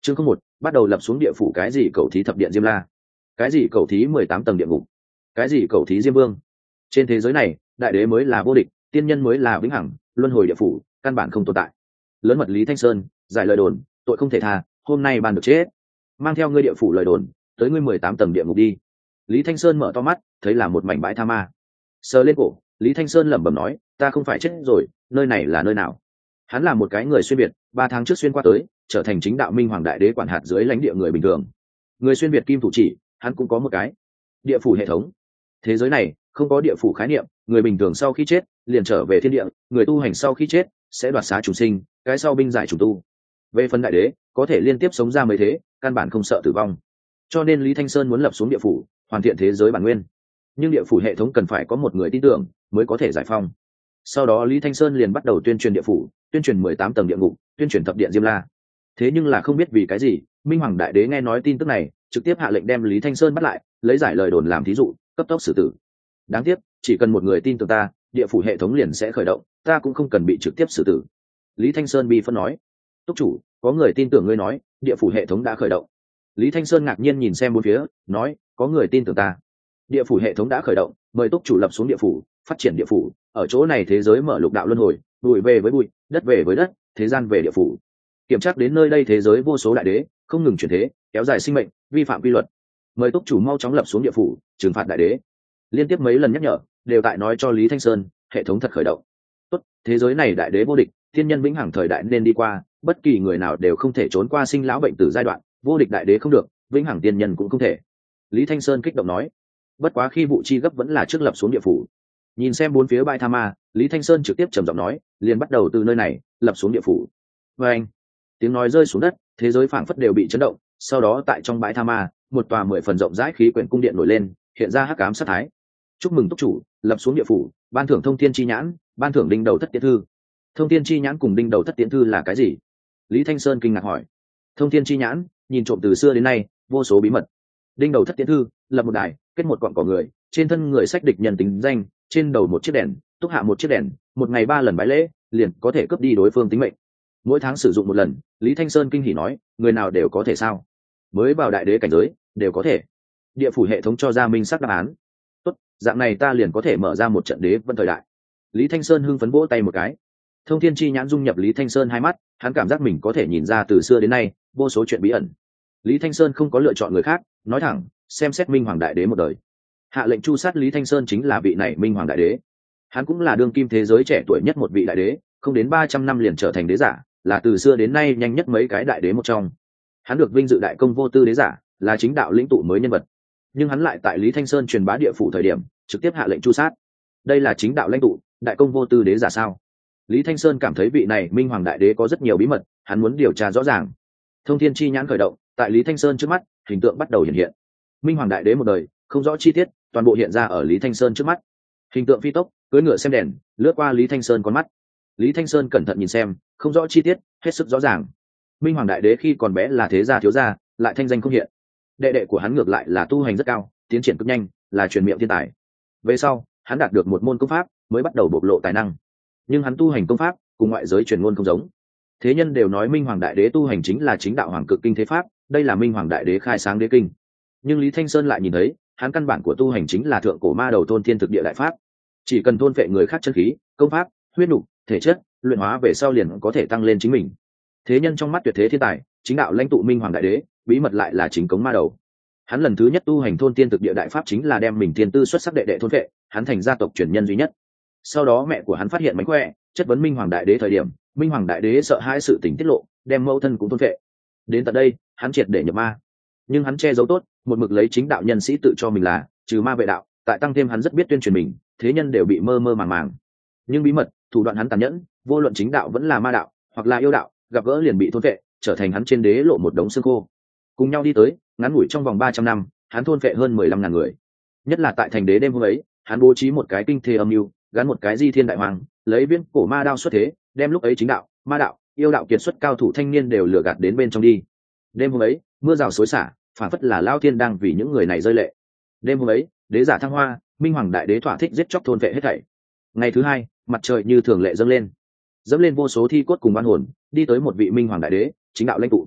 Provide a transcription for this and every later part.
chương 01, bắt đầu lập xuống địa phủ. Cái gì cầu thí thập điện diêm la? Cái gì cầu thí 18 tầng địa ngục? Cái gì cầu thí diêm vương? Trên thế giới này, đại đế mới là vô địch, tiên nhân mới là vĩnh hằng, luân hồi địa phủ căn bản không tồn tại. Lớn mật Lý Thanh Sơn giải lời đồn, tội không thể tha, hôm nay ban được chết. Mang theo ngươi địa phủ lời đồn tới ngươi 18 tầng địa ngục đi. Lý Thanh Sơn mở to mắt, thấy là một mảnh bãi tha ma. Sờ lên cổ, Lý Thanh Sơn lẩm bẩm nói, ta không phải chết rồi, nơi này là nơi nào? Hắn là một cái người xuyên việt, 3 tháng trước xuyên qua tới, trở thành chính đạo minh hoàng đại đế quản hạt dưới lãnh địa người bình thường. Người xuyên việt kim thủ chỉ, hắn cũng có một cái địa phủ hệ thống. Thế giới này không có địa phủ khái niệm, người bình thường sau khi chết liền trở về thiên địa, người tu hành sau khi chết sẽ đoạt xá trùng sinh, cái sau binh giải trùng tu. Về phần đại đế, có thể liên tiếp sống ra mấy thế, căn bản không sợ tử vong. Cho nên Lý Thanh Sơn muốn lập xuống địa phủ, hoàn thiện thế giới bản nguyên. Nhưng địa phủ hệ thống cần phải có một người tin tưởng mới có thể giải phong. Sau đó Lý Thanh Sơn liền bắt đầu tuyên truyền địa phủ, tuyên truyền 18 tầng địa ngục, tuyên truyền thập điện diêm la. Thế nhưng là không biết vì cái gì, minh hoàng đại đế nghe nói tin tức này, trực tiếp hạ lệnh đem Lý Thanh Sơn bắt lại, lấy giải lời đồn làm thí dụ, cấp tốc xử tử. Đáng tiếc, chỉ cần một người tin tưởng ta, địa phủ hệ thống liền sẽ khởi động, ta cũng không cần bị trực tiếp xử tử. Lý Thanh Sơn bi phân nói. Túc chủ, có người tin tưởng ngươi nói địa phủ hệ thống đã khởi động. Lý Thanh Sơn ngạc nhiên nhìn xem bốn phía, nói, có người tin tưởng ta, địa phủ hệ thống đã khởi động, mời túc chủ lập xuống địa phủ, phát triển địa phủ, ở chỗ này thế giới mở lục đạo luân hồi, bụi về với bụi, đất về với đất, thế gian về địa phủ. Kiểm tra đến nơi đây thế giới vô số đại đế không ngừng chuyển thế, kéo dài sinh mệnh, vi phạm quy luật, mời túc chủ mau chóng lập xuống địa phủ, trừng phạt đại đế. Liên tiếp mấy lần nhắc nhở, đều tại nói cho Lý Thanh Sơn, hệ thống thật khởi động. Tốt, thế giới này đại đế vô địch, thiên nhân vĩnh hằng thời đại nên đi qua, bất kỳ người nào đều không thể trốn qua sinh lão bệnh tử giai đoạn, vô địch đại đế không được, vĩnh hằng tiên nhân cũng không thể. Lý Thanh Sơn kích động nói. Bất quá khi vụ chi gấp vẫn là trước lập xuống địa phủ. Nhìn xem bốn phía bãi tha ma, Lý Thanh Sơn trực tiếp trầm giọng nói, liền bắt đầu từ nơi này lập xuống địa phủ. Và anh, tiếng nói rơi xuống đất, thế giới phảng phất đều bị chấn động. Sau đó tại trong bãi tha ma, một tòa 10 phần rộng rãi khí quyển cung điện nổi lên, hiện ra hắc ám sát thái. Chúc mừng túc chủ lập xuống địa phủ, ban thưởng thông thiên chi nhãn, ban thưởng đinh đầu thất tiễn thư. Thông thiên chi nhãn cùng đinh đầu thất tiễn thư là cái gì? Lý Thanh Sơn kinh ngạc hỏi. Thông thiên chi nhãn nhìn trộm từ xưa đến nay vô số bí mật. Đinh đầu thất tiễn thư lập một đài, kết một cọn cỏ người, trên thân người sách địch nhân tính danh, trên đầu một chiếc đèn, túc hạ một chiếc đèn, một ngày 3 lần bái lễ liền có thể cướp đi đối phương tính mệnh. Mỗi tháng sử dụng một lần. Lý Thanh Sơn kinh hỉ nói, người nào đều có thể sao? Mới vào đại đế cảnh giới đều có thể. Địa phủ hệ thống cho ra minh xác đáp án. Tốt, dạng này ta liền có thể mở ra một trận đế vân thời đại. Lý Thanh Sơn hưng phấn vỗ tay một cái. Thông thiên chi nhãn dung nhập Lý Thanh Sơn hai mắt, hắn cảm giác mình có thể nhìn ra từ xưa đến nay vô số chuyện bí ẩn. Lý Thanh Sơn không có lựa chọn người khác, nói thẳng, xem xét minh hoàng đại đế một đời. Hạ lệnh chu sát Lý Thanh Sơn chính là vị này minh hoàng đại đế. Hắn cũng là đương kim thế giới trẻ tuổi nhất một vị đại đế, không đến 300 năm liền trở thành đế giả, là từ xưa đến nay nhanh nhất mấy cái đại đế một trong. Hắn được vinh dự đại công vô tư đế giả, là chính đạo lĩnh tụ mới nhân vật. Nhưng hắn lại tại Lý Thanh Sơn truyền bá địa phủ thời điểm, trực tiếp hạ lệnh chu sát. Đây là chính đạo lãnh tụ, đại công vô tư đế giả sao? Lý Thanh Sơn cảm thấy vị này minh hoàng đại đế có rất nhiều bí mật, hắn muốn điều tra rõ ràng. Thông thiên chi nhãn khởi động, tại Lý Thanh Sơn trước mắt, hình tượng bắt đầu hiện hiện. Minh hoàng đại đế một đời, không rõ chi tiết, toàn bộ hiện ra ở Lý Thanh Sơn trước mắt. Hình tượng phi tốc, cưỡi ngựa xem đèn, lướt qua Lý Thanh Sơn con mắt. Lý Thanh Sơn cẩn thận nhìn xem, không rõ chi tiết, hết sức rõ ràng. Minh hoàng đại đế khi còn bé là thế gia thiếu gia, lại thanh danh không hiện. Đệ đệ của hắn ngược lại là tu hành rất cao, tiến triển cực nhanh, là truyền miệng thiên tài. Về sau, hắn đạt được một môn công pháp, mới bắt đầu bộc lộ tài năng. Nhưng hắn tu hành công pháp cùng ngoại giới truyền ngôn không giống. Thế nhân đều nói minh hoàng đại đế tu hành chính là chính đạo hoàng cực kinh thế pháp, đây là minh hoàng đại đế khai sáng đế kinh. Nhưng Lý Thanh Sơn lại nhìn thấy, hắn căn bản của tu hành chính là thượng cổ ma đầu thôn thiên thực địa đại pháp. Chỉ cần thôn phệ người khác chân khí, công pháp, huyết nục, thể chất, luyện hóa về sau liền có thể tăng lên chính mình. Thế nhân trong mắt tuyệt thế thiên tài, chính đạo lãnh tụ minh hoàng đại đế, bí mật lại là chính cống ma đầu. Hắn lần thứ nhất tu hành thôn thiên thực địa đại pháp chính là đem mình tiên tư xuất sắc đệ đệ thôn phệ, hắn thành gia tộc truyền nhân duy nhất. Sau đó mẹ của hắn phát hiện mánh khỏe, chất vấn minh hoàng đại đế thời điểm, minh hoàng đại đế sợ hai sự tình tiết lộ, đem mẫu thân cũng thôn phệ. Đến tận đây, hắn triệt để nhập ma. Nhưng hắn che giấu tốt, một mực lấy chính đạo nhân sĩ tự cho mình là trừ ma vệ đạo, tại tăng thêm hắn rất biết tuyên truyền mình, thế nhân đều bị mơ mơ màng màng. Nhưng bí mật, thủ đoạn hắn tàn nhẫn, vô luận chính đạo vẫn là ma đạo, hoặc là yêu đạo, gặp gỡ liền bị thôn phệ, trở thành hắn trên đế lộ một đống xương khô. Cùng nhau đi tới, ngắn ngủi trong vòng 300 năm, hắn thôn phệ hơn 15.000 người. Nhất là tại thành đế đêm hôm ấy, hắn bố trí một cái kinh thế âm mưu, gắn một cái di thiên đại hoàng, lấy viên cổ ma đao xuất thế, đem lúc ấy chính đạo, ma đạo, yêu đạo kiệt xuất cao thủ thanh niên đều lừa gạt đến bên trong đi. Đêm hôm ấy, mưa rào xối xả, phản phất là lao thiên đang vì những người này rơi lệ. Đêm hôm ấy, đế giả thăng hoa, minh hoàng đại đế thỏa thích giết chóc thôn vệ hết thảy. Ngày thứ hai, mặt trời như thường lệ dâng lên, dẫm lên vô số thi cốt cùng oan hồn, đi tới một vị minh hoàng đại đế, chính đạo lãnh tụ.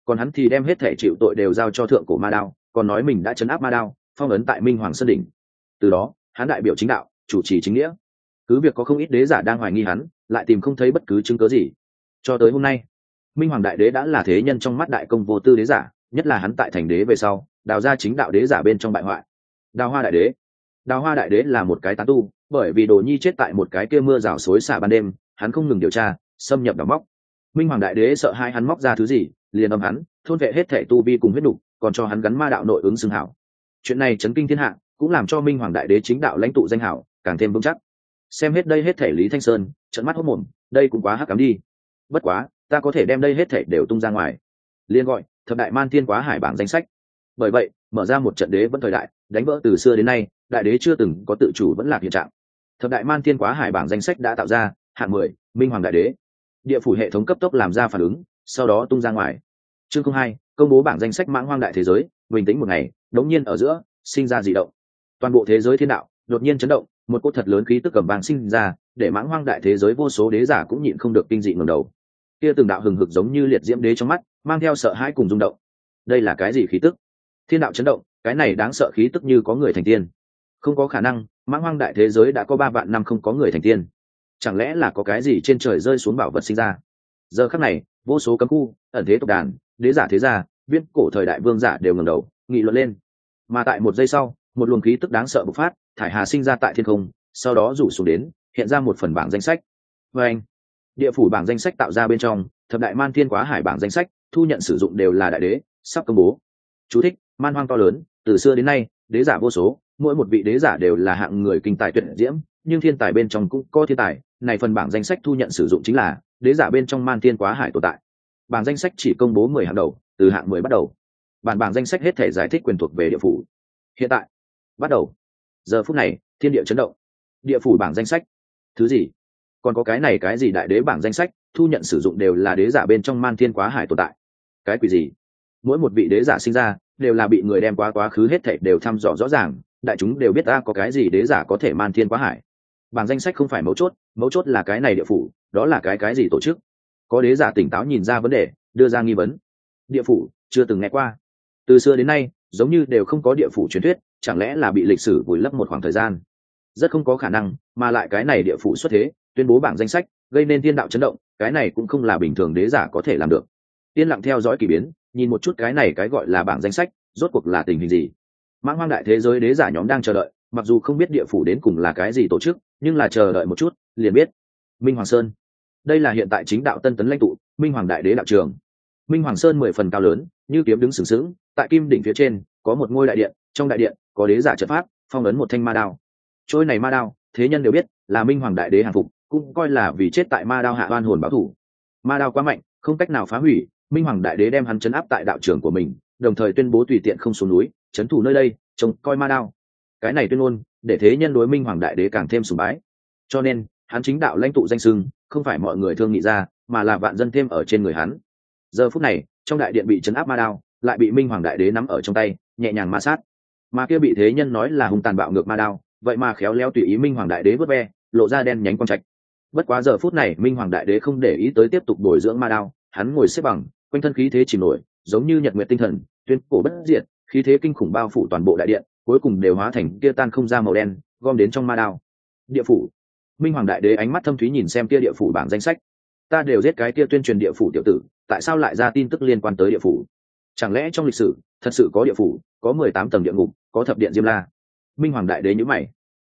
còn hắn thì đem hết thể chịu tội đều giao cho thượng cổ ma đao, còn nói mình đã trấn áp ma đao, phong ấn tại Minh Hoàng Sơn đỉnh. Từ đó hắn đại biểu chính đạo, chủ trì chính nghĩa. Cứ việc có không ít đế giả đang hoài nghi hắn, lại tìm không thấy bất cứ chứng cớ gì. Cho tới hôm nay, Minh Hoàng Đại Đế đã là thế nhân trong mắt đại công vô tư đế giả, nhất là hắn tại thành đế về sau, đào ra chính đạo đế giả bên trong bại hoại. Đào Hoa Đại Đế. Đào Hoa Đại Đế là một cái tán tu, bởi vì Đồ Nhi chết tại một cái kia mưa rào xối xả ban đêm, hắn không ngừng điều tra, xâm nhập đào móc. Minh Hoàng Đại Đế sợ hai hắn móc ra thứ gì, liền âm hắn, thôn vệ hết thể tu vi cùng huyết nục, còn cho hắn gắn ma đạo nội ứng xưng hảo. Chuyện này chấn kinh thiên hạ, cũng làm cho Minh Hoàng Đại Đế chính đạo lãnh tụ danh hảo càng thêm vững chắc. Xem hết đây hết thể Lý Thanh Sơn trợn mắt hốt mồm, đây cũng quá hắc ám đi. Bất quá, ta có thể đem đây hết thể đều tung ra ngoài. Liên gọi thập đại man thiên quá hải bảng danh sách. Bởi vậy, mở ra một trận đế vẫn thời đại, đánh vỡ từ xưa đến nay, đại đế chưa từng có tự chủ vẫn lạc hiện trạng. Thập đại man thiên quá hải bảng danh sách đã tạo ra, hạng 10, Minh Hoàng Đại Đế. Địa phủ hệ thống cấp tốc làm ra phản ứng, sau đó tung ra ngoài. Chương 2, công bố bảng danh sách mãng hoang đại thế giới, bình tĩnh một ngày, đống nhiên ở giữa, sinh ra dị động. Toàn bộ thế giới thiên đạo đột nhiên chấn động, một cỗ thật lớn khí tức cầm vàng sinh ra, để mãng hoang đại thế giới vô số đế giả cũng nhịn không được kinh dị ngẩng đầu. Kia từng đạo hừng hực giống như liệt diễm đế trong mắt, mang theo sợ hãi cùng rung động. Đây là cái gì khí tức? Thiên đạo chấn động, cái này đáng sợ khí tức như có người thành tiên. Không có khả năng, mãng hoang đại thế giới đã có 3 vạn năm không có người thành tiên. Chẳng lẽ là có cái gì trên trời rơi xuống bảo vật sinh ra? Giờ khắc này, vô số cấm khu, ẩn thế tộc đàn, đế giả thế gia, viễn cổ thời đại vương giả đều ngẩng đầu, nghị luận lên. Mà tại một giây sau, một luồng khí tức đáng sợ bộc phát, thải hà sinh ra tại thiên không, sau đó rủ xuống đến, hiện ra một phần bảng danh sách. Và anh, địa phủ bảng danh sách tạo ra bên trong, thập đại man thiên quá hải bảng danh sách, thu nhận sử dụng đều là đại đế, sắp công bố. Chú thích: man hoang to lớn, từ xưa đến nay, đế giả vô số, mỗi một vị đế giả đều là hạng người kinh tài tuyệt diễm, nhưng thiên tài bên trong cũng có thiên tài, này phần bảng danh sách thu nhận sử dụng chính là đế giả bên trong man thiên quá hải tồn tại. Bảng danh sách chỉ công bố 10 hạng đầu, từ hạng 10 bắt đầu. Bảng danh sách hết thể giải thích quyền thuộc về địa phủ. Hiện tại, bắt đầu. Giờ phút này, thiên địa chấn động. Địa phủ bảng danh sách. Thứ gì? Còn có cái gì đại đế bảng danh sách, thu nhận sử dụng đều là đế giả bên trong man thiên quá hải tồn tại. Cái quỷ gì? Mỗi một vị đế giả sinh ra, đều là bị người đem quá khứ hết thảy đều thăm dò rõ ràng, đại chúng đều biết ta có cái gì đế giả có thể man thiên quá hải. Bảng danh sách không phải mấu chốt là cái này địa phủ, đó là cái gì tổ chức? Có đế giả tỉnh táo nhìn ra vấn đề, đưa ra nghi vấn. Địa phủ, chưa từng nghe qua. Từ xưa đến nay, giống như đều không có địa phủ truyền thuyết, chẳng lẽ là bị lịch sử vùi lấp một khoảng thời gian? Rất không có khả năng, mà lại cái này địa phủ xuất thế, tuyên bố bảng danh sách, gây nên thiên đạo chấn động, cái này cũng không là bình thường đế giả có thể làm được. Yên lặng theo dõi kỳ biến, nhìn một chút cái này cái gọi là bảng danh sách, rốt cuộc là tình hình gì? Mãng hoang đại thế giới đế giả nhóm đang chờ đợi, mặc dù không biết địa phủ đến cùng là cái gì tổ chức, nhưng là chờ đợi một chút, liền biết. Minh Hoàng Sơn. Đây là hiện tại chính đạo tân tấn lãnh tụ, Minh Hoàng Đại Đế đạo trường. Minh Hoàng Sơn 10 phần cao lớn, như kiếm đứng sừng sững, tại kim đỉnh phía trên, có một ngôi đại điện, trong đại điện có đế giả trận pháp, phong ấn một thanh ma đao. Trôi này ma đao, thế nhân đều biết, là Minh Hoàng Đại Đế hàng phục, cũng coi là vì chết tại ma đao hạ oan hồn báo thù. Ma đao quá mạnh, không cách nào phá hủy, Minh Hoàng Đại Đế đem hắn trấn áp tại đạo trường của mình, đồng thời tuyên bố tùy tiện không xuống núi, trấn thủ nơi đây, trông coi ma đao. Cái này tuyên ngôn, để thế nhân đối Minh Hoàng Đại Đế càng thêm sùng bái. Cho nên, hắn chính đạo lãnh tụ danh xưng, không phải mọi người thương nghị ra, mà là vạn dân thêm ở trên người hắn. Giờ phút này, trong đại điện bị trấn áp ma đao, lại bị Minh Hoàng Đại Đế nắm ở trong tay, nhẹ nhàng ma sát. Mà kia bị thế nhân nói là hung tàn bạo ngược ma đao, vậy mà khéo léo tùy ý Minh Hoàng Đại Đế vớt ve, lộ ra đen nhánh quang trạch. Bất quá giờ phút này, Minh Hoàng Đại Đế không để ý tới tiếp tục bồi dưỡng ma đao, hắn ngồi xếp bằng, quanh thân khí thế chìm nổi, giống như nhật nguyệt tinh thần, tuyên cổ bất diệt, khí thế kinh khủng bao phủ toàn bộ đại điện, cuối cùng đều hóa thành kia tan không ra màu đen, gom đến trong ma đao. Địa phủ. Minh Hoàng Đại Đế ánh mắt thâm thúy nhìn xem kia địa phủ bảng danh sách. Ta đều giết cái kia tuyên truyền địa phủ tiểu tử, tại sao lại ra tin tức liên quan tới địa phủ? Chẳng lẽ trong lịch sử thật sự có địa phủ, có 18 tầng địa ngục, có thập điện Diêm La? Minh Hoàng Đại Đế nhíu mày.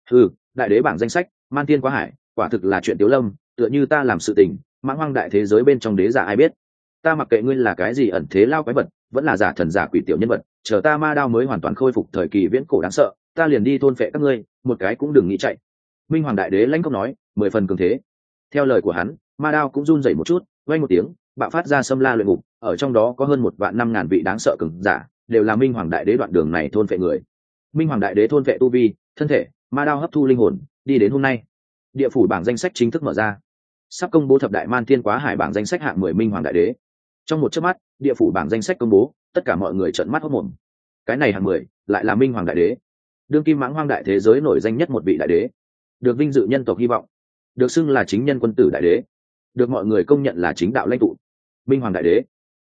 Đại đế bảng danh sách, man thiên quá hải, quả thực là chuyện tiểu lâm, tựa như ta làm sự tình, mãng hoang đại thế giới bên trong đế giả ai biết? Ta mặc kệ ngươi là cái gì ẩn thế lao quái vật, vẫn là giả thần giả quỷ tiểu nhân vật, chờ ta ma đao mới hoàn toàn khôi phục thời kỳ viễn cổ đáng sợ, ta liền đi thôn phệ các ngươi, một cái cũng đừng nghĩ chạy. Minh Hoàng Đại Đế lãnh không nói, 10 phần cường thế. Theo lời của hắn, ma đao cũng run rẩy một chút, vang một tiếng, bạo phát ra xâm la luyện ngục, ở trong đó có hơn 1.500.000 vị đáng sợ cường giả, đều là Minh Hoàng Đại Đế đoạn đường này thôn phệ người. Minh Hoàng Đại Đế thôn phệ tu vi, thân thể, ma đao hấp thu linh hồn, đi đến hôm nay. Địa phủ bảng danh sách chính thức mở ra. Sắp công bố thập đại man thiên quá hải bảng danh sách hạng 10 Minh Hoàng Đại Đế. Trong một chớp mắt, địa phủ bảng danh sách công bố, tất cả mọi người trợn mắt hốt mồm. Cái này hạng 10, lại là Minh Hoàng Đại Đế. Đương kim mãng hoang đại thế giới nổi danh nhất một vị đại đế, được vinh dự nhân tộc hy vọng, được xưng là chính nhân quân tử đại đế, được mọi người công nhận là chính đạo lãnh tụ. Minh Hoàng Đại Đế,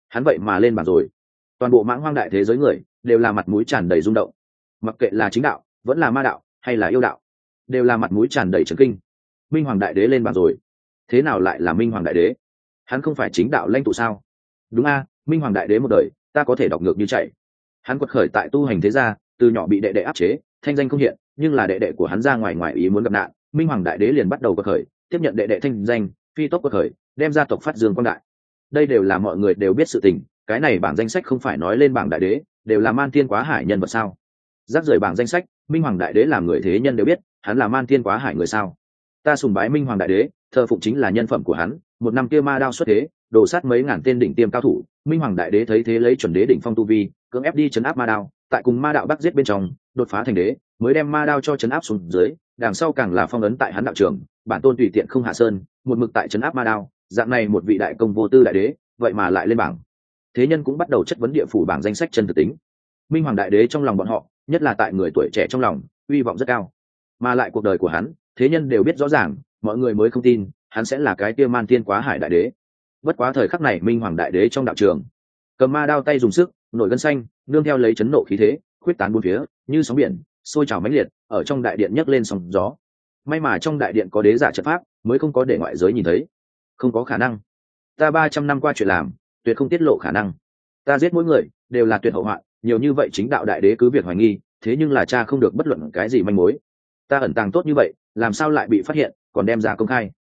hắn vậy mà lên bảng rồi. Toàn bộ mãng hoang đại thế giới người đều là mặt mũi tràn đầy rung động, mặc kệ là chính đạo vẫn là ma đạo hay là yêu đạo, đều là mặt mũi tràn đầy trấn kinh. Minh hoàng đại đế lên bảng rồi. Thế nào lại là minh hoàng đại đế? Hắn không phải chính đạo lãnh tụ sao? Đúng a, minh hoàng đại đế một đời ta có thể đọc ngược như chạy. Hắn quật khởi tại tu hành thế gia, từ nhỏ bị đệ đệ áp chế, thanh danh không hiện, nhưng là đệ đệ của hắn ra ngoài ý muốn gặp nạn, minh hoàng đại đế liền bắt đầu quật khởi, tiếp nhận đệ đệ thanh danh, phi tốc quật khởi, đem gia tộc phát dương quang đại. Đây đều là mọi người đều biết sự tình. Cái này bảng danh sách không phải nói lên bảng đại đế đều là man thiên quá hải nhân vật sao? Rác rời bảng danh sách, minh hoàng đại đế làm người thế nhân đều biết hắn là man thiên quá hải người sao? Ta sùng bái minh hoàng đại đế, thờ phụng chính là nhân phẩm của hắn. Một năm kia ma đao xuất thế, đổ sát mấy ngàn tên đỉnh tiêm cao thủ, minh hoàng đại đế thấy thế lấy chuẩn đế đỉnh phong tu vi, cưỡng ép đi chấn áp ma đao, tại cùng ma đạo bắt giết bên trong, đột phá thành đế, mới đem ma đao cho chấn áp xuống dưới. Đằng sau càng là phong ấn tại hắn đạo trường, bản tôn tùy tiện không hạ sơn, một mực tại chấn áp ma đao. Dạng này một vị đại công vô tư đại đế, vậy mà lại lên bảng. Thế nhân cũng bắt đầu chất vấn địa phủ bảng danh sách chân thực tính. Minh hoàng đại đế trong lòng bọn họ, nhất là tại người tuổi trẻ trong lòng, uy vọng rất cao. Mà lại cuộc đời của hắn, thế nhân đều biết rõ ràng, mọi người mới không tin hắn sẽ là cái kia man thiên quá hải đại đế. Bất quá thời khắc này minh hoàng đại đế trong đạo trường, cầm ma đao tay dùng sức, nổi gân xanh, nương theo lấy chấn nộ khí thế, khuyết tán bốn phía như sóng biển, sôi trào mãnh liệt, ở trong đại điện nhấc lên sóng gió. May mà trong đại điện có đế giả trận pháp, mới không có để ngoại giới nhìn thấy. Không có khả năng, ta 300 năm qua chuyện làm, tuyệt không tiết lộ khả năng. Ta giết mỗi người đều là tuyệt hậu hoạn, nhiều như vậy chính đạo đại đế cứ việc hoài nghi, thế nhưng là cha không được bất luận cái gì manh mối. Ta ẩn tàng tốt như vậy, làm sao lại bị phát hiện, còn đem ra công khai?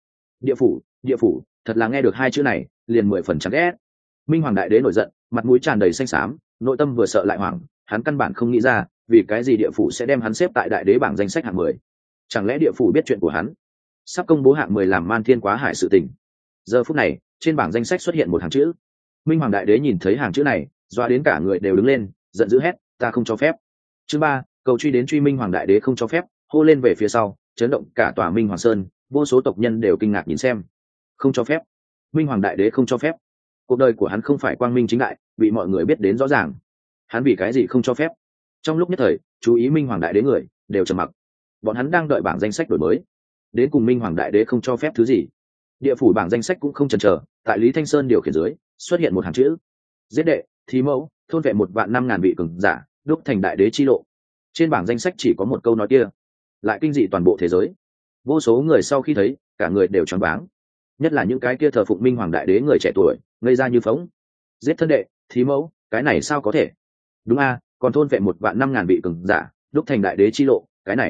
Địa phủ, thật là nghe được hai chữ này, liền 10 phần chán ghét. Minh hoàng đại đế nổi giận, mặt mũi tràn đầy xanh xám, nội tâm vừa sợ lại hoảng, hắn căn bản không nghĩ ra, vì cái gì địa phủ sẽ đem hắn xếp tại đại đế bảng danh sách hạng 10. Chẳng lẽ địa phủ biết chuyện của hắn, sắp công bố hạng 10 làm man thiên quá hải sự tình? Giờ phút này, trên bảng danh sách xuất hiện một hàng chữ. Minh hoàng đại đế nhìn thấy hàng chữ này, doa đến cả người đều đứng lên, giận dữ hét, ta không cho phép. Chương 3, cầu truy đến truy. Minh hoàng đại đế không cho phép, hô lên về phía sau, chấn động cả tòa Minh Hoàng Sơn, vô số tộc nhân đều kinh ngạc nhìn xem. Không cho phép. Minh hoàng đại đế không cho phép. Cuộc đời của hắn không phải quang minh chính đại, bị mọi người biết đến rõ ràng. Hắn vì cái gì không cho phép? Trong lúc nhất thời, chú ý Minh hoàng đại đế người đều trầm mặc. Bọn hắn đang đợi bảng danh sách đổi mới. Đến cùng Minh hoàng đại đế không cho phép thứ gì? Địa phủ bảng danh sách cũng không chần chờ, tại Lý Thanh Sơn điều khiển dưới, xuất hiện một hàng chữ: giết đệ, thí mẫu, thôn vệ 1.500.000 vị cường giả, đúc thành đại đế chi lộ. Trên bảng danh sách chỉ có một câu nói kia, lại kinh dị toàn bộ thế giới. Vô số người sau khi thấy, cả người đều choáng váng, nhất là những cái kia thờ phụng minh hoàng đại đế người trẻ tuổi, ngây ra như phóng. Giết thân đệ, thí mẫu, cái này sao có thể? Đúng a, còn thôn vệ 1.500.000 vị cường giả, đúc thành đại đế chi lộ,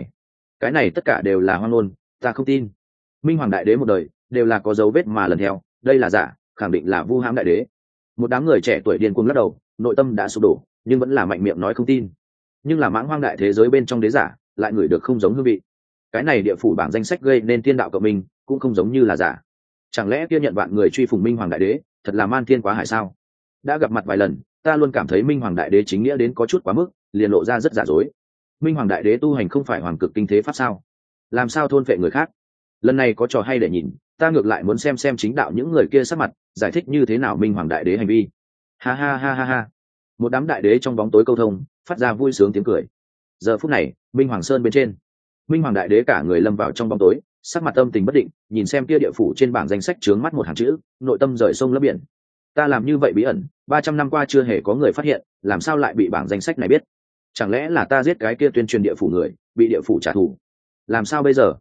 cái này tất cả đều là hoang ngôn, ta không tin. Minh hoàng đại đế một đời đều là có dấu vết mà lần theo, đây là giả, khẳng định là vu hãm đại đế. Một đám người trẻ tuổi điên cuồng lắc đầu, nội tâm đã sụp đổ, nhưng vẫn là mạnh miệng nói không tin. Nhưng là mãng hoang đại thế giới bên trong đế giả lại ngửi được không giống hương vị. Cái này địa phủ bảng danh sách gây nên thiên đạo cộng minh, cũng không giống như là giả. Chẳng lẽ kia nhận vạn người truy phùng minh hoàng đại đế thật là man thiên quá hải sao? Đã gặp mặt vài lần, ta luôn cảm thấy minh hoàng đại đế chính nghĩa đến có chút quá mức, liền lộ ra rất giả dối. Minh hoàng đại đế tu hành không phải hoàng cực kinh thế pháp sao? Làm sao thôn phệ người khác? Lần này có trò hay để nhìn, ta ngược lại muốn xem chính đạo những người kia sắc mặt giải thích như thế nào minh hoàng đại đế hành vi. Ha ha ha ha ha. Một đám đại đế trong bóng tối câu thông, phát ra vui sướng tiếng cười. Giờ phút này, Minh Hoàng Sơn bên trên, Minh Hoàng đại đế cả người lâm vào trong bóng tối, sắc mặt âm tình bất định, nhìn xem kia địa phủ trên bảng danh sách chướng mắt một hàng chữ, nội tâm rời sông lấp biển. Ta làm như vậy bí ẩn, 300 năm qua chưa hề có người phát hiện, làm sao lại bị bảng danh sách này biết? Chẳng lẽ là ta giết cái kia tuyên truyền địa phủ người, bị địa phủ trả thù? Làm sao bây giờ?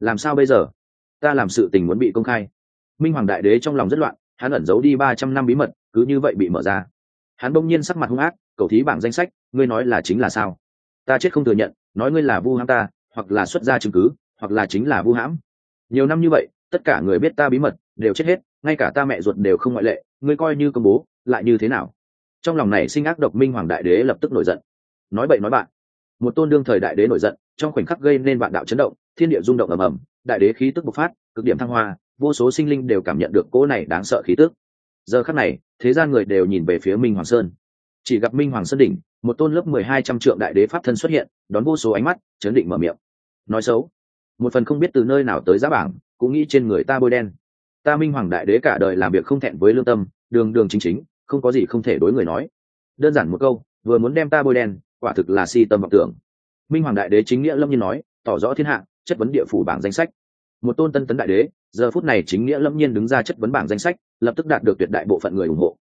Ta làm sự tình muốn bị công khai. Minh Hoàng đại đế trong lòng rất loạn, hắn ẩn giấu đi 300 năm bí mật, cứ như vậy bị mở ra. Hắn bỗng nhiên sắc mặt hung ác, cầu thí bảng danh sách, ngươi nói là chính là sao? Ta chết không thừa nhận, nói ngươi là vu hãm ta, hoặc là xuất ra chứng cứ, hoặc là chính là vu hãm. Nhiều năm như vậy, tất cả người biết ta bí mật đều chết hết, ngay cả ta mẹ ruột đều không ngoại lệ, ngươi coi như công bố lại như thế nào? Trong lòng này sinh ác độc, Minh Hoàng đại đế lập tức nổi giận. Nói bậy nói bạn. Một tôn đương thời đại đế nổi giận, trong khoảnh khắc gây nên vạn đạo chấn động, thiên địa rung động ầm ầm, đại đế khí tức bộc phát, cực điểm thăng hoa, vô số sinh linh đều cảm nhận được cỗ này đáng sợ khí tức. Giờ khắc này, thế gian người đều nhìn về phía Minh Hoàng Sơn. Chỉ gặp Minh Hoàng Sơn đỉnh, một tôn lớp 1200 trượng đại đế pháp thân xuất hiện, đón vô số ánh mắt, chấn định mở miệng. Nói xấu, một phần không biết từ nơi nào tới giá bảng, cũng nghĩ trên người ta bôi đen. Ta Minh Hoàng đại đế cả đời làm việc không thẹn với lương tâm, đường đường chính chính, không có gì không thể đối người nói. Đơn giản một câu, vừa muốn đem ta bôi đen, quả thực là si tâm vọng tưởng. Minh Hoàng đại đế chính nghĩa lâm nhiên nói, tỏ rõ thiên hạ, chất vấn địa phủ bảng danh sách. Một tôn tân tấn đại đế, giờ phút này chính nghĩa lâm nhiên đứng ra chất vấn bảng danh sách, lập tức đạt được tuyệt đại bộ phận người ủng hộ.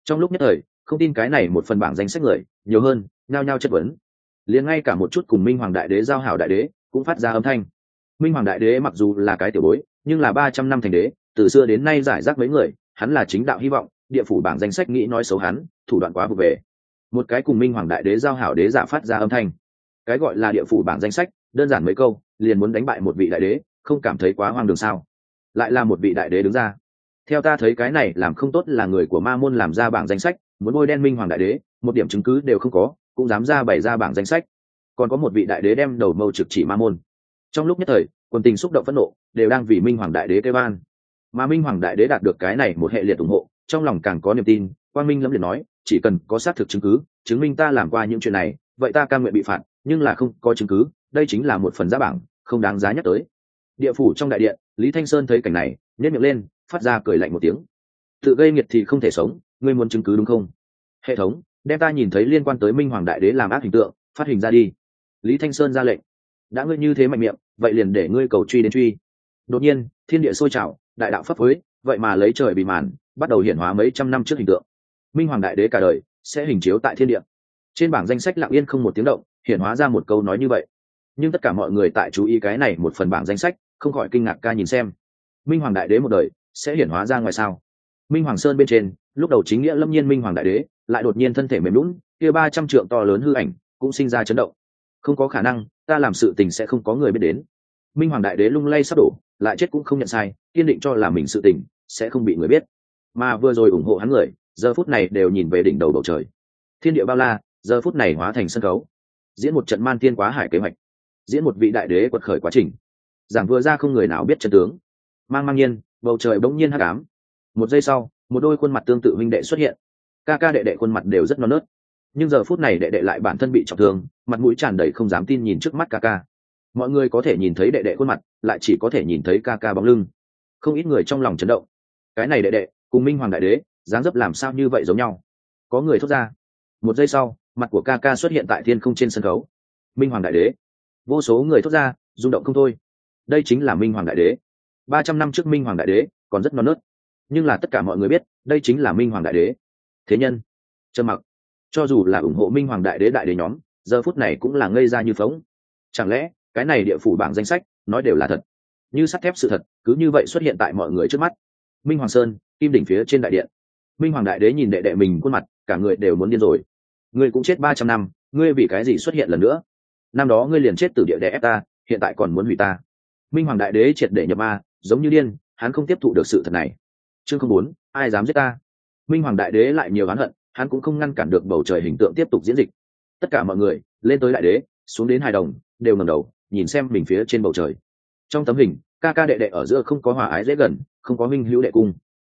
Trong lúc nhất thời không tin cái này một phần bảng danh sách người nhiều hơn nhao nhao chất vấn, liền ngay cả một chút cùng minh hoàng đại đế giao hảo đại đế cũng phát ra âm thanh. Minh hoàng đại đế mặc dù là cái tiểu bối, nhưng là 300 năm thành đế, từ xưa đến nay giải rác mấy người, hắn là chính đạo hy vọng, địa phủ bảng danh sách nghĩ nói xấu hắn thủ đoạn quá vụ về. Một cái cùng minh hoàng đại đế giao hảo đế giả phát ra âm thanh, cái gọi là địa phủ bảng danh sách đơn giản mấy câu liền muốn đánh bại một vị đại đế, không cảm thấy quá hoang đường sao? Lại là một vị đại đế đứng ra. Theo ta thấy cái này làm không tốt là người của ma môn làm ra bảng danh sách, muốn bôi đen minh hoàng đại đế, một điểm chứng cứ đều không có, cũng dám ra bày ra bảng danh sách. Còn có một vị đại đế đem đầu mâu trực chỉ ma môn. Trong lúc nhất thời quần tình xúc động phẫn nộ đều đang vì minh hoàng đại đế kêu van, mà minh hoàng đại đế đạt được cái này một hệ liệt ủng hộ, trong lòng càng có niềm tin, quang minh lẫm liệt nói, chỉ cần có xác thực chứng cứ chứng minh ta làm qua những chuyện này, vậy ta cam nguyện bị phạt, nhưng là không có chứng cứ, đây chính là một phần giá bảng, không đáng giá nhắc tới. Địa phủ trong đại điện, Lý Thanh Sơn thấy cảnh này nhếch miệng lên, phát ra cười lạnh một tiếng. Tự gây nghiệt thì không thể sống, ngươi muốn chứng cứ đúng không? Hệ thống đem ta nhìn thấy liên quan tới minh hoàng đại đế làm ác hình tượng phát hình ra đi. Lý Thanh Sơn ra lệnh. Đã ngươi như thế mạnh miệng, vậy liền để ngươi cầu truy đến truy. Đột nhiên thiên địa sôi trào, đại đạo pháp phối, vậy mà lấy trời bị màn, bắt đầu hiển hóa mấy trăm năm trước hình tượng. Minh hoàng đại đế cả đời sẽ hình chiếu tại thiên địa. Trên bảng danh sách lặng yên không một tiếng động hiển hóa ra một câu nói như vậy, nhưng tất cả mọi người tại chú ý cái này một phần bảng danh sách không khỏi kinh ngạc ca nhìn xem. Minh hoàng đại đế một đời sẽ hiển hóa ra ngoài sao? Minh hoàng sơn bên trên, lúc đầu chính nghĩa lâm nhiên minh hoàng đại đế lại đột nhiên thân thể mềm lún, kia 300 trượng to lớn hư ảnh cũng sinh ra chấn động. Không có khả năng, ta làm sự tình sẽ không có người biết đến. Minh hoàng đại đế lung lay sắp đổ, lại chết cũng không nhận sai, kiên định cho là mình sự tình sẽ không bị người biết. Mà vừa rồi ủng hộ hắn người giờ phút này đều nhìn về đỉnh đầu bầu trời. Thiên địa bao la giờ phút này hóa thành sân khấu, diễn một trận man thiên quá hải kế hoạch, diễn một vị đại đế quật khởi quá trình. Giảng vừa ra không người nào biết chân tướng. Mang nhiên bầu trời bỗng nhiên hắc ám. Một giây sau một đôi khuôn mặt tương tự huynh đệ xuất hiện. Ca ca đệ đệ khuôn mặt đều rất non nớt, nhưng giờ phút này đệ đệ lại bản thân bị trọng thương, mặt mũi tràn đầy không dám tin nhìn trước mắt ca ca. Mọi người có thể nhìn thấy đệ đệ khuôn mặt, lại chỉ có thể nhìn thấy ca ca bóng lưng. Không ít người trong lòng chấn động, cái này đệ đệ cùng minh hoàng đại đế dáng dấp làm sao như vậy giống nhau? Có người thốt ra. Một giây sau mặt của ca ca xuất hiện tại thiên không trên sân khấu. Minh hoàng đại đế. Vô số người thốt ra, rung động không thôi. Đây chính là minh hoàng đại đế. 300 năm trước minh hoàng đại đế còn rất non nớt, nhưng là tất cả mọi người biết đây chính là minh hoàng đại đế. Thế nhân trầm mặc, cho dù là ủng hộ minh hoàng đại đế nhóm giờ phút này cũng là ngây ra như phóng. Chẳng lẽ cái này địa phủ bảng danh sách nói đều là thật, như sắt thép sự thật cứ như vậy xuất hiện tại mọi người trước mắt. Minh hoàng sơn kim đỉnh phía trên đại điện, minh hoàng đại đế nhìn đệ đệ mình khuôn mặt, cả người đều muốn điên rồi. Ngươi cũng chết 300 năm, ngươi vì cái gì xuất hiện lần nữa? Năm đó ngươi liền chết từ địa đè ép ta, hiện tại còn muốn hủy ta. Minh hoàng đại đế triệt để nhập ma, giống như điên, hắn không tiếp thụ được sự thật này. Chương 04, ai dám giết ta? Minh hoàng đại đế lại nhiều oán hận, hắn cũng không ngăn cản được bầu trời hình tượng tiếp tục diễn dịch. Tất cả mọi người lên tới đại đế, xuống đến hài đồng, đều ngẩng đầu nhìn xem mình phía trên bầu trời. Trong tấm hình, ca ca đệ đệ ở giữa không có hòa ái dễ gần, không có minh hữu đệ cung,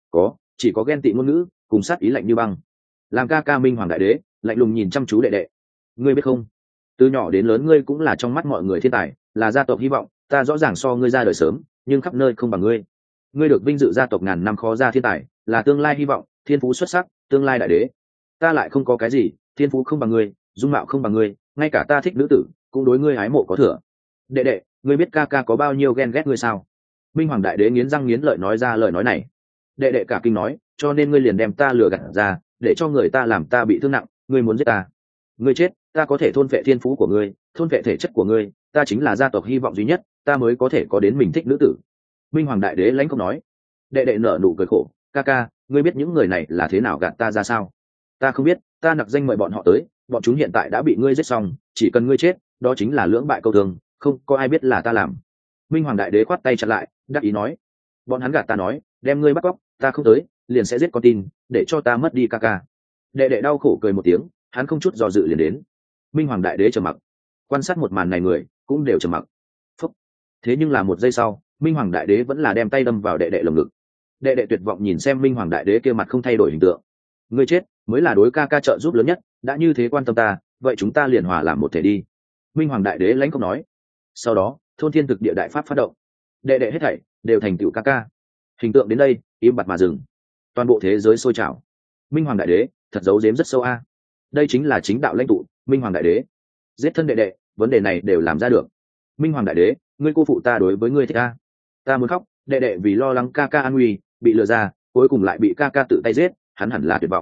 chỉ có ghen tị ngôn ngữ cùng sát ý lạnh như băng. Làm ca ca minh hoàng đại đế lạnh lùng nhìn chăm chú đệ đệ. Ngươi biết không, từ nhỏ đến lớn ngươi cũng là trong mắt mọi người thiên tài, là gia tộc hy vọng, ta rõ ràng so ngươi ra đời sớm, nhưng khắp nơi không bằng ngươi. Ngươi được vinh dự gia tộc ngàn năm khó ra thiên tài, là tương lai hy vọng, thiên phú xuất sắc, tương lai đại đế. Ta lại không có cái gì, thiên phú không bằng ngươi, dung mạo không bằng ngươi, ngay cả ta thích nữ tử cũng đối ngươi hái mộ có thừa. Đệ đệ, ngươi biết ca ca có bao nhiêu ghen ghét ngươi sao? Minh hoàng đại đế nghiến răng nghiến lợi nói ra lời nói này. Đệ đệ cả kinh nói, cho nên ngươi liền đem ta lừa gạt ra, để cho người ta làm ta bị thương nặng, ngươi muốn giết ta. Ngươi chết, ta có thể thôn phệ thiên phú của ngươi, thôn phệ thể chất của ngươi, ta chính là gia tộc hy vọng duy nhất, ta mới có thể có đến mình thích nữ tử. Minh hoàng đại đế lãnh không nói. Đệ đệ nở nụ cười khổ, ca ca, ngươi biết những người này là thế nào gạt ta ra sao? Ta không biết, ta nặc danh mời bọn họ tới, bọn chúng hiện tại đã bị ngươi giết xong, chỉ cần ngươi chết, đó chính là lưỡng bại câu thương, không có ai biết là ta làm. Minh hoàng đại đế khoát tay chặn lại, đắc ý nói, bọn hắn gạt ta nói, đem ngươi bắt cóc, ta không tới, liền sẽ giết con tin, để cho ta mất đi ca ca. Đệ đệ đau khổ cười một tiếng, hắn không chút do dự liền đến. Minh hoàng đại đế trầm mặc, quan sát một màn này người cũng đều trầm mặc. Phúc. Thế nhưng là một giây sau, minh hoàng đại đế vẫn là đem tay đâm vào đệ đệ lồng ngực. Đệ đệ tuyệt vọng nhìn xem minh hoàng đại đế kia mặt không thay đổi hình tượng. Ngươi chết mới là đối ca ca trợ giúp lớn nhất, đã như thế quan tâm ta, vậy chúng ta liền hòa làm một thể đi. Minh hoàng đại đế lãnh không nói. Sau đó thôn thiên thực địa đại pháp phát động, đệ đệ hết thảy đều thành tựu ca ca. Hình tượng đến đây im bặt mà dừng, toàn bộ thế giới sôi trào. Minh hoàng đại đế thật giấu giếm rất sâu a. Đây chính là chính đạo lãnh tụ minh hoàng đại đế, giết thân đệ đệ, vấn đề này đều làm ra được. Minh hoàng đại đế, ngươi cô phụ ta đối với ngươi thích a. Ta muốn khóc, đệ đệ vì lo lắng ca ca an nguy bị lừa ra, cuối cùng lại bị ca ca tự tay giết, hắn hẳn là tuyệt vọng.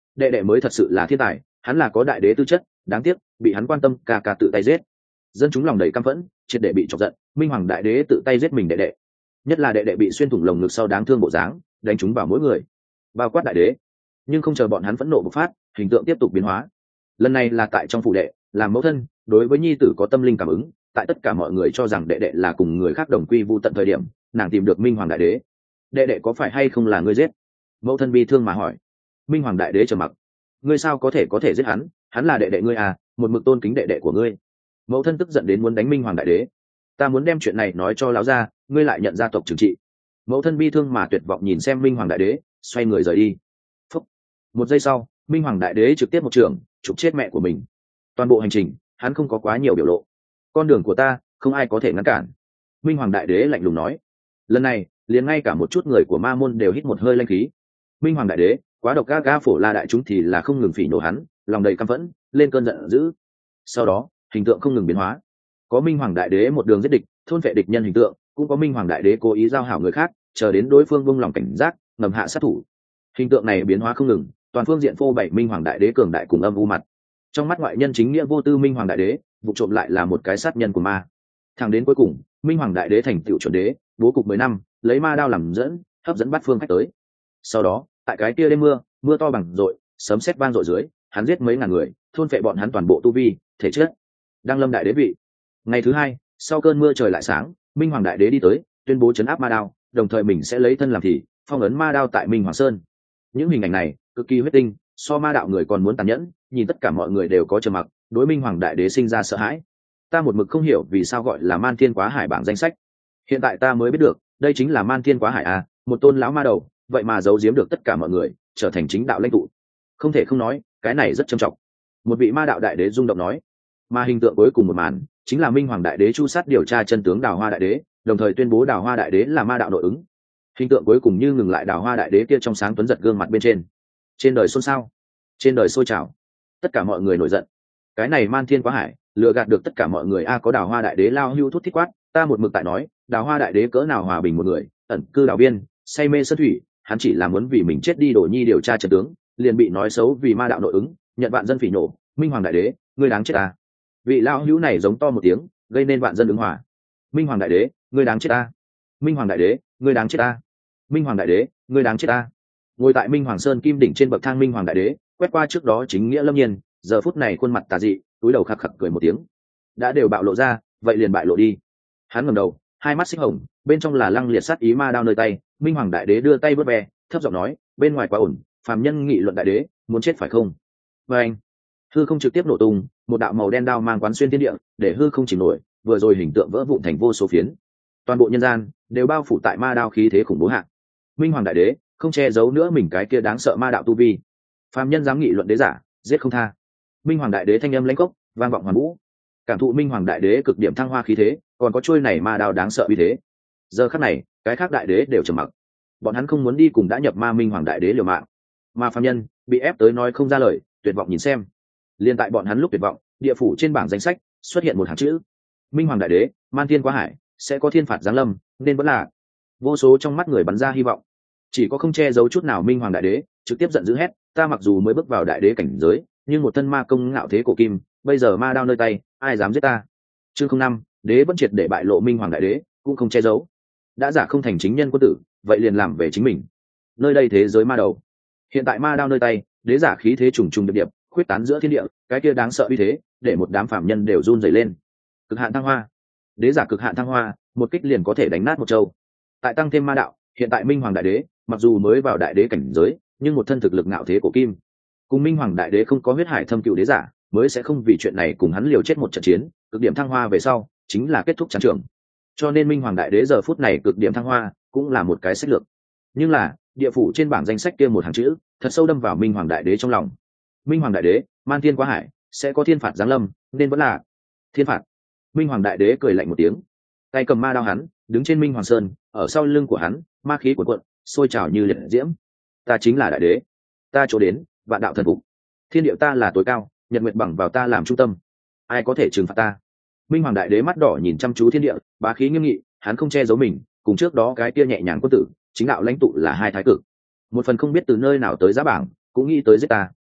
đệ đệ mới thật sự là thiên tài, hắn là có đại đế tư chất, đáng tiếc bị hắn quan tâm ca ca tự tay giết. Dân chúng lòng đầy căm phẫn, triệt để bị chọc giận, minh hoàng đại đế tự tay giết mình đệ đệ, nhất là đệ đệ bị xuyên thủng lồng ngực sau đáng thương bộ dáng, đánh trúng vào mỗi người, bao quát đại đế. Nhưng không chờ bọn hắn phẫn nộ bộc phát, hình tượng tiếp tục biến hóa. Lần này là tại trong phủ đệ, làm mẫu thân đối với nhi tử có tâm linh cảm ứng, tại tất cả mọi người cho rằng đệ đệ là cùng người khác đồng quy vu tận thời điểm, nàng tìm được minh hoàng đại đế. Đệ đệ có phải hay không là ngươi giết? Mẫu thân bi thương mà hỏi. Minh hoàng đại đế trầm mặc. Ngươi sao có thể giết hắn, hắn là đệ đệ ngươi à, một mực tôn kính đệ đệ của ngươi. Mẫu thân tức giận đến muốn đánh minh hoàng đại đế. Ta muốn đem chuyện này nói cho lão gia, ngươi lại nhận gia tộc trừng trị. Mẫu thân bi thương mà tuyệt vọng nhìn xem minh hoàng đại đế, xoay người rời đi. Phúc. Một giây sau, minh hoàng đại đế trực tiếp một trường chụp chết mẹ của mình. Toàn bộ hành trình hắn không có quá nhiều biểu lộ. Con đường của ta không ai có thể ngăn cản. Minh hoàng đại đế lạnh lùng nói. Lần này liền ngay cả một chút người của ma môn đều hít một hơi lanh khí. Minh hoàng đại đế quá độc, ga phổ la đại chúng thì là không ngừng phỉ nổ hắn, lòng đầy căm phẫn, lên cơn giận dữ. Sau đó hình tượng không ngừng biến hóa, có minh hoàng đại đế một đường giết địch, thôn vệ địch nhân hình tượng, cũng có minh hoàng đại đế cố ý giao hảo người khác, chờ đến đối phương buông lòng cảnh giác, ngầm hạ sát thủ. Hình tượng này biến hóa không ngừng, toàn phương diện phô bày minh hoàng đại đế cường đại cùng âm u mặt. Trong mắt ngoại nhân chính nghĩa vô tư minh hoàng đại đế, vụ trộm lại là một cái sát nhân của ma. Thẳng đến cuối cùng, minh hoàng đại đế thành tựu chuẩn đế, bố cục 10 năm, lấy ma đao làm dẫn, hấp dẫn bắt phương khách tới. Sau đó, tại cái kia đêm mưa to bằng dội, sấm sét vang dội dưới, hắn giết mấy ngàn người, thôn phệ bọn hắn toàn bộ tu vi, thể chất. Đăng lâm đại đế vị. Ngày thứ hai, sau cơn mưa trời lại sáng, minh hoàng đại đế đi tới, tuyên bố trấn áp ma đao, đồng thời mình sẽ lấy thân làm thị, phong ấn ma đao tại minh hoàng sơn. Những hình ảnh này cực kỳ huyết tinh, so ma đạo người còn muốn tàn nhẫn, nhìn tất cả mọi người đều có trầm mặc, đối minh hoàng đại đế sinh ra sợ hãi. Ta một mực không hiểu vì sao gọi là man thiên quá hải bảng danh sách, hiện tại ta mới biết được, đây chính là man thiên quá hải à, một tôn lão ma đầu, vậy mà giấu giếm được tất cả mọi người, trở thành chính đạo lãnh tụ. Không thể không nói, cái này rất trầm trọng. Một vị ma đạo đại đế rung động nói. Mà hình tượng cuối cùng một màn chính là minh hoàng đại đế chu sát điều tra chân tướng Đào Hoa đại đế, đồng thời tuyên bố Đào Hoa đại đế là ma đạo nội ứng. Hình tượng cuối cùng như ngừng lại Đào Hoa đại đế kia trong sáng tuấn giật gương mặt bên trên. Trên đời xôn xao, trên đời sôi trào, tất cả mọi người nổi giận. Cái này man thiên quá hải, lừa gạt được tất cả mọi người a. Có Đào Hoa đại đế lao hưu thút thít quát, ta một mực tại nói, Đào Hoa đại đế cỡ nào hòa bình một người, ẩn cư đảo biên, say mê sơn thủy, hắn chỉ là muốn vì mình chết đi đổ nhi điều tra chân tướng, liền bị nói xấu vì ma đạo nội ứng, nhận vạn dân phỉ nổ. Minh hoàng đại đế, ngươi đáng chết ta. Vị lao hữu này giống to một tiếng, gây nên vạn dân ứng hòa. Minh hoàng đại đế, ngươi đáng chết ta. Minh hoàng đại đế, ngươi đáng chết ta. Minh hoàng đại đế, ngươi đáng chết ta. Ngồi tại minh hoàng sơn kim đỉnh trên bậc thang minh hoàng đại đế quét qua trước đó chính nghĩa lâm nhiên, giờ phút này khuôn mặt tà dị, túi đầu khạc khạc cười một tiếng. Đã đều bạo lộ ra, vậy liền bại lộ đi. Hắn ngẩng đầu, hai mắt xích hồng, bên trong là lăng liệt sát ý ma đao nơi tay. Minh hoàng đại đế đưa tay vớt ve, thấp giọng nói, bên ngoài quá ổn, phàm nhân nghị luận đại đế, muốn chết phải không? Và anh, hư không trực tiếp nổ tung, một đạo màu đen đao mang quán xuyên thiên địa, để hư không chìm nổi, vừa rồi hình tượng vỡ vụn thành vô số phiến. Toàn bộ nhân gian đều bao phủ tại ma đao khí thế khủng bố hạ. Minh hoàng đại đế không che giấu nữa mình cái kia đáng sợ ma đạo tu vi. Phàm nhân dám nghị luận đế giả, giết không tha. Minh hoàng đại đế thanh âm lãnh cốc, vang vọng hoàn vũ. Cảm thụ minh hoàng đại đế cực điểm thăng hoa khí thế, còn có chuôi này ma đao đáng sợ uy thế. Giờ khắc này, cái khác đại đế đều trầm mặc. Bọn hắn không muốn đi cùng đã nhập ma minh hoàng đại đế liều mạng, mà phàm nhân bị ép tới nói không ra lời, tuyệt vọng nhìn xem. Liên tại bọn hắn lúc tuyệt vọng, địa phủ trên bảng danh sách xuất hiện một hàng chữ: minh hoàng đại đế, man thiên quá hải, sẽ có thiên phạt giáng lâm, nên vẫn là. Vô số trong mắt người bắn ra hy vọng. Chỉ có không che giấu chút nào minh hoàng đại đế trực tiếp giận dữ hét, ta mặc dù mới bước vào đại đế cảnh giới, nhưng một thân ma công ngạo thế cổ kim, bây giờ ma đao nơi tay, ai dám giết ta? Chương 05, đế vẫn triệt để bại lộ minh hoàng đại đế, cũng không che giấu. Đã giả không thành chính nhân quân tử, vậy liền làm về chính mình. Nơi đây thế giới ma đầu, hiện tại ma đao nơi tay, đế giả khí thế trùng trùng điệp điệp, khuyết tán giữa thiên địa, cái kia đáng sợ uy thế, để một đám phạm nhân đều run rẩy lên. Cực hạn thăng hoa, đế giả cực hạn thăng hoa, một kích liền có thể đánh nát một châu. Tại tăng thêm ma đạo, hiện tại minh hoàng đại đế mặc dù mới vào đại đế cảnh giới, nhưng một thân thực lực ngạo thế của kim, cùng minh hoàng đại đế không có huyết hải thâm cựu đế giả, mới sẽ không vì chuyện này cùng hắn liều chết một trận chiến. Cực điểm thăng hoa về sau, chính là kết thúc chiến trường. Cho nên minh hoàng đại đế giờ phút này cực điểm thăng hoa, cũng là một cái sách lược. Nhưng là địa phủ trên bảng danh sách kia một hàng chữ, thật sâu đâm vào minh hoàng đại đế trong lòng. Minh hoàng đại đế, man thiên quá hải, sẽ có thiên phạt giáng lâm, nên vẫn là thiên phạt. Minh hoàng đại đế cười lạnh một tiếng, tay cầm ma đao hắn đứng trên minh hoàng sơn, ở sau lưng của hắn ma khí cuộn cuộn, sôi trào như liệt diễm. Ta chính là đại đế, ta chỗ đến vạn đạo thần phục, thiên điệu ta là tối cao, nhật nguyện bằng vào ta làm trung tâm, ai có thể trừng phạt ta? Minh hoàng đại đế mắt đỏ nhìn chăm chú thiên địa, bá khí nghiêm nghị, hắn không che giấu mình, cùng trước đó cái kia nhẹ nhàng quân tử chính đạo lãnh tụ là hai thái cực. Một phần không biết từ nơi nào tới giá bảng, cũng nghĩ tới giết ta.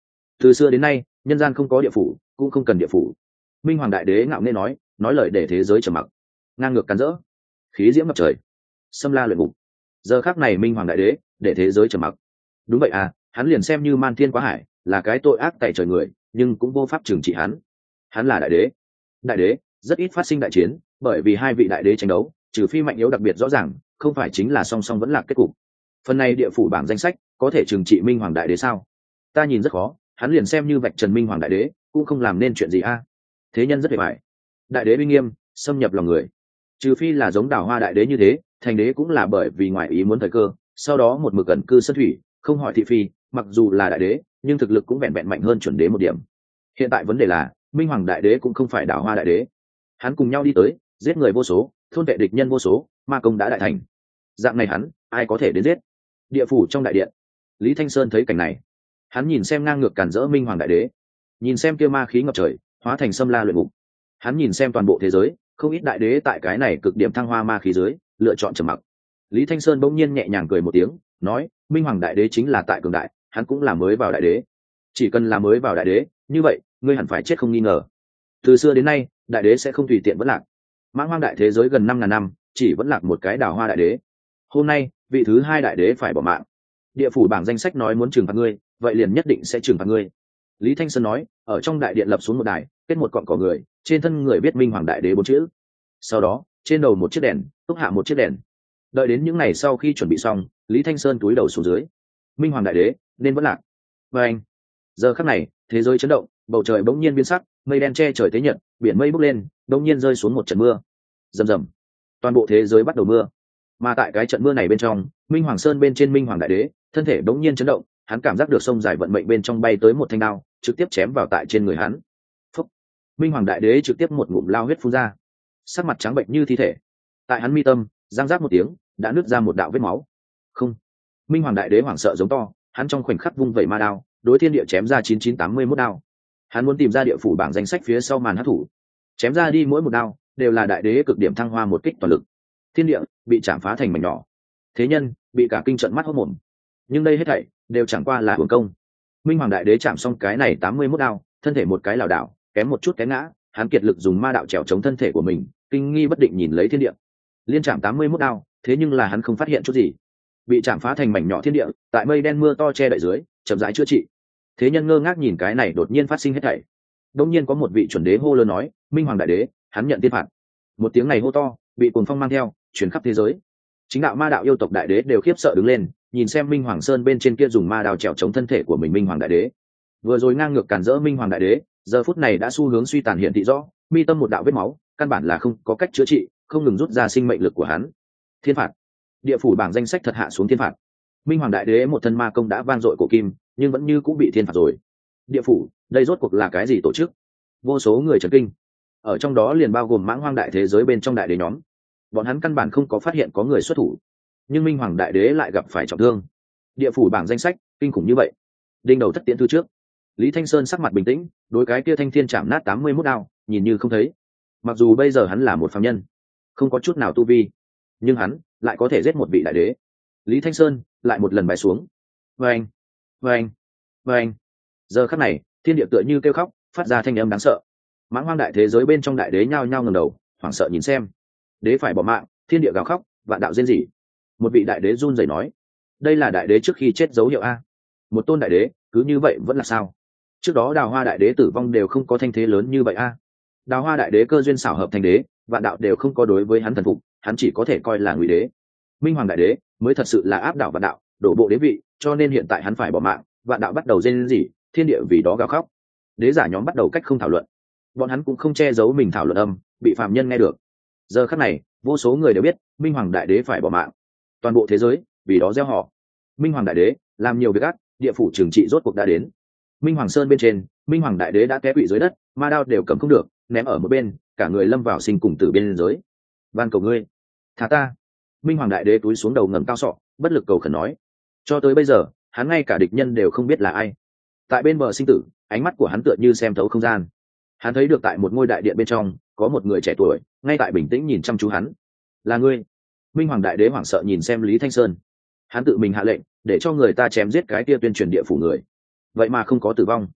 Từ xưa đến nay nhân gian không có địa phủ cũng không cần địa phủ. Minh hoàng đại đế ngạo nghễ nói lời để thế giới trầm mặc, ngang ngược càn rỡ, khí diễm ngập trời, xâm la luyện ngục. Giờ khắc này minh hoàng đại đế để thế giới trầm mặc. Đúng vậy à, hắn liền xem như man thiên quá hải, là cái tội ác tày trời người, nhưng cũng vô pháp trừng trị hắn. Hắn là đại đế. Đại đế rất ít phát sinh đại chiến, bởi vì hai vị đại đế tranh đấu, trừ phi mạnh yếu đặc biệt rõ ràng, không phải chính là song song vẫn là kết cục. Phần này địa phủ bảng danh sách có thể trừng trị minh hoàng đại đế sao? Ta nhìn rất khó, hắn liền xem như vạch trần minh hoàng đại đế cũng không làm nên chuyện gì a. Thế nhân rất hề bại, đại đế uy nghiêm xâm nhập lòng người, trừ phi là giống Đào Hoa đại đế như thế, thành đế cũng là bởi vì ngoại ý muốn thời cơ, sau đó một mực ẩn cư sân thủy, không hỏi thị phi, mặc dù là đại đế nhưng thực lực cũng vẹn vẹn mạnh hơn chuẩn đế một điểm. Hiện tại vấn đề là minh hoàng đại đế cũng không phải Đào Hoa đại đế, hắn cùng nhau đi tới giết người vô số, thôn vệ địch nhân vô số, ma công đã đại thành, dạng này hắn ai có thể đến giết? Địa phủ trong đại điện, Lý Thanh Sơn thấy cảnh này, hắn nhìn xem ngang ngược cản rỡ minh hoàng đại đế, nhìn xem kia ma khí ngập trời hóa thành xâm la luyện ngục, hắn nhìn xem toàn bộ thế giới không ít đại đế tại cái này cực điểm thăng hoa ma khí dưới lựa chọn trầm mặc. Lý Thanh Sơn bỗng nhiên nhẹ nhàng cười một tiếng, nói minh hoàng đại đế chính là tại cường đại, hắn cũng là mới vào đại đế. Chỉ cần là mới vào đại đế như vậy ngươi hẳn phải chết không nghi ngờ. Từ xưa đến nay đại đế sẽ không tùy tiện vẫn lạc, mãng hoang đại thế giới gần 5.000 năm chỉ vẫn lạc một cái Đào Hoa đại đế. Hôm nay vị thứ hai đại đế phải bỏ mạng, địa phủ bảng danh sách nói muốn trừng phạt ngươi, vậy liền nhất định sẽ trừng phạt ngươi. Lý Thanh Sơn nói, ở trong đại điện lập xuống một đài, kết một cọn cỏ người, trên thân người viết minh hoàng đại đế 4 chữ. Sau đó trên đầu một chiếc đèn, túc hạ một chiếc đèn. Đợi đến những ngày sau khi chuẩn bị xong, Lý Thanh Sơn túi đầu xuống dưới. Minh hoàng đại đế nên vẫn lạc. Và anh, giờ khắc này thế giới chấn động, bầu trời bỗng nhiên biến sắc, mây đen che trời tế nhật, biển mây bốc lên, bỗng nhiên rơi xuống một trận mưa. Rầm rầm, toàn bộ thế giới bắt đầu mưa. Mà tại cái trận mưa này bên trong, minh hoàng sơn bên trên minh hoàng đại đế thân thể bỗng nhiên chấn động, hắn cảm giác được sông dài vận mệnh bên trong bay tới một thanh đao, trực tiếp chém vào tại trên người hắn. Phúc. Minh hoàng đại đế trực tiếp một ngụm lao huyết phun ra, sắc mặt trắng bệnh như thi thể. Tại hắn mi tâm giang giác một tiếng, đã nứt ra một đạo vết máu. Không. Minh hoàng đại đế hoảng sợ giống to, hắn trong khoảnh khắc vung vẩy ma đao, đối thiên địa chém ra 9981 đao. Hắn muốn tìm ra địa phủ bảng danh sách phía sau màn hắc thủ, chém ra đi mỗi một đao đều là đại đế cực điểm thăng hoa một kích toàn lực. Thiên địa bị chạm phá thành mảnh nhỏ, thế nhân bị cả kinh trận mắt hốt mồm. Nhưng đây hết thảy đều chẳng qua là hưởng công. Minh hoàng đại đế chạm xong cái này 81 đao, thân thể một cái lảo đảo, kém một chút té ngã, hắn kiệt lực dùng ma đạo trèo chống thân thể của mình, kinh nghi bất định nhìn lấy thiên địa. Liên chạm 81 đao, thế nhưng là hắn không phát hiện chút gì. Bị chạm phá thành mảnh nhỏ thiên địa, tại mây đen mưa to che đậy dưới, chậm rãi chữa trị. Thế nhân ngơ ngác nhìn cái này đột nhiên phát sinh hết thảy. Đột nhiên có một vị chuẩn đế hô lớn nói, Minh hoàng đại đế, hắn nhận tiên phạt. Một tiếng này hô to, bị cuồng phong mang theo, truyền khắp thế giới. Chính đạo ma đạo yêu tộc đại đế đều khiếp sợ đứng lên, nhìn xem minh hoàng sơn bên trên kia dùng ma đao trèo chống thân thể của mình minh hoàng đại đế. Vừa rồi ngang ngược cản rỡ minh hoàng đại đế, giờ phút này đã xu hướng suy tàn hiện thị rõ, mi tâm một đạo vết máu, căn bản là không có cách chữa trị, không ngừng rút ra sinh mệnh lực của hắn. Thiên phạt, địa phủ bảng danh sách thật hạ xuống thiên phạt. Minh hoàng đại đế một thân ma công đã vang dội cổ kim, nhưng vẫn như cũng bị thiên phạt rồi. Địa phủ, đây rốt cuộc là cái gì tổ chức? Vô số người chấn kinh, ở trong đó liền bao gồm mãng hoang đại thế giới bên trong đại đế nhóm. Bọn hắn căn bản không có phát hiện có người xuất thủ, nhưng minh hoàng đại đế lại gặp phải trọng thương. Địa phủ bảng danh sách kinh khủng như vậy. Đinh đầu thất tiễn thư trước, Lý Thanh Sơn sắc mặt bình tĩnh, đối cái kia thanh thiên chạm nát 81 đao nhìn như không thấy. Mặc dù bây giờ hắn là một phàm nhân, không có chút nào tu vi, nhưng hắn lại có thể giết một vị đại đế. Lý Thanh Sơn lại một lần bài xuống. Vâng, vâng, vâng. Giờ khắc này thiên địa tựa như kêu khóc, phát ra thanh âm đáng sợ. Mãng hoang đại thế giới bên trong đại đế nhao nhao ngẩng đầu, hoảng sợ nhìn xem. Đế phải bỏ mạng, thiên địa gào khóc, vạn đạo rên rỉ. Một vị đại đế run rẩy nói, đây là đại đế trước khi chết dấu hiệu a. Một tôn đại đế cứ như vậy vẫn là sao? Trước đó Đào Hoa đại đế tử vong đều không có thanh thế lớn như vậy a. Đào Hoa đại đế cơ duyên xảo hợp thành đế, vạn đạo đều không có đối với hắn thần phục, hắn chỉ có thể coi là ngụy đế. Minh hoàng đại đế mới thật sự là áp đảo vạn đạo, đổ bộ đế vị, cho nên hiện tại hắn phải bỏ mạng, vạn đạo bắt đầu rên rỉ, thiên địa vì đó gào khóc. Đế giả nhóm bắt đầu cách không thảo luận, bọn hắn cũng không che giấu mình thảo luận âm, bị phàm nhân nghe được. Giờ khắc này vô số người đều biết minh hoàng đại đế phải bỏ mạng, toàn bộ thế giới vì đó gieo họ. Minh hoàng đại đế làm nhiều việc ác, địa phủ trừng trị rốt cuộc đã đến. Minh hoàng sơn bên trên, minh hoàng đại đế đã té quỵ dưới đất, ma đao đều cầm không được, ném ở một bên, cả người lâm vào sinh cùng tử biên giới. Van cầu ngươi thả ta. Minh hoàng đại đế túi xuống đầu ngẩng cao sọ, bất lực cầu khẩn nói. Cho tới bây giờ hắn ngay cả địch nhân đều không biết là ai. Tại bên bờ sinh tử, ánh mắt của hắn tựa như xem thấu không gian. Hắn thấy được tại một ngôi đại điện bên trong có một người trẻ tuổi ngay tại bình tĩnh nhìn chăm chú hắn. Là ngươi? Minh hoàng đại đế hoảng sợ nhìn xem Lý Thanh Sơn. Hắn tự mình hạ lệnh để cho người ta chém giết cái kia tuyên truyền địa phủ người, vậy mà không có tử vong.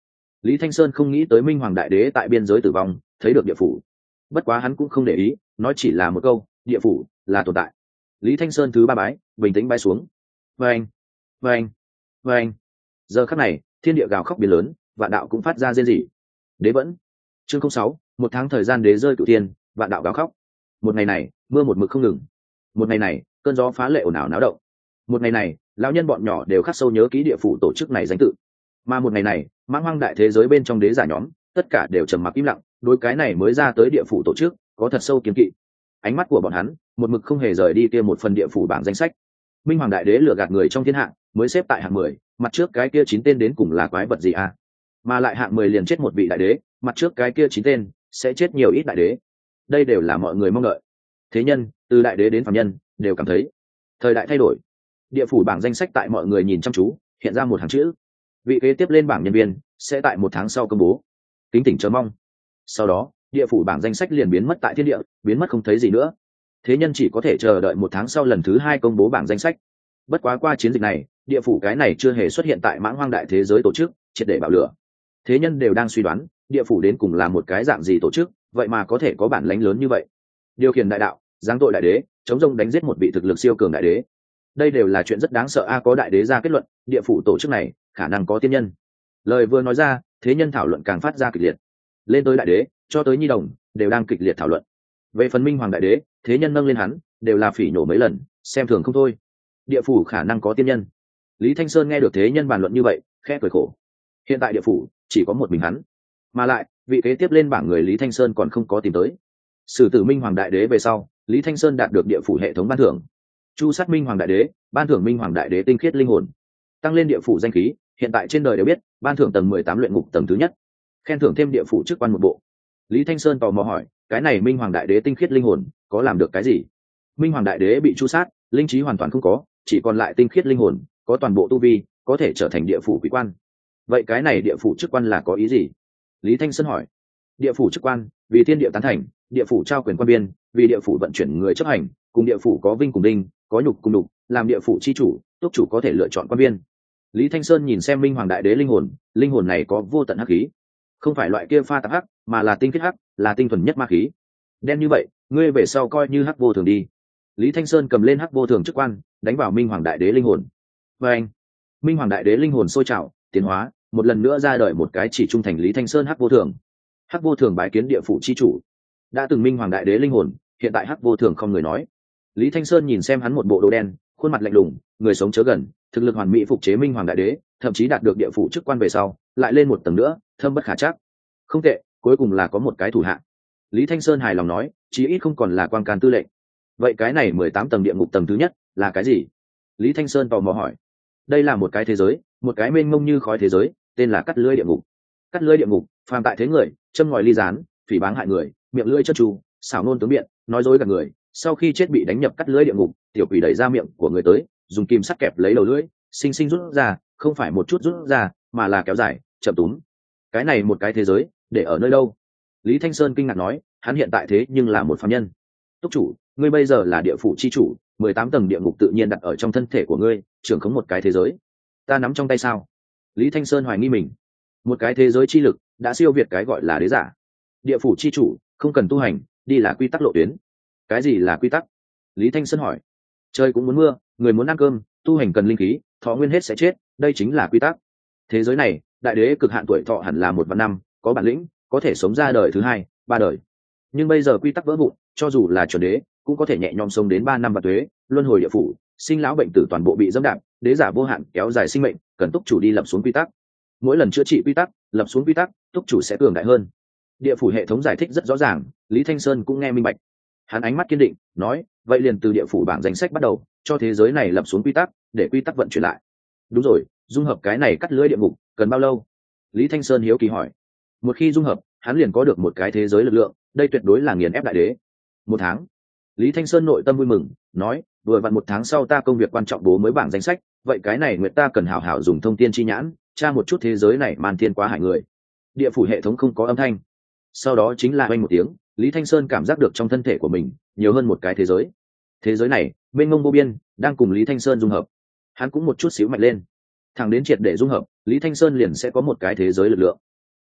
Lý Thanh Sơn không nghĩ tới Minh Hoàng Đại Đế tại biên giới tử vong thấy được địa phủ, bất quá hắn cũng không để ý, nói chỉ là một câu, địa phủ là tồn tại. Lý Thanh Sơn thứ ba bái, bình tĩnh bái xuống. Vâng, vâng, vâng. Giờ khắc này, thiên địa gào khóc biến lớn, vạn đạo cũng phát ra rên rỉ. Đế vẫn. Chương 06, một tháng thời gian đế rơi cửu thiên, vạn đạo gào khóc. Một ngày này, mưa một mực không ngừng. Một ngày này, cơn gió phá lệ ồn ào náo động. Một ngày này, lão nhân bọn nhỏ đều khắc sâu nhớ kỹ địa phủ tổ chức này danh tự. Mà một ngày này, mãng hoang đại thế giới bên trong đế giả nhóm, tất cả đều trầm mặc im lặng, đối cái này mới ra tới địa phủ tổ chức, có thật sâu kiêng kỵ. Ánh mắt của bọn hắn, một mực không hề rời đi kia một phần địa phủ bảng danh sách. Minh Hoàng Đại Đế lừa gạt người trong thiên hạ, mới xếp tại hạng 10, mặt trước cái kia 9 tên đến cùng là quái vật gì à? Mà lại hạng 10 liền chết một vị đại đế, mặt trước cái kia 9 tên sẽ chết nhiều ít đại đế. Đây đều là mọi người mong đợi. Thế nhân, từ đại đế đến phàm nhân, đều cảm thấy thời đại thay đổi. Địa phủ bảng danh sách tại mọi người nhìn chăm chú, hiện ra một hàng chữ. Vị kế tiếp lên bảng nhân viên sẽ tại một tháng sau công bố. Kính tỉnh chờ mong. Sau đó, địa phủ bảng danh sách liền biến mất tại thiên địa, biến mất không thấy gì nữa. Thế nhân chỉ có thể chờ đợi một tháng sau lần thứ 2 công bố bảng danh sách. Bất quá qua chiến dịch này, địa phủ cái này chưa hề xuất hiện tại mãng hoang đại thế giới tổ chức, triệt để bạo lửa. Thế nhân đều đang suy đoán, địa phủ đến cùng là một cái dạng gì tổ chức, vậy mà có thể có bản lãnh lớn như vậy. Điều khiển đại đạo, giáng tội đại đế, chống rông đánh giết một vị thực lực siêu cường đại đế. Đây đều là chuyện rất đáng sợ a, có đại đế ra kết luận, địa phủ tổ chức này khả năng có tiên nhân. Lời vừa nói ra, thế nhân thảo luận càng phát ra kịch liệt. Lên tới đại đế, cho tới nhi đồng, đều đang kịch liệt thảo luận. Về phần Minh Hoàng Đại Đế, thế nhân nâng lên hắn, đều là phỉ nhổ mấy lần, xem thường không thôi. Địa phủ khả năng có tiên nhân. Lý Thanh Sơn nghe được thế nhân bàn luận như vậy, khẽ cười khổ. Hiện tại địa phủ chỉ có một mình hắn, mà lại vị kế tiếp lên bảng người Lý Thanh Sơn còn không có tìm tới. Sử tử Minh Hoàng Đại Đế về sau, Lý Thanh Sơn đạt được địa phủ hệ thống ban thưởng. Chu sát Minh Hoàng Đại Đế, ban thưởng Minh Hoàng Đại Đế tinh khiết linh hồn, tăng lên địa phủ danh khí. Hiện tại trên đời đều biết, ban thưởng tầng 18 luyện ngục tầng thứ nhất, khen thưởng thêm địa phủ chức quan một bộ. Lý Thanh Sơn tò mò hỏi, cái này Minh Hoàng Đại Đế tinh khiết linh hồn có làm được cái gì? Minh Hoàng Đại Đế bị chu sát, linh trí hoàn toàn không có, chỉ còn lại tinh khiết linh hồn, có toàn bộ tu vi, có thể trở thành địa phủ quý quan. Vậy cái này địa phủ chức quan là có ý gì? Lý Thanh Sơn hỏi. Địa phủ chức quan, vì thiên địa tán thành, địa phủ trao quyền quan biên, vì địa phủ vận chuyển người chấp hành, cùng địa phủ có vinh cùng đinh, có nhục cùng đục, làm địa phủ chi chủ, túc chủ có thể lựa chọn quan biên. Lý Thanh Sơn nhìn xem Minh Hoàng Đại Đế linh hồn này có vô tận hắc khí, không phải loại kia pha tạp hắc, mà là tinh khiết hắc, là tinh thuần nhất ma khí. Đen như vậy, ngươi về sau coi như hắc vô thường đi. Lý Thanh Sơn cầm lên hắc vô thường chức quan, đánh vào Minh Hoàng Đại Đế linh hồn. Và anh, Minh Hoàng Đại Đế linh hồn sôi trào, tiến hóa, một lần nữa ra đời một cái chỉ trung thành Lý Thanh Sơn hắc vô thường. Hắc vô thường bái kiến địa phủ chi chủ. Đã từng Minh Hoàng Đại Đế linh hồn, hiện tại hắc vô thường không người nói. Lý Thanh Sơn nhìn xem hắn một bộ đồ đen, khuôn mặt lạnh lùng, người sống chớ gần, thực lực hoàn mỹ phục chế Minh Hoàng Đại Đế, thậm chí đạt được địa phủ chức quan về sau, lại lên một tầng nữa, thâm bất khả trắc. Không tệ, cuối cùng là có một cái thủ hạ. Lý Thanh Sơn hài lòng nói, chí ít không còn là quan can tư lệnh. Vậy cái này 18 tầng địa ngục tầng thứ nhất là cái gì? Lý Thanh Sơn tò mò hỏi. Đây là một cái thế giới, một cái mênh mông như khói thế giới, tên là cắt lưỡi địa ngục. Cắt lưỡi địa ngục, phàm tại thế người, châm ngòi ly gián, phỉ báng hại người, miệng lưỡi chất tru, xảo ngôn tướng biện, nói dối gạt người, sau khi chết bị đánh nhập cắt lưỡi địa ngục, tiểu quỷ đẩy ra miệng của người tới, dùng kim sắt kẹp lấy đầu lưỡi, sinh sinh rút ra, không phải một chút rút ra, mà là kéo dài, chậm túm. Cái này một cái thế giới, để ở nơi đâu? Lý Thanh Sơn kinh ngạc nói, hắn hiện tại thế nhưng là một phàm nhân. Túc chủ, ngươi bây giờ là địa phủ chi chủ, 18 tầng địa ngục tự nhiên đặt ở trong thân thể của ngươi, trưởng khống một cái thế giới. Ta nắm trong tay sao? Lý Thanh Sơn hoài nghi mình. Một cái thế giới chi lực đã siêu việt cái gọi là đế giả. Địa phủ chi chủ không cần tu hành, đi là quy tắc lộ tuyến. Cái gì là quy tắc? Lý Thanh Sơn hỏi. Trời cũng muốn mưa, người muốn ăn cơm, tu hành cần linh khí, thọ nguyên hết sẽ chết, đây chính là quy tắc. Thế giới này, đại đế cực hạn tuổi thọ hẳn là 1 vạn năm, có bản lĩnh, có thể sống ra đời thứ 2, 3 đời. Nhưng bây giờ quy tắc vỡ vụn, cho dù là chuẩn đế, cũng có thể nhẹ nhõm sống đến 3 năm và tuế, luân hồi địa phủ, sinh lão bệnh tử toàn bộ bị dẫm đạp, đế giả vô hạn kéo dài sinh mệnh, cần túc chủ đi lập xuống quy tắc. Mỗi lần chữa trị quy tắc, lập xuống quy tắc, túc chủ sẽ cường đại hơn. Địa phủ hệ thống giải thích rất rõ ràng, Lý Thanh Sơn cũng nghe minh bạch. Hắn ánh mắt kiên định, nói, vậy liền từ địa phủ bảng danh sách bắt đầu, cho thế giới này lập xuống quy tắc, để quy tắc vận chuyển lại. Đúng rồi, dung hợp cái này cắt lưỡi địa ngục, cần bao lâu? Lý Thanh Sơn hiếu kỳ hỏi. Một khi dung hợp, hắn liền có được một cái thế giới lực lượng, đây tuyệt đối là nghiền ép đại đế. 1 tháng. Lý Thanh Sơn nội tâm vui mừng, nói, vừa vặn 1 tháng sau ta công việc quan trọng bố mới bảng danh sách, vậy cái này nguyệt ta cần hảo hảo dùng thông tiên chi nhãn, tra một chút thế giới này man thiên quá hại người. Địa phủ hệ thống không có âm thanh. Sau đó chính là oanh một tiếng, Lý Thanh Sơn cảm giác được trong thân thể của mình nhiều hơn một cái thế giới. Thế giới này mênh mông vô biên, đang cùng Lý Thanh Sơn dung hợp. Hắn cũng một chút xíu mạnh lên, thẳng đến triệt để dung hợp, Lý Thanh Sơn liền sẽ có một cái thế giới lực lượng.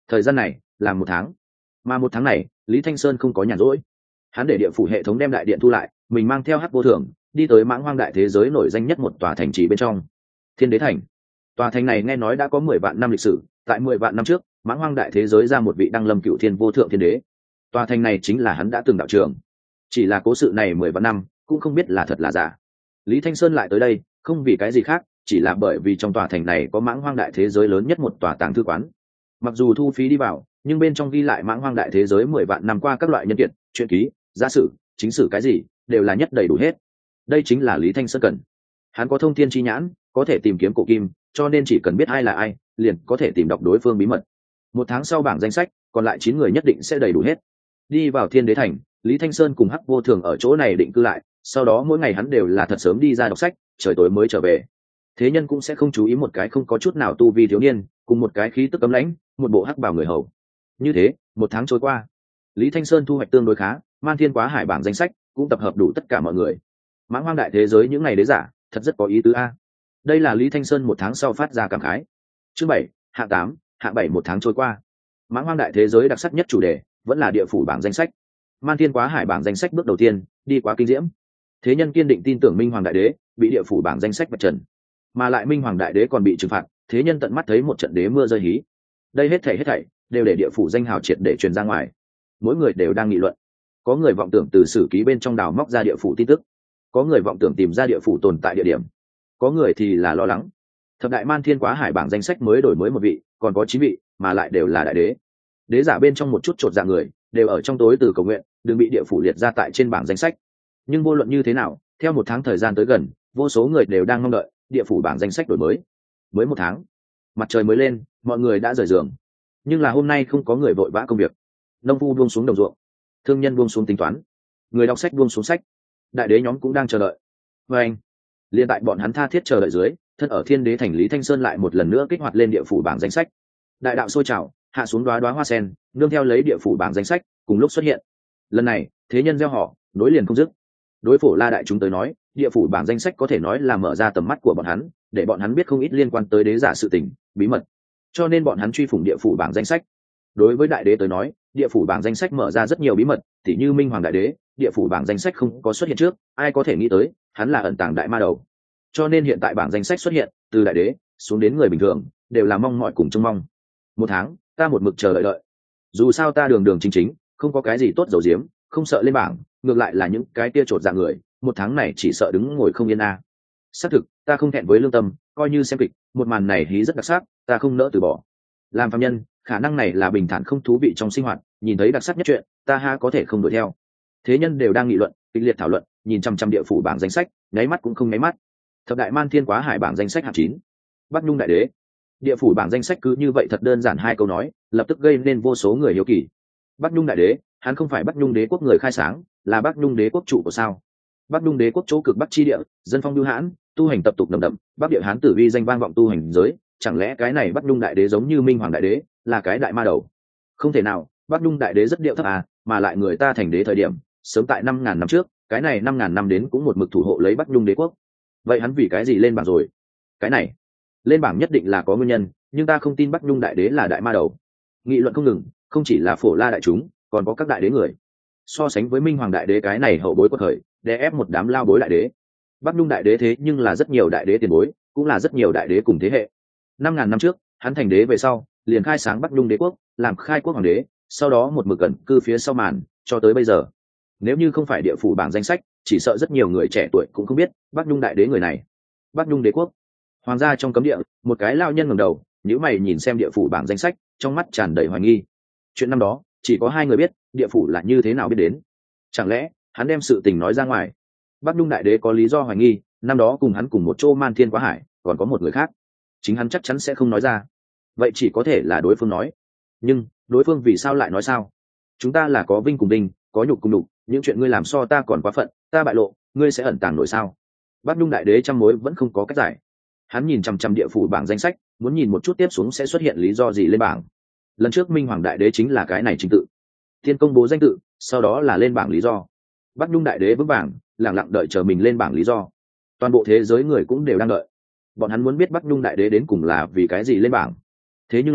Thời gian này là 1 tháng, mà 1 tháng này Lý Thanh Sơn không có nhàn rỗi. Hắn để địa phủ hệ thống đem đại điện thu lại, mình mang theo Hắc Vô Thường đi tới mãng hoang đại thế giới nổi danh nhất một tòa thành trì bên trong, Thiên Đế Thành. Tòa thành này nghe nói đã có 10 vạn năm lịch sử, tại 10 vạn năm trước mãng hoang đại thế giới ra một vị đăng lâm cựu thiên vô thượng thiên đế. Tòa thành này chính là hắn đã từng đạo trường. Chỉ là cố sự này 10 vạn năm cũng không biết là thật là giả. Lý Thanh Sơn lại tới đây không vì cái gì khác, chỉ là bởi vì trong tòa thành này có mãng hoang đại thế giới lớn nhất một tòa tàng thư quán. Mặc dù thu phí đi vào, nhưng bên trong ghi lại mãng hoang đại thế giới 10 vạn năm qua các loại nhân kiện, truyện ký, giả sử, chính sử cái gì đều là nhất đầy đủ hết. Đây chính là Lý Thanh Sơn cần. Hắn có thông thiên chi nhãn, có thể tìm kiếm cổ kim, cho nên chỉ cần biết ai là ai liền có thể tìm đọc đối phương bí mật. 1 tháng sau bảng danh sách còn lại 9 người nhất định sẽ đầy đủ hết. Đi vào Thiên Đế Thành, Lý Thanh Sơn cùng Hắc Vô Thường ở chỗ này định cư lại, sau đó mỗi ngày hắn đều là thật sớm đi ra đọc sách, trời tối mới trở về. Thế nhân cũng sẽ không chú ý một cái không có chút nào tu vi thiếu niên cùng một cái khí tức cấm lãnh, một bộ hắc bào người hầu. Như thế 1 tháng trôi qua, Lý Thanh Sơn thu hoạch tương đối khá, Man Thiên Quá Hải bảng danh sách cũng tập hợp đủ tất cả mọi người. Mãng hoang đại thế giới những ngày đế giả thật rất có ý tứ a. Đây là Lý Thanh Sơn 1 tháng sau phát ra cảm khái. Chương 7, hạng 8, hạng 7 1 tháng trôi qua. Mãng hoang đại thế giới đặc sắc nhất chủ đề vẫn là địa phủ bảng danh sách. Man Thiên Quá Hải bảng danh sách bước đầu tiên đi quá kinh diễm. Thế nhân kiên định tin tưởng Minh Hoàng đại đế bị địa phủ bảng danh sách vạch trần, mà lại Minh Hoàng đại đế còn bị trừng phạt, thế nhân tận mắt thấy một trận đế mưa rơi hí. Đây hết thảy đều để địa phủ danh hào triệt để truyền ra ngoài. Mỗi người đều đang nghị luận. Có người vọng tưởng từ sử ký bên trong đào móc ra địa phủ tin tức, có người vọng tưởng tìm ra địa phủ tồn tại địa điểm, có người thì là lo lắng thập đại Man Thiên Quá Hải bảng danh sách mới đổi mới một vị, còn có 9 vị mà lại đều là đại đế. Đế giả bên trong một chút chột dạ người đều ở trong tối từ cầu nguyện đừng bị địa phủ liệt ra tại trên bảng danh sách. Nhưng vô luận như thế nào, theo 1 tháng thời gian tới gần, vô số người đều đang mong đợi địa phủ bảng danh sách đổi mới. Mới 1 tháng, mặt trời mới lên, mọi người đã rời giường, nhưng là hôm nay không có người vội vã công việc. Nông phu buông xuống đồng ruộng, thương nhân buông xuống tính toán, người đọc sách buông xuống sách, đại đế nhóm cũng đang chờ đợi. Và anh, liên tại bọn hắn tha thiết chờ đợi dưới, thân ở Thiên Đế Thành Lý Thanh Sơn lại một lần nữa kích hoạt lên địa phủ bảng danh sách. Đại đạo sôi trào, hạ xuống đóa đóa hoa sen, nương theo lấy địa phủ bảng danh sách cùng lúc xuất hiện. Lần này thế nhân gieo họ nối liền không dứt. Đối Phổ La đại chúng tới nói, địa phủ bảng danh sách có thể nói là mở ra tầm mắt của bọn hắn, để bọn hắn biết không ít liên quan tới đế giả sự tình bí mật, cho nên bọn hắn truy phủng địa phủ bảng danh sách. Đối với đại đế tới nói, địa phủ bảng danh sách mở ra rất nhiều bí mật, tỉ như Minh Hoàng đại đế, địa phủ bảng danh sách không có xuất hiện trước, ai có thể nghĩ tới hắn là ẩn tàng đại ma đầu. Cho nên hiện tại bảng danh sách xuất hiện, từ đại đế xuống đến người bình thường đều là mong mỏi cùng trông mong. 1 tháng ta một mực chờ đợi, dù sao ta đường đường chính chính, không có cái gì tốt dầu diếm, không sợ lên bảng, ngược lại là những cái kia trột dạ người 1 tháng này chỉ sợ đứng ngồi không yên a. Xác thực ta không thẹn với lương tâm, coi như xem kịch, một màn này hí rất đặc sắc, ta không nỡ từ bỏ. Làm phàm nhân, khả năng này là bình thản không thú vị trong sinh hoạt, nhìn thấy đặc sắc nhất chuyện, ta ha có thể không đuổi theo. Thế nhân đều đang nghị luận, kịch liệt thảo luận, nhìn chăm chăm địa phủ bảng danh sách, nháy mắt cũng không nháy mắt. Thập đại Man Thiên Quá Hải bảng danh sách hạng 9, Bắc Nhung đại đế. Địa phủ bảng danh sách cứ như vậy thật đơn giản 2 câu nói, lập tức gây nên vô số người hiếu kỳ. Bắc Nhung đại đế, hắn không phải Bắc Nhung đế quốc người khai sáng, là Bắc Nhung đế quốc chủ của sao? Bắc Nhung đế quốc chỗ cực bắc chi địa, dân phong lưu hãn, tu hành tập tục đậm đậm, Bắc địa hán tử vi danh vang vọng tu hành giới, chẳng lẽ cái này Bắc Nhung đại đế giống như Minh Hoàng đại đế, là cái đại ma đầu? Không thể nào, Bắc Nhung đại đế rất điệu thấp à, mà lại người ta thành đế thời điểm, sớm tại 5000 năm trước, cái này 5000 năm đến cũng một mực thủ hộ lấy Bắc Nhung đế quốc. Vậy hắn vì cái gì lên bảng rồi? Cái này, lên bảng nhất định là có nguyên nhân, nhưng ta không tin Bắc Nhung đại đế là đại ma đầu. Nghị luận không ngừng, không chỉ là Phổ La đại chúng, còn có các đại đế người. So sánh với Minh Hoàng đại đế cái này hậu bối quật khởi, đè ép một đám lao bối đại đế. Bắc Nhung đại đế thế nhưng là rất nhiều đại đế tiền bối, cũng là rất nhiều đại đế cùng thế hệ. 5000 năm trước, hắn thành đế về sau, liền khai sáng Bắc Nhung đế quốc, làm khai quốc hoàng đế, sau đó một mực cẩn cư phía sau màn, cho tới bây giờ. Nếu như không phải địa phủ bảng danh sách, chỉ sợ rất nhiều người trẻ tuổi cũng không biết Bắc Nhung đại đế người này. Bắc Nhung đế quốc, hoàng gia trong cấm địa, một cái lao nhân ngẩng đầu, nhíu mày nhìn xem địa phủ bảng danh sách, trong mắt tràn đầy hoài nghi. Chuyện năm đó, chỉ có 2 người biết, địa phủ là như thế nào biết đến. Chẳng lẽ hắn đem sự tình nói ra ngoài? Bắc Nhung đại đế có lý do hoài nghi, năm đó cùng hắn cùng một chỗ Man Thiên Quá Hải, còn có một người khác, chính hắn chắc chắn sẽ không nói ra. Vậy chỉ có thể là đối phương nói. Nhưng đối phương vì sao lại nói sao? Chúng ta là có vinh cùng vinh, có nhục cùng nhục, những chuyện ngươi làm so ta còn quá phận, ta bại lộ, ngươi sẽ ẩn tàng nổi sao? Bắc Nhung đại đế trăm mối vẫn không có cách giải. Hắn nhìn chằm chằm địa phủ bảng danh sách, muốn nhìn một chút tiếp xuống sẽ xuất hiện lý do gì lên bảng. Lần trước Minh Hoàng đại đế chính là cái này trình tự, tiên công bố danh tự, sau đó là lên bảng lý do. Bắc Nhung đại đế vững vàng, lặng lặng đợi chờ mình lên bảng lý do. Toàn bộ thế giới người cũng đều đang đợi, bọn hắn muốn biết Bắc Nhung đại đế đến cùng là vì cái gì lên bảng. Thế nhưng là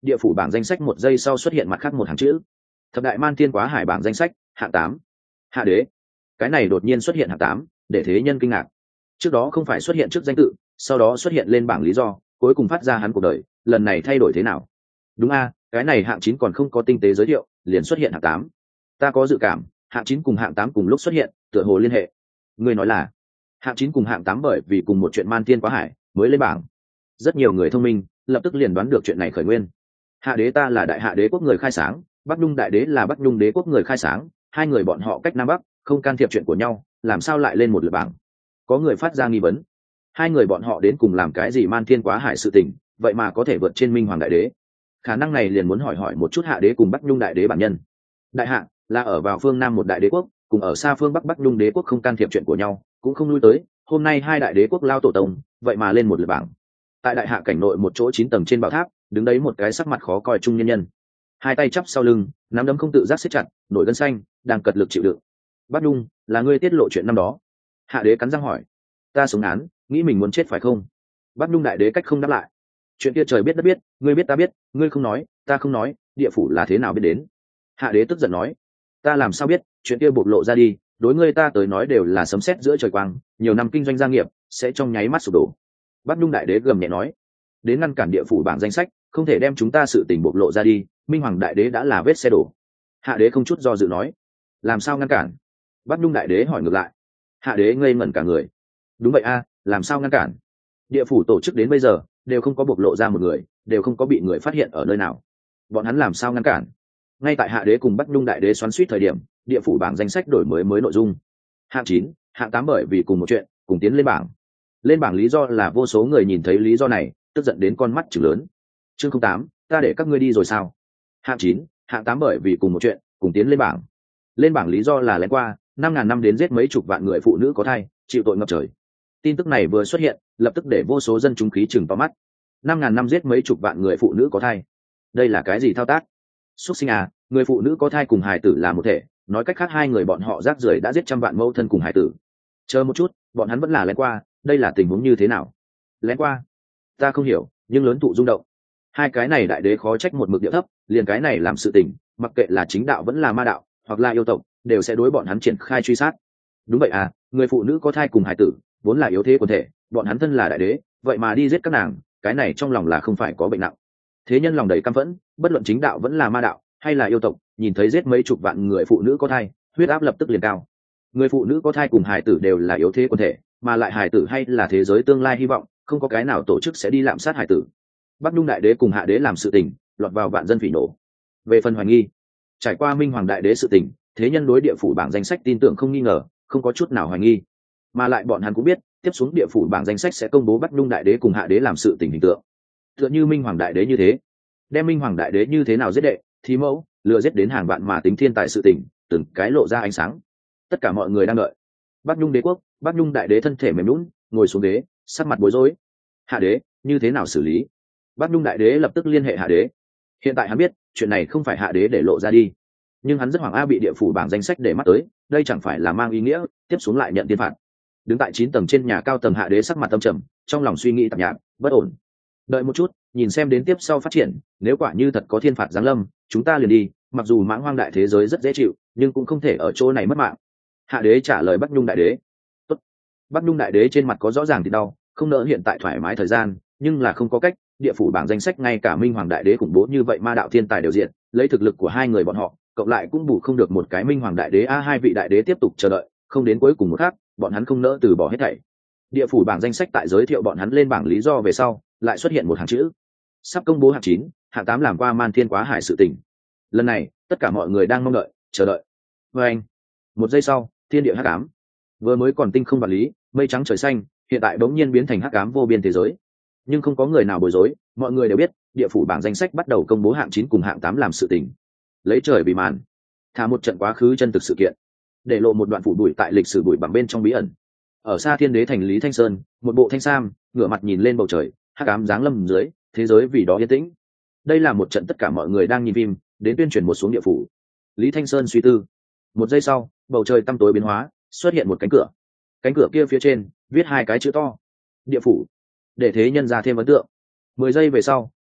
địa phủ bảng danh sách một giây sau xuất hiện mặt khác một hàng chữ: thập đại man thiên quá hải bảng danh sách hạng 8, hạ đế. Cái này đột nhiên xuất hiện hạng 8, để thế nhân kinh ngạc. Trước đó không phải xuất hiện trước danh tự, sau đó xuất hiện lên bảng lý do, cuối cùng phát ra hắn cuộc đời, lần này thay đổi thế nào? Đúng a, cái này hạng 9 còn không có tinh tế giới thiệu, liền xuất hiện hạng 8. Ta có dự cảm, hạng 9 cùng hạng 8 cùng lúc xuất hiện, tựa hồ liên hệ. Người nói là hạng 9 cùng hạng 8 bởi vì cùng một chuyện man thiên quá hải mới lên bảng. Rất nhiều người thông minh lập tức liền đoán được chuyện này khởi nguyên. Hạ đế ta là đại hạ đế quốc người khai sáng, Bắc Nhung đại đế là Bắc Nhung đế quốc người khai sáng, hai người bọn họ cách nam bắc, không can thiệp chuyện của nhau, làm sao lại lên một lượt bảng? Có người phát ra nghi vấn, hai người bọn họ đến cùng làm cái gì man thiên quá hải sự tình, vậy mà có thể vượt trên Minh Hoàng đại đế? Khả năng này liền muốn hỏi một chút hạ đế cùng Bắc Nhung đại đế bản nhân. Đại hạ là ở vào phương nam một đại đế quốc, cùng ở xa phương bắc Bắc Nhung đế quốc không can thiệp chuyện của nhau, cũng không lui tới. Hôm nay hai đại đế quốc lao tổ tông, vậy mà lên một lượt bảng. Tại đại hạ cảnh nội một chỗ 9 tầng trên bảo tháp, đứng đấy một cái sắc mặt khó coi trung nhân nhân, hai tay chắp sau lưng, nắm đấm không tự giác siết chặt, nổi gân xanh, đang cật lực chịu đựng. Bắc Nhung, là ngươi tiết lộ chuyện năm đó? Hạ đế cắn răng hỏi. Ta sống án, nghĩ mình muốn chết phải không? Bắc Nhung đại đế cách không đáp lại. Chuyện kia trời biết đất biết, ngươi biết ta biết, ngươi không nói, ta không nói, địa phủ là thế nào biết đến? Hạ đế tức giận nói. Ta làm sao biết? Chuyện kia bộc lộ ra đi, đối ngươi ta tới nói đều là sấm sét giữa trời quang, nhiều năm kinh doanh gia nghiệp sẽ trong nháy mắt sụp đổ. Bắc Nhung đại đế gầm nhẹ nói. Đến ngăn cản địa phủ bảng danh sách, không thể đem chúng ta sự tình bộc lộ ra đi, Minh Hoàng đại đế đã là vết xe đổ. Hạ đế không chút do dự nói. Làm sao ngăn cản? Bắc Nhung đại đế hỏi ngược lại. Hạ đế ngây ngẩn cả người. Đúng vậy a, làm sao ngăn cản? Địa phủ tổ chức đến bây giờ đều không có bộc lộ ra một người, đều không có bị người phát hiện ở nơi nào, bọn hắn làm sao ngăn cản? Ngay tại hạ đế cùng Bắc Nhung đại đế xoắn suýt thời điểm, địa phủ bảng danh sách đổi mới nội dung. Hạng 9, hạng 8 bởi vì cùng một chuyện, cùng tiến lên bảng. Lên bảng lý do là vô số người nhìn thấy lý do này, tức giận đến con mắt trừng lớn. Chương 08, ta để các ngươi đi rồi sao? Hạng 9, hạng 8 bởi vì cùng một chuyện, cùng tiến lên bảng. Lên bảng lý do là lén qua 5.000 năm đến giết mấy chục vạn người phụ nữ có thai, chịu tội ngập trời. Tin tức này vừa xuất hiện, lập tức để vô số dân chúng khí chừng to mắt. 5.000 năm giết mấy chục vạn người phụ nữ có thai, đây là cái gì thao tác? Xuất sinh à, người phụ nữ có thai cùng hài tử là một thể, nói cách khác hai người bọn họ rác rưởi đã giết trăm vạn mẫu thân cùng hài tử. Chờ một chút, bọn hắn vẫn là lén qua, đây là tình huống như thế nào? Lén qua? Ta không hiểu, nhưng lớn thụ rung động. Hai cái này đại đế khó trách một mực địa thấp, liền cái này làm sự tình, mặc kệ là chính đạo vẫn là ma đạo, hoặc là yêu tộc, đều sẽ đối bọn hắn triển khai truy sát. Đúng vậy à, người phụ nữ có thai cùng hài tử, vốn là yếu thế quần thể, bọn hắn thân là đại đế, vậy mà đi giết các nàng, cái này trong lòng là không phải có bệnh nặng. Thế nhân lòng đầy căm phẫn, bất luận chính đạo vẫn là ma đạo hay là yêu tộc, nhìn thấy giết mấy chục vạn người phụ nữ có thai, huyết áp lập tức liền cao. Người phụ nữ có thai cùng hài tử đều là yếu thế quần thể, mà lại hài tử hay là thế giới tương lai hy vọng, không có cái nào tổ chức sẽ đi lạm sát hài tử. Bắc Nhung đại đế cùng hạ đế làm sự tình, lọt vào vạn dân phỉ nổ. Về phần hoài nghi, trải qua Minh Hoàng đại đế sự tình, thế nhân đối địa phủ bảng danh sách tin tưởng không nghi ngờ, không có chút nào hoài nghi. Mà lại bọn hắn cũng biết, tiếp xuống địa phủ bảng danh sách sẽ công bố Bắc Nhung đại đế cùng hạ đế làm sự tình hình tượng. Tựa như Minh Hoàng đại đế như thế, đem Minh Hoàng đại đế như thế nào giết đệ, thí mẫu, lừa giết đến hàng vạn mà tính thiên tài sự tình, từng cái lộ ra ánh sáng. Tất cả mọi người đang đợi. Bắc Nhung đế quốc, Bắc Nhung đại đế thân thể mềm nhũn, ngồi xuống ghế, sắc mặt bối rối. Hạ đế, như thế nào xử lý? Bắc Nhung đại đế lập tức liên hệ hạ đế. Hiện tại hắn biết, chuyện này không phải hạ đế để lộ ra đi, nhưng hắn rất hoảng a bị địa phủ bảng danh sách để mắt tới, đây chẳng phải là mang ý nghĩa tiếp xuống lại nhận tiên phạt. Đứng tại 9 tầng trên nhà cao tầng hạ đế sắc mặt tâm trầm, trong lòng suy nghĩ tạp nhạp, bất ổn. Đợi một chút, nhìn xem đến tiếp sau phát triển, nếu quả như thật có thiên phạt giáng lâm, chúng ta liền đi, mặc dù mãng hoang đại thế giới rất dễ chịu, nhưng cũng không thể ở chỗ này mất mạng. Hạ đế trả lời Bắc Nhung đại đế. Tốt. Bắc Nhung đại đế trên mặt có rõ ràng thì đau, không nỡ hiện tại thoải mái thời gian, nhưng là không có cách, địa phủ bảng danh sách ngay cả Minh Hoàng đại đế khủng bố như vậy ma đạo thiên tài đều diện, lấy thực lực của hai người bọn họ, cộng lại cũng bù không được một cái Minh Hoàng đại đế a. Hai vị đại đế tiếp tục chờ đợi, không đến cuối cùng một khắc, bọn hắn không nỡ từ bỏ hết thảy. Địa phủ bảng danh sách tại giới thiệu bọn hắn lên bảng lý do về sau, lại xuất hiện một hàng chữ: sắp công bố hạng 9, hạng 8 làm qua man thiên quá hải sự tình. Lần này, tất cả mọi người đang mong đợi, chờ đợi. Và anh, một giây sau, thiên địa hắc ám. Vừa mới còn tinh không vật lý, mây trắng trời xanh, hiện tại bỗng nhiên biến thành hắc ám vô biên thế giới. Nhưng không có người nào bối rối, mọi người đều biết, địa phủ bảng danh sách bắt đầu công bố hạng 9 cùng hạng 8 làm sự tình. Lấy trời vì màn, thả một trận quá khứ chân thực sự kiện, để lộ một đoạn phủ bụi tại lịch sử bụi bằng bên trong bí ẩn. Ở xa thiên đế thành Lý Thanh Sơn, một bộ thanh sam, ngửa mặt nhìn lên bầu trời, hắc ám giáng lâm dưới, thế giới vì đó yên tĩnh. Đây là một trận tất cả mọi người đang nhìn phim, đến tuyên truyền một xuống địa phủ. Lý Thanh Sơn suy tư. Một giây sau, bầu trời tăm tối biến hóa, xuất hiện một cánh cửa. Cánh cửa kia phía trên viết hai cái chữ to: địa phủ. Để thế nhân ra thêm ấn tượng. 10 giây về sau,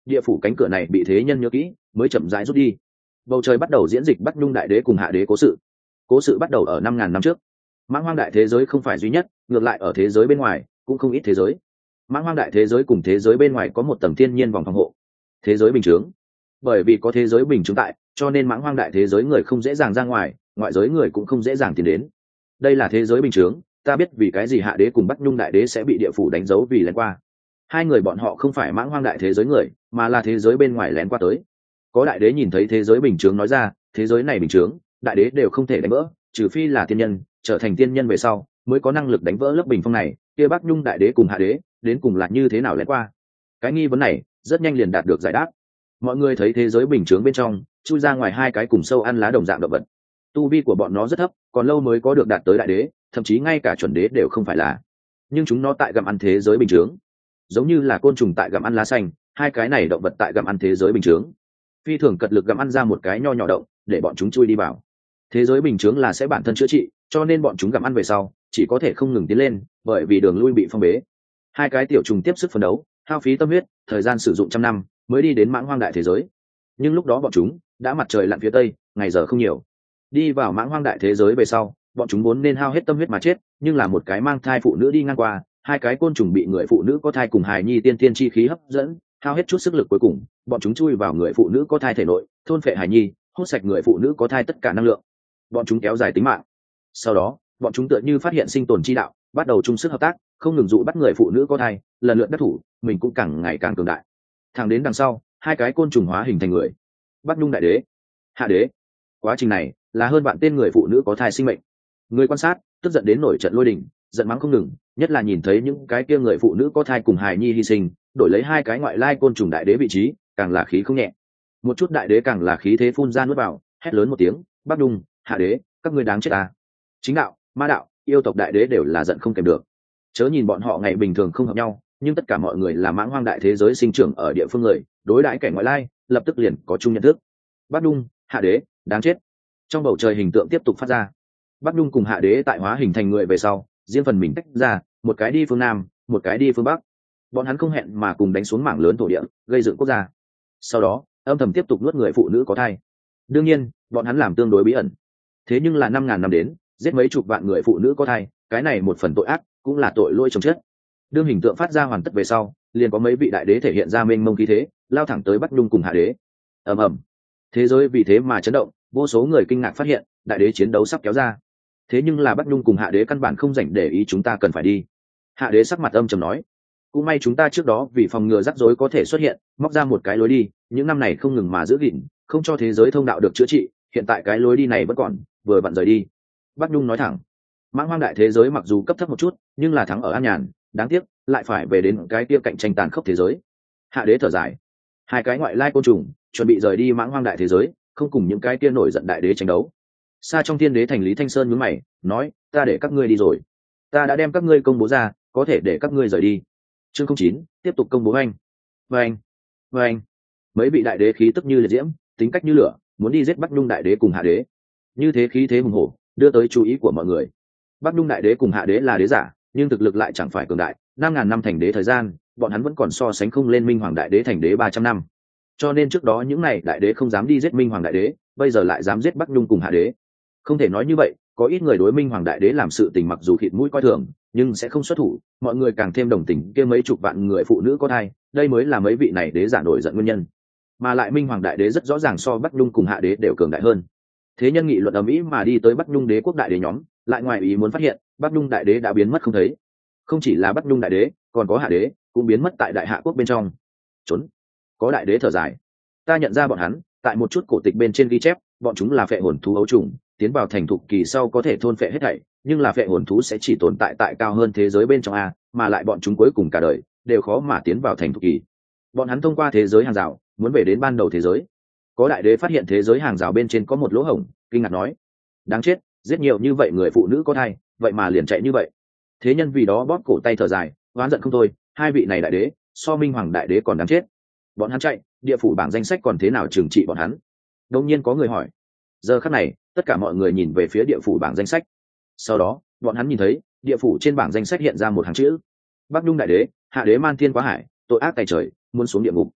địa phủ cánh cửa này bị thế nhân nhớ kỹ mới chậm rãi rút đi. Bầu trời bắt đầu diễn dịch Bắc Nhung đại đế cùng hạ đế cố sự bắt đầu ở 5.000 năm trước. Mãng hoang đại thế giới không phải duy nhất, ngược lại ở thế giới bên ngoài cũng không ít thế giới. Mãng hoang đại thế giới cùng thế giới bên ngoài có một tầng thiên nhiên vòng phòng hộ, thế giới bình chướng. Bởi vì có thế giới bình chướng tại, cho nên mãng hoang đại thế giới người không dễ dàng ra ngoài, ngoại giới người cũng không dễ dàng tiến đến. Đây là thế giới bình chướng, ta biết vì cái gì hạ đế cùng Bắc Nhung đại đế sẽ bị địa phủ đánh dấu vì lén qua. Hai người bọn họ không phải mãng hoang đại thế giới người, mà là thế giới bên ngoài lén qua tới. Có đại đế nhìn thấy thế giới bình chướng nói ra, thế giới này bình chướng, đại đế đều không thể đánh vỡ, trừ phi là tiên nhân, trở thành tiên nhân về sau mới có năng lực đánh vỡ lớp bình phong này. Kia Bắc Nhung đại đế cùng hạ đế đến cùng là như thế nào lén qua? Cái nghi vấn này rất nhanh liền đạt được giải đáp. Mọi người thấy thế giới bình chướng bên trong chui ra ngoài hai cái cùng sâu ăn lá đồng dạng động vật. Tu vi của bọn nó rất thấp, còn lâu mới có được đạt tới đại đế, thậm chí ngay cả chuẩn đế đều không phải là. Nhưng chúng nó tại gặm ăn thế giới bình chướng, giống như là côn trùng tại gặm ăn lá xanh, hai cái này động vật tại gặm ăn thế giới bình chướng. Phi thường cật lực gặm ăn ra một cái nho nhỏ động để bọn chúng chui đi vào. Thế giới bình chướng là sẽ bản thân chữa trị, cho nên bọn chúng gặm ăn về sau chỉ có thể không ngừng tiến lên, bởi vì đường lui bị phong bế. Hai cái tiểu trùng tiếp sức phấn đấu, hao phí tâm huyết, thời gian sử dụng trăm năm mới đi đến mãng hoang đại thế giới. Nhưng lúc đó bọn chúng đã mặt trời lặn phía tây, ngày giờ không nhiều. Đi vào mãng hoang đại thế giới về sau, bọn chúng vốn nên hao hết tâm huyết mà chết, nhưng là một cái mang thai phụ nữ đi ngang qua, hai cái côn trùng bị người phụ nữ có thai cùng hài nhi tiên tiên chi khí hấp dẫn, hao hết chút sức lực cuối cùng, bọn chúng chui vào người phụ nữ có thai thể nội, thôn phệ hài nhi, hút sạch người phụ nữ có thai tất cả năng lượng. Bọn chúng kéo dài tính mạng. Sau đó, bọn chúng tựa như phát hiện sinh tồn chi đạo, bắt đầu chung sức hợp tác, không ngừng dụ bắt người phụ nữ có thai, lần lượt đắc thủ, mình cũng càng ngày càng cường đại. Thẳng đến đằng sau, hai cái côn trùng hóa hình thành người. Bắc Nhung đại đế, hạ đế. Quá trình này là hơn vạn tên người phụ nữ có thai sinh mệnh. Người quan sát tức giận đến nổi trận lôi đình, giận mắng không ngừng, nhất là nhìn thấy những cái kia người phụ nữ có thai cùng hài nhi hy sinh, đổi lấy hai cái ngoại lai côn trùng đại đế vị trí, càng là khí không nhẹ. Một chút đại đế càng là khí thế phun ra nuốt vào, hét lớn một tiếng, Bắc Nhung, hạ đế, các ngươi đáng chết à. Chính đạo, ma đạo, yêu tộc đại đế đều là giận không kèm được. Chớ nhìn bọn họ ngày bình thường không hợp nhau, nhưng tất cả mọi người là mãng hoang đại thế giới sinh trưởng ở địa phương người, đối đãi kẻ ngoại lai lập tức liền có chung nhận thức. Bắc Nhung, hạ đế, đáng chết. Trong bầu trời hình tượng tiếp tục phát ra. Bắc Nhung cùng hạ đế tại hóa hình thành người về sau, riêng phần mình tách ra, một cái đi phương nam, một cái đi phương bắc. Bọn hắn không hẹn mà cùng đánh xuống mảng lớn thổ địa, gây dựng quốc gia. Sau đó âm thầm tiếp tục nuốt người phụ nữ có thai. Đương nhiên bọn hắn làm tương đối bí ẩn, thế nhưng là 5.000 năm đến, giết mấy chục vạn người phụ nữ có thai, cái này một phần tội ác cũng là tội lỗi chồng chết. Đương hình tượng phát ra hoàn tất về sau, liền có mấy vị đại đế thể hiện ra mênh mông khí thế, lao thẳng tới Bắc Nhung cùng hạ đế. Ầm ầm, thế giới vì thế mà chấn động, vô số người kinh ngạc phát hiện đại đế chiến đấu sắp kéo ra. Thế nhưng là Bắc Nhung cùng hạ đế căn bản không rảnh để ý, chúng ta cần phải đi. Hạ đế sắc mặt âm trầm nói, cũng may chúng ta trước đó vì phòng ngừa rắc rối có thể xuất hiện, móc ra một cái lối đi, những năm này không ngừng mà giữ gìn, không cho thế giới thông đạo được chữa trị, hiện tại cái lối đi này vẫn còn, vừa vặn rời đi. Bắc Nhung nói thẳng, mãng hoang đại thế giới mặc dù cấp thấp một chút, nhưng là thắng ở an nhàn, đáng tiếc lại phải về đến cái kia cạnh tranh tàn khốc thế giới. Hạ đế thở dài, hai cái ngoại lai côn trùng chuẩn bị rời đi mãng hoang đại thế giới, không cùng những cái kia nổi giận đại đế tranh đấu. Xa trong thiên đế thành Lý Thanh Sơn nhướng mày nói, ta để các ngươi đi rồi, ta đã đem các ngươi công bố ra, có thể để các ngươi rời đi. Chương 09 tiếp tục công bố anh. Và anh mấy vị đại đế khí tức như liệt diễm, tính cách như lửa, muốn đi giết Bắc Nhung đại đế cùng hạ đế. Như thế khí thế hùng hổ đưa tới chú ý của mọi người. Bắc Nhung đại đế cùng hạ đế là đế giả, nhưng thực lực lại chẳng phải cường đại. 5.000 năm thành đế thời gian, bọn hắn vẫn còn so sánh không lên Minh Hoàng đại đế thành đế 300 năm. Cho nên trước đó những này đại đế không dám đi giết Minh Hoàng đại đế, bây giờ lại dám giết Bắc Nhung cùng hạ đế. Không thể nói như vậy, có ít người đối Minh Hoàng đại đế làm sự tình mặc dù khịt mũi coi thường, nhưng sẽ không xuất thủ, mọi người càng thêm đồng tình kia mấy chục vạn người phụ nữ có thai, đây mới là mấy vị này đế giả nổi giận nguyên nhân. Mà lại Minh Hoàng đại đế rất rõ ràng so Bắc Nhung cùng hạ đế đều cường đại hơn. Thế nhân nghị luận ầm ĩ mà đi tới Bắc Nhung đế quốc đại đế nhóm, lại ngoài ý muốn phát hiện Bắc Nhung đại đế đã biến mất không thấy. Không chỉ là Bắc Nhung đại đế, còn có hạ đế cũng biến mất tại đại hạ quốc bên trong. Trốn. Có đại đế thở dài, ta nhận ra bọn hắn, tại một chút cổ tịch bên trên ghi chép, bọn chúng là phệ hồn thú ấu trùng, tiến vào thành thục kỳ sau có thể thôn phệ hết thảy, nhưng là phệ hồn thú sẽ chỉ tồn tại tại cao hơn thế giới bên trong a, mà lại bọn chúng cuối cùng cả đời đều khó mà tiến vào thành thục kỳ. Bọn hắn thông qua thế giới hàng rào, muốn về đến ban đầu thế giới. Có đại đế phát hiện thế giới hàng rào bên trên có một lỗ hổng, kinh ngạc nói, đáng chết, giết nhiều như vậy người phụ nữ có thai, vậy mà liền chạy như vậy. Thế nhân vì đó bóp cổ tay thở dài, oán giận không thôi, hai vị này đại đế so Minh Hoàng đại đế còn đáng chết. Bọn hắn chạy, địa phủ bảng danh sách còn thế nào trừng trị bọn hắn? Đột nhiên có người hỏi. Giờ khắc này, tất cả mọi người nhìn về phía địa phủ bảng danh sách. Sau đó bọn hắn nhìn thấy địa phủ trên bảng danh sách hiện ra một hàng chữ: Bắc Nhung đại đế, hạ đế man thiên quá hải, tội ác tày trời, muốn xuống địa ngục.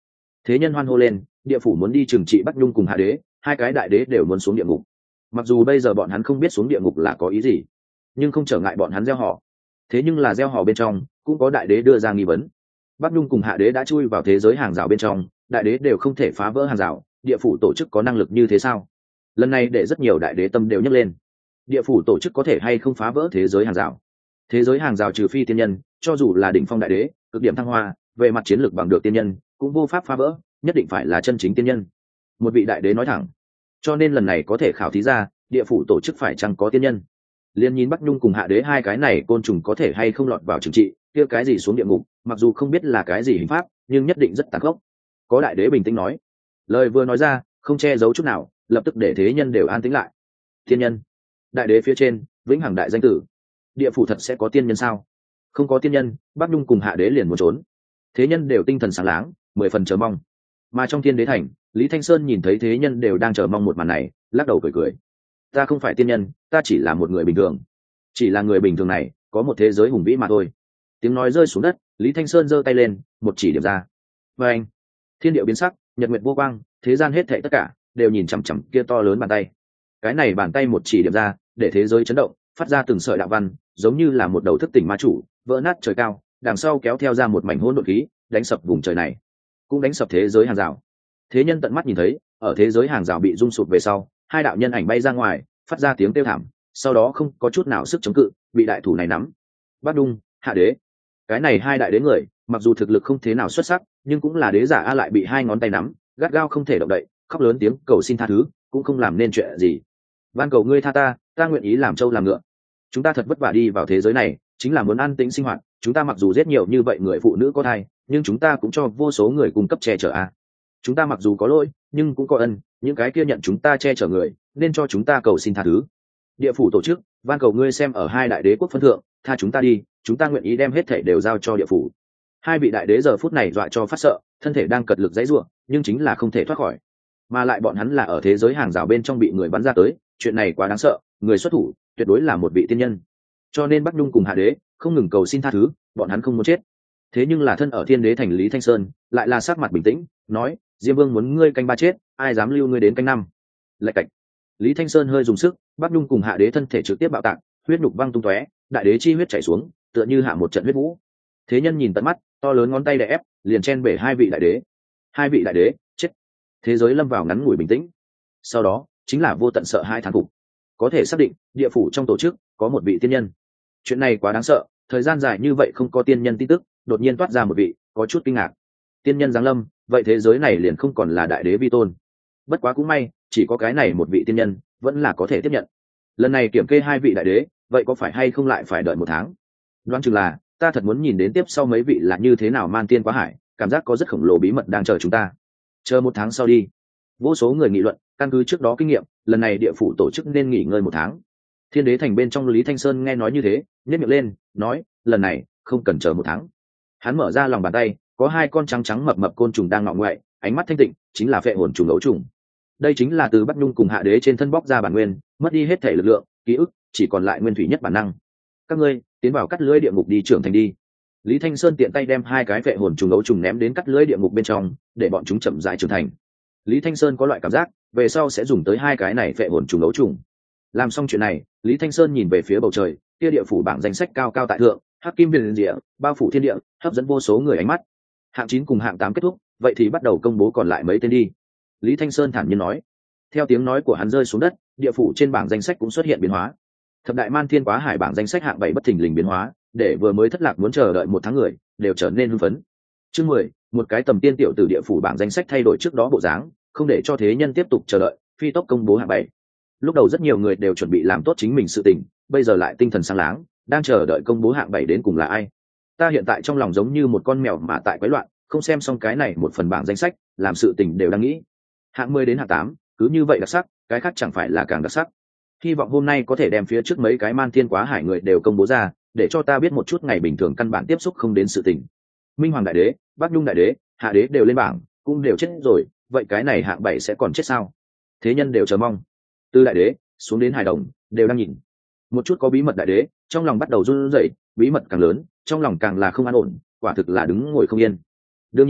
Thế nhân hoan hô lên, địa phủ muốn đi trừng trị Bắc Nhung cùng Hạ Đế, hai cái đại đế đều muốn xuống địa ngục. Mặc dù bây giờ bọn hắn không biết xuống địa ngục là có ý gì, nhưng không trở ngại bọn hắn gieo họ. Thế nhưng là gieo họ bên trong cũng có đại đế đưa ra nghi vấn. Bắc Nhung cùng Hạ Đế đã chui vào thế giới hàng rào bên trong, đại đế đều không thể phá vỡ hàng rào, địa phủ tổ chức có năng lực như thế sao? Lần này để rất nhiều đại đế tâm đều nhấc lên. Địa phủ tổ chức có thể hay không phá vỡ thế giới hàng rào? Thế giới hàng rào trừ phi tiên nhân, cho dù là đỉnh phong đại đế, cực điểm thăng hoa, về mặt chiến lược bằng được tiên nhân, cũng vô pháp phá vỡ, nhất định phải là chân chính tiên nhân. Một vị đại đế nói thẳng. Cho nên lần này có thể khảo thí ra, địa phủ tổ chức phải chăng có tiên nhân. Liên nhìn Bắc Nhung cùng Hạ Đế hai cái này côn trùng có thể hay không lọt vào trừng trị, kia cái gì xuống địa ngục, mặc dù không biết là cái gì hình pháp, nhưng nhất định rất tàn khốc. Có đại đế bình tĩnh nói, lời vừa nói ra, không che giấu chút nào, lập tức để thế nhân đều an tĩnh lại. Tiên nhân, đại đế phía trên, vĩnh hằng đại danh tử. Địa phủ thật sẽ có tiên nhân sao? Không có tiên nhân, Bắc Nhung cùng Hạ Đế liền muốn trốn. Thế nhân đều tinh thần sáng láng, 10 phần chờ mong. Mà trong Thiên Đế thành, Lý Thanh Sơn nhìn thấy thế nhân đều đang chờ mong một màn này, lắc đầu cười cười. Ta không phải tiên nhân, ta chỉ là một người bình thường. Chỉ là người bình thường này, có một thế giới hùng vĩ mà thôi. Tiếng nói rơi xuống đất, Lý Thanh Sơn giơ tay lên, một chỉ điểm ra. Và anh, thiên địa biến sắc, nhật nguyệt vô quang, thế gian hết thảy tất cả đều nhìn chằm chằm kia to lớn bàn tay. Cái này bàn tay một chỉ điểm ra, để thế giới chấn động, phát ra từng sợi đạo văn, giống như là một đầu thức tỉnh ma chủ, vỡ nát trời cao, đằng sau kéo theo ra một mảnh hỗn độn khí, đánh sập vùng trời này, cũng đánh sập thế giới hàng rào. Thế nhân tận mắt nhìn thấy, ở thế giới hàng rào bị rung sụp về sau, hai đạo nhân ảnh bay ra ngoài, phát ra tiếng kêu thảm, sau đó không có chút nào sức chống cự, bị đại thủ này nắm. Bắc Nhung, Hạ Đế, cái này hai đại đế người, mặc dù thực lực không thế nào xuất sắc, nhưng cũng là đế giả a, lại bị hai ngón tay nắm, gắt gao không thể động đậy, khóc lớn tiếng cầu xin tha thứ, cũng không làm nên chuyện gì. Van cầu ngươi tha ta, ta nguyện ý làm trâu làm ngựa. Chúng ta thật vất vả đi vào thế giới này, chính là muốn an tĩnh sinh hoạt. Chúng ta mặc dù giết nhiều như vậy người phụ nữ có thai, nhưng chúng ta cũng cho vô số người cung cấp che chở a. Chúng ta mặc dù có lỗi, nhưng cũng có ân, những cái kia nhận chúng ta che chở người, nên cho chúng ta cầu xin tha thứ. Địa phủ tổ chức, van cầu ngươi xem ở hai đại đế quốc phân thượng, tha chúng ta đi, chúng ta nguyện ý đem hết thảy đều giao cho địa phủ. Hai vị đại đế giờ phút này dọa cho phát sợ, thân thể đang cật lực giãy giụa, nhưng chính là không thể thoát khỏi. Mà lại bọn hắn là ở thế giới hàng rào bên trong bị người bắn ra tới, chuyện này quá đáng sợ, người xuất thủ tuyệt đối là một vị tiên nhân. Cho nên Bắc Nhung cùng Hạ Đế không ngừng cầu xin tha thứ, bọn hắn không muốn chết. Thế nhưng là thân ở Thiên Đế thành Lý Thanh Sơn lại là sắc mặt bình tĩnh, nói: Diêm Vương muốn ngươi canh ba chết, ai dám lưu ngươi đến canh năm. Lạch cạch. Lý Thanh Sơn hơi dùng sức, Bắc Nhung cùng Hạ Đế thân thể trực tiếp bạo tạc, huyết nhục văng tung tóe, đại đế chi huyết chảy xuống, tựa như hạ một trận huyết vũ. Thế nhân nhìn tận mắt, to lớn ngón tay đè ép, liền chen bể hai vị đại đế. Hai vị đại đế chết. Thế giới lâm vào ngắn ngủi bình tĩnh. Sau đó chính là vô tận sợ hai thán phục. Có thể xác định, địa phủ trong tổ chức có một vị tiên nhân. Chuyện này quá đáng sợ, thời gian dài như vậy không có tiên nhân tin tức, đột nhiên toát ra một vị, có chút kinh ngạc. Tiên nhân giáng lâm, vậy thế giới này liền không còn là đại đế vi tôn. Bất quá cũng may, chỉ có cái này một vị tiên nhân, vẫn là có thể tiếp nhận. Lần này kiểm kê hai vị đại đế, vậy có phải hay không lại phải đợi 1 tháng? Đoán chừng là, ta thật muốn nhìn đến tiếp sau mấy vị là như thế nào man tiên quá hải, cảm giác có rất khổng lồ bí mật đang chờ chúng ta. Chờ 1 tháng sau đi. Vô số người nghị luận, căn cứ trước đó kinh nghiệm, lần này địa phủ tổ chức nên nghỉ ngơi 1 tháng. Thiên Đế thành bên trong Lý Thanh Sơn nghe nói như thế, nhếch miệng lên, nói: lần này không cần chờ 1 tháng. Hắn mở ra lòng bàn tay, có 2 con trắng trắng mập mập côn trùng đang ngọ ngoại, ánh mắt thanh tịnh, chính là phệ hồn trùng ấu trùng. Đây chính là từ Bắc Nhung cùng Hạ Đế trên thân bóc ra bản nguyên, mất đi hết thể lực lượng, ký ức, chỉ còn lại nguyên thủy nhất bản năng. Các ngươi tiến vào cắt lưới địa ngục đi trưởng thành đi. Lý Thanh Sơn tiện tay đem 2 cái phệ hồn trùng ấu trùng ném đến cắt lưới địa ngục bên trong, để bọn chúng chậm rãi trưởng thành. Lý Thanh Sơn có loại cảm giác, về sau sẽ dùng tới 2 cái này phệ hồn trùng ấu trùng. Làm xong chuyện này, Lý Thanh Sơn nhìn về phía bầu trời, kia địa phủ bảng danh sách cao cao tại thượng, hắc kim viền địa, bao phủ thiên địa, hấp dẫn vô số người ánh mắt. Hạng 9 cùng hạng 8 kết thúc, vậy thì bắt đầu công bố còn lại mấy tên đi. Lý Thanh Sơn thản nhiên nói. Theo tiếng nói của hắn rơi xuống đất, địa phủ trên bảng danh sách cũng xuất hiện biến hóa. Thập đại man thiên quá hải bảng danh sách hạng 7 bất thình lình biến hóa, để vừa mới thất lạc muốn chờ đợi 1 tháng người đều trở nên hưng phấn. Chương 10, một cái tầm tiên tiểu từ địa phủ bảng danh sách thay đổi trước đó bộ dáng, không để cho thế nhân tiếp tục chờ đợi, phi tốc công bố hạng 7. Lúc đầu rất nhiều người đều chuẩn bị làm tốt chính mình sự tình, bây giờ lại tinh thần sáng láng, đang chờ đợi công bố hạng 7 đến cùng là ai. Ta hiện tại trong lòng giống như một con mèo mà tại quấy loạn, không xem xong cái này một phần bảng danh sách, làm sự tình đều đang nghĩ. Hạng 10 đến hạng 8, cứ như vậy đặc sắc, cái khác chẳng phải là càng đặc sắc. Hy vọng hôm nay có thể đem phía trước mấy cái man thiên quá hải người đều công bố ra, để cho ta biết một chút ngày bình thường căn bản tiếp xúc không đến sự tình. Minh Hoàng đại đế, Bắc Nhung đại đế, Hạ đế đều lên bảng, cũng đều chết rồi, vậy cái này hạng 7 sẽ còn chết sao? Thế nhân đều chờ mong. Từ đại đế xuống đến hài đồng đều đang nhìn. Một chút có bí mật đại đế, trong lòng bắt đầu run rẩy, bí mật càng lớn, trong lòng càng là không an ổn, quả thực là đứng ngồi không yên. Đương nhiên,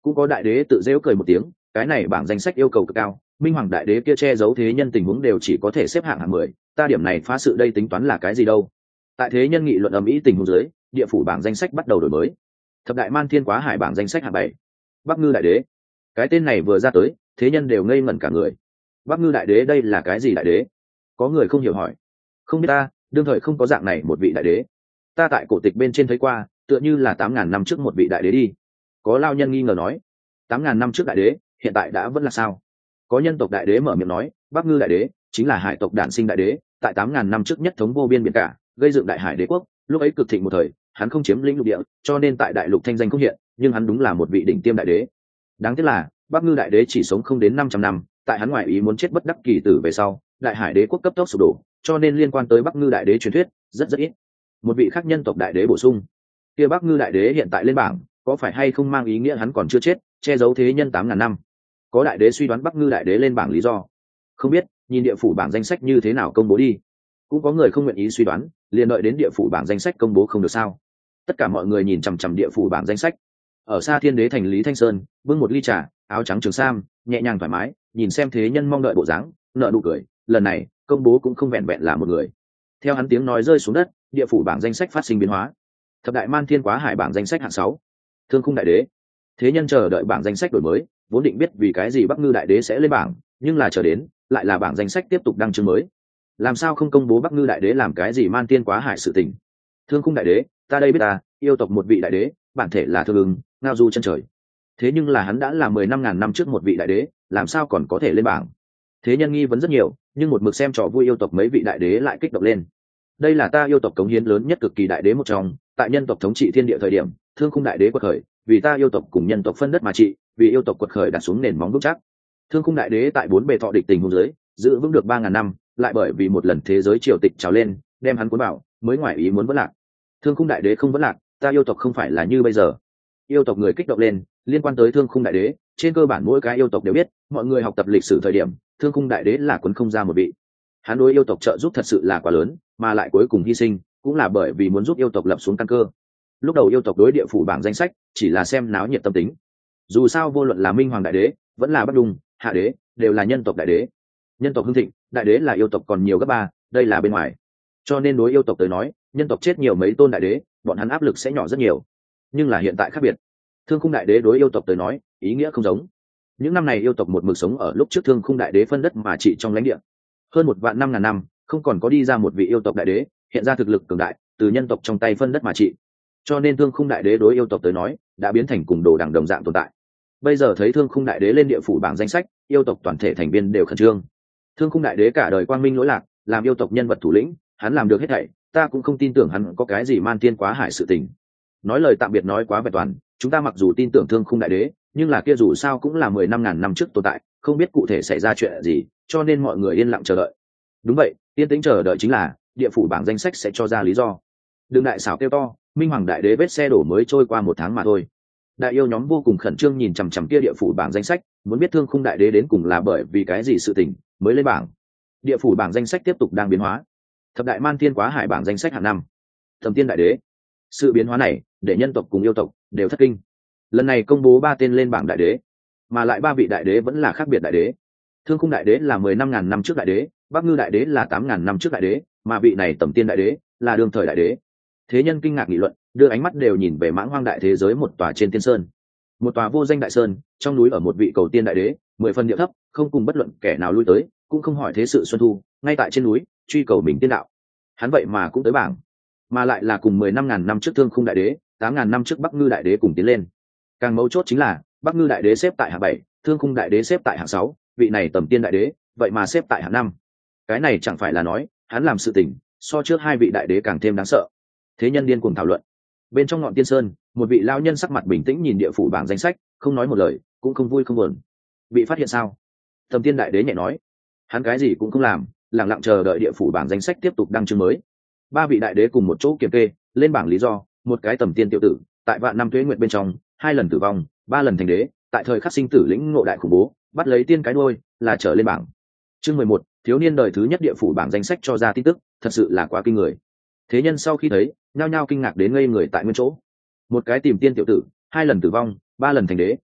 Cũng có đại đế tự rêu cười một tiếng, cái này bảng danh sách yêu cầu cực cao, minh hoàng đại đế kia che giấu thế nhân tình huống đều chỉ có thể xếp hạng hạng 10, ta điểm này phá sự đây tính toán là cái gì đâu. Tại thế nhân nghị luận ầm ĩ tình huống dưới, địa phủ bảng danh sách bắt đầu đổi mới. Thập đại man thiên quá hải bảng danh sách hạng 7. Bắc ngư đại đế. Cái tên này vừa ra tới, thế nhân đều ngây ngẩn cả người. Bắc ngư đại đế đây là cái gì đại đế? Có người không hiểu hỏi. Không biết ta, đương thời không có dạng này một vị đại đế. Ta tại cổ tịch bên trên thấy qua, tựa như là 8.000 năm trước một vị đại đế đi. Có lao nhân nghi ngờ nói. 8.000 năm trước đại đế, hiện tại đã vẫn là sao? Có nhân tộc đại đế mở miệng nói, Bắc ngư đại đế chính là hải tộc đản sinh đại đế, tại 8.000 năm trước nhất thống vô biên biển cả, gây dựng đại hải đế quốc, lúc ấy cực thịnh một thời, hắn không chiếm lĩnh lục địa, cho nên tại đại lục thanh danh không hiện, nhưng hắn đúng là một vị đỉnh tiêm đại đế. Đáng tiếc là, Bắc ngư đại đế chỉ sống không đến 500 năm, tại hắn ngoại ý muốn chết bất đắc kỳ tử về sau, đại hải đế quốc cấp tốc sụp đổ, cho nên liên quan tới Bắc ngư đại đế truyền thuyết rất ít. Một vị khác nhân tộc đại đế bổ sung, kia Bắc ngư đại đế hiện tại lên bảng, có phải hay không mang ý nghĩa hắn còn chưa chết, che giấu thế nhân 8.000 năm? Có đại đế suy đoán Bắc ngư đại đế lên bảng lý do, không biết, nhìn địa phủ bảng danh sách như thế nào công bố đi. Cũng có người không nguyện ý suy đoán, liền đợi đến địa phủ bảng danh sách công bố không được sao? Tất cả mọi người nhìn chằm chằm địa phủ bảng danh sách. Ở xa Thiên Đế thành Lý Thanh Sơn bưng một ly trà, áo trắng trường sam, nhẹ nhàng thoải mái, nhìn xem thế nhân mong đợi bộ dáng, nở nụ cười. Lần này công bố cũng không vẹn vẹn là một người. Theo hắn tiếng nói rơi xuống đất, địa phủ bảng danh sách phát sinh biến hóa. Thập đại man thiên quá hải bảng danh sách hạng 6, Thương khung đại đế. Thế nhân chờ đợi bảng danh sách đổi mới, vốn định biết vì cái gì Bắc ngư đại đế sẽ lên bảng, nhưng là chờ đến lại là bảng danh sách tiếp tục đăng chương mới. Làm sao không công bố Bắc ngư đại đế làm cái gì man thiên quá hải sự tình? Thương khung đại đế, ta đây biết ta, yêu tộc một vị đại đế, bản thể là thương ưng, ngao du chân trời. Thế nhưng là hắn đã là 15.000 năm trước một vị đại đế, làm sao còn có thể lên bảng? Thế nhân nghi vấn rất nhiều, nhưng một mực xem trò vui yêu tộc mấy vị đại đế lại kích động lên. Đây là ta yêu tộc cống hiến lớn nhất cực kỳ đại đế một trong, tại nhân tộc thống trị thiên địa thời điểm, thương khung đại đế quật khởi, vì ta yêu tộc cùng nhân tộc phân đất mà trị, vì yêu tộc quật khởi đặt xuống nền móng vững chắc. Thương khung đại đế tại 4 bề thọ địch tình huống dưới, giữ vững được 3.000 năm, lại bởi vì một lần thế giới triều tịch trào lên, đem hắn cuốn vào, mới ngoại ý muốn vẫn lạc. Thương khung đại đế không vẫn lạc, ta yêu tộc không phải là như bây giờ. Yêu tộc người kích động lên, liên quan tới thương khung đại đế, trên cơ bản mỗi cái yêu tộc đều biết, mọi người học tập lịch sử thời điểm, thương khung đại đế là cuốn không ra một vị. Hắn đối yêu tộc trợ giúp thật sự là quá lớn, mà lại cuối cùng hy sinh, cũng là bởi vì muốn giúp yêu tộc lập xuống căn cơ. Lúc đầu yêu tộc đối địa phủ bảng danh sách chỉ là xem náo nhiệt tâm tính. Dù sao vô luận là minh hoàng đại đế, vẫn là bắc đung, hạ đế, đều là nhân tộc đại đế. Nhân tộc hưng thịnh, đại đế là yêu tộc còn nhiều gấp 3, đây là bên ngoài. Cho nên đối yêu tộc tới nói, nhân tộc chết nhiều mấy tôn đại đế, bọn hắn áp lực sẽ nhỏ rất nhiều. Nhưng là hiện tại khác biệt. Thương khung đại đế đối yêu tộc tới nói, ý nghĩa không giống. Những năm này yêu tộc một mực sống ở lúc trước thương khung đại đế phân đất mà trị trong lãnh địa. Hơn 1.500.000 năm, không còn có đi ra một vị yêu tộc đại đế, hiện ra thực lực cường đại, từ nhân tộc trong tay phân đất mà trị. Cho nên thương khung đại đế đối yêu tộc tới nói, đã biến thành cùng đồ đẳng đồng dạng tồn tại. Bây giờ thấy thương khung đại đế lên địa phủ bảng danh sách, yêu tộc toàn thể thành viên đều khẩn trương. Thương khung đại đế cả đời quang minh lỗi lạc, làm yêu tộc nhân vật thủ lĩnh, hắn làm được hết thảy, ta cũng không tin tưởng hắn có cái gì man thiên quá hải sự tình. Nói lời tạm biệt nói quá vẹn toàn, chúng ta mặc dù tin tưởng thương khung đại đế, nhưng là kia dù sao cũng là 15.000 năm trước tồn tại, không biết cụ thể xảy ra chuyện gì, cho nên mọi người yên lặng chờ đợi. Đúng vậy, yên tĩnh chờ đợi chính là địa phủ bảng danh sách sẽ cho ra lý do. Đừng đại xảo kêu to, minh hoàng đại đế vết xe đổ mới trôi qua 1 tháng mà thôi. Đại yêu nhóm vô cùng khẩn trương nhìn chằm chằm kia địa phủ bảng danh sách, muốn biết thương khung đại đế đến cùng là bởi vì cái gì sự tình mới lên bảng. Địa phủ bảng danh sách tiếp tục đang biến hóa. Thập đại man thiên quá hải bảng danh sách hạng 5, Thẩm Tiên đại đế. Sự biến hóa này để nhân tộc cùng yêu tộc đều thất kinh. Lần này công bố 3 tên lên bảng đại đế, mà lại 3 vị đại đế vẫn là khác biệt đại đế. Thương khung đại đế là 15.000 năm trước đại đế, bắc ngư đại đế là 8.000 năm trước đại đế, mà vị này Tẩm Tiên đại đế là đương thời đại đế. Thế nhân kinh ngạc nghị luận, đưa ánh mắt đều nhìn về mãng hoang đại thế giới một tòa trên tiên sơn. Một tòa vô danh đại sơn, trong núi ở một vị cầu tiên đại đế, 10 phần địa thấp, không cùng bất luận kẻ nào lui tới, cũng không hỏi thế sự xuân thu, ngay tại trên núi truy cầu mình tiên đạo. Hắn vậy mà cũng tới bảng, mà lại là cùng 15.000 năm trước Thương khung đại đế, 8.000 năm trước bắc ngư đại đế cùng tiến lên. Càng mấu chốt chính là bắc ngư đại đế xếp tại hạng 7, Thương khung đại đế xếp tại hạng 6, vị này Tầm Tiên đại đế vậy mà xếp tại hạng 5. Cái này chẳng phải là nói hắn làm sự tình so trước 2 vị đại đế càng thêm đáng sợ. Thế nhân điên cuồng thảo luận. Bên trong ngọn tiên sơn, một vị lão nhân sắc mặt bình tĩnh nhìn địa phủ bảng danh sách, không nói một lời, cũng không vui không buồn. Bị phát hiện sao? Tầm Tiên đại đế nhẹ nói. Hắn cái gì cũng không làm, lặng lặng chờ đợi địa phủ bảng danh sách tiếp tục đăng chương mới. 3 vị đại đế cùng một chỗ kiểm kê lên bảng lý do, một cái Tầm Tiên tiểu tử, tại vạn năm tuế nguyệt bên trong, 2 lần tử vong, 3 lần thành đế, tại thời khắc sinh tử lĩnh ngộ đại khủng bố, bắt lấy tiên cái đuôi, là trở lên bảng. Chương 11, thiếu niên đời thứ nhất địa phủ bảng danh sách cho ra tin tức, thật sự là quá kinh người. Thế nhân sau khi thấy, nhao nhao kinh ngạc đến ngây người tại nguyên chỗ. Một cái tìm tiên tiểu tử, 2 lần tử vong, 3 lần thành đế,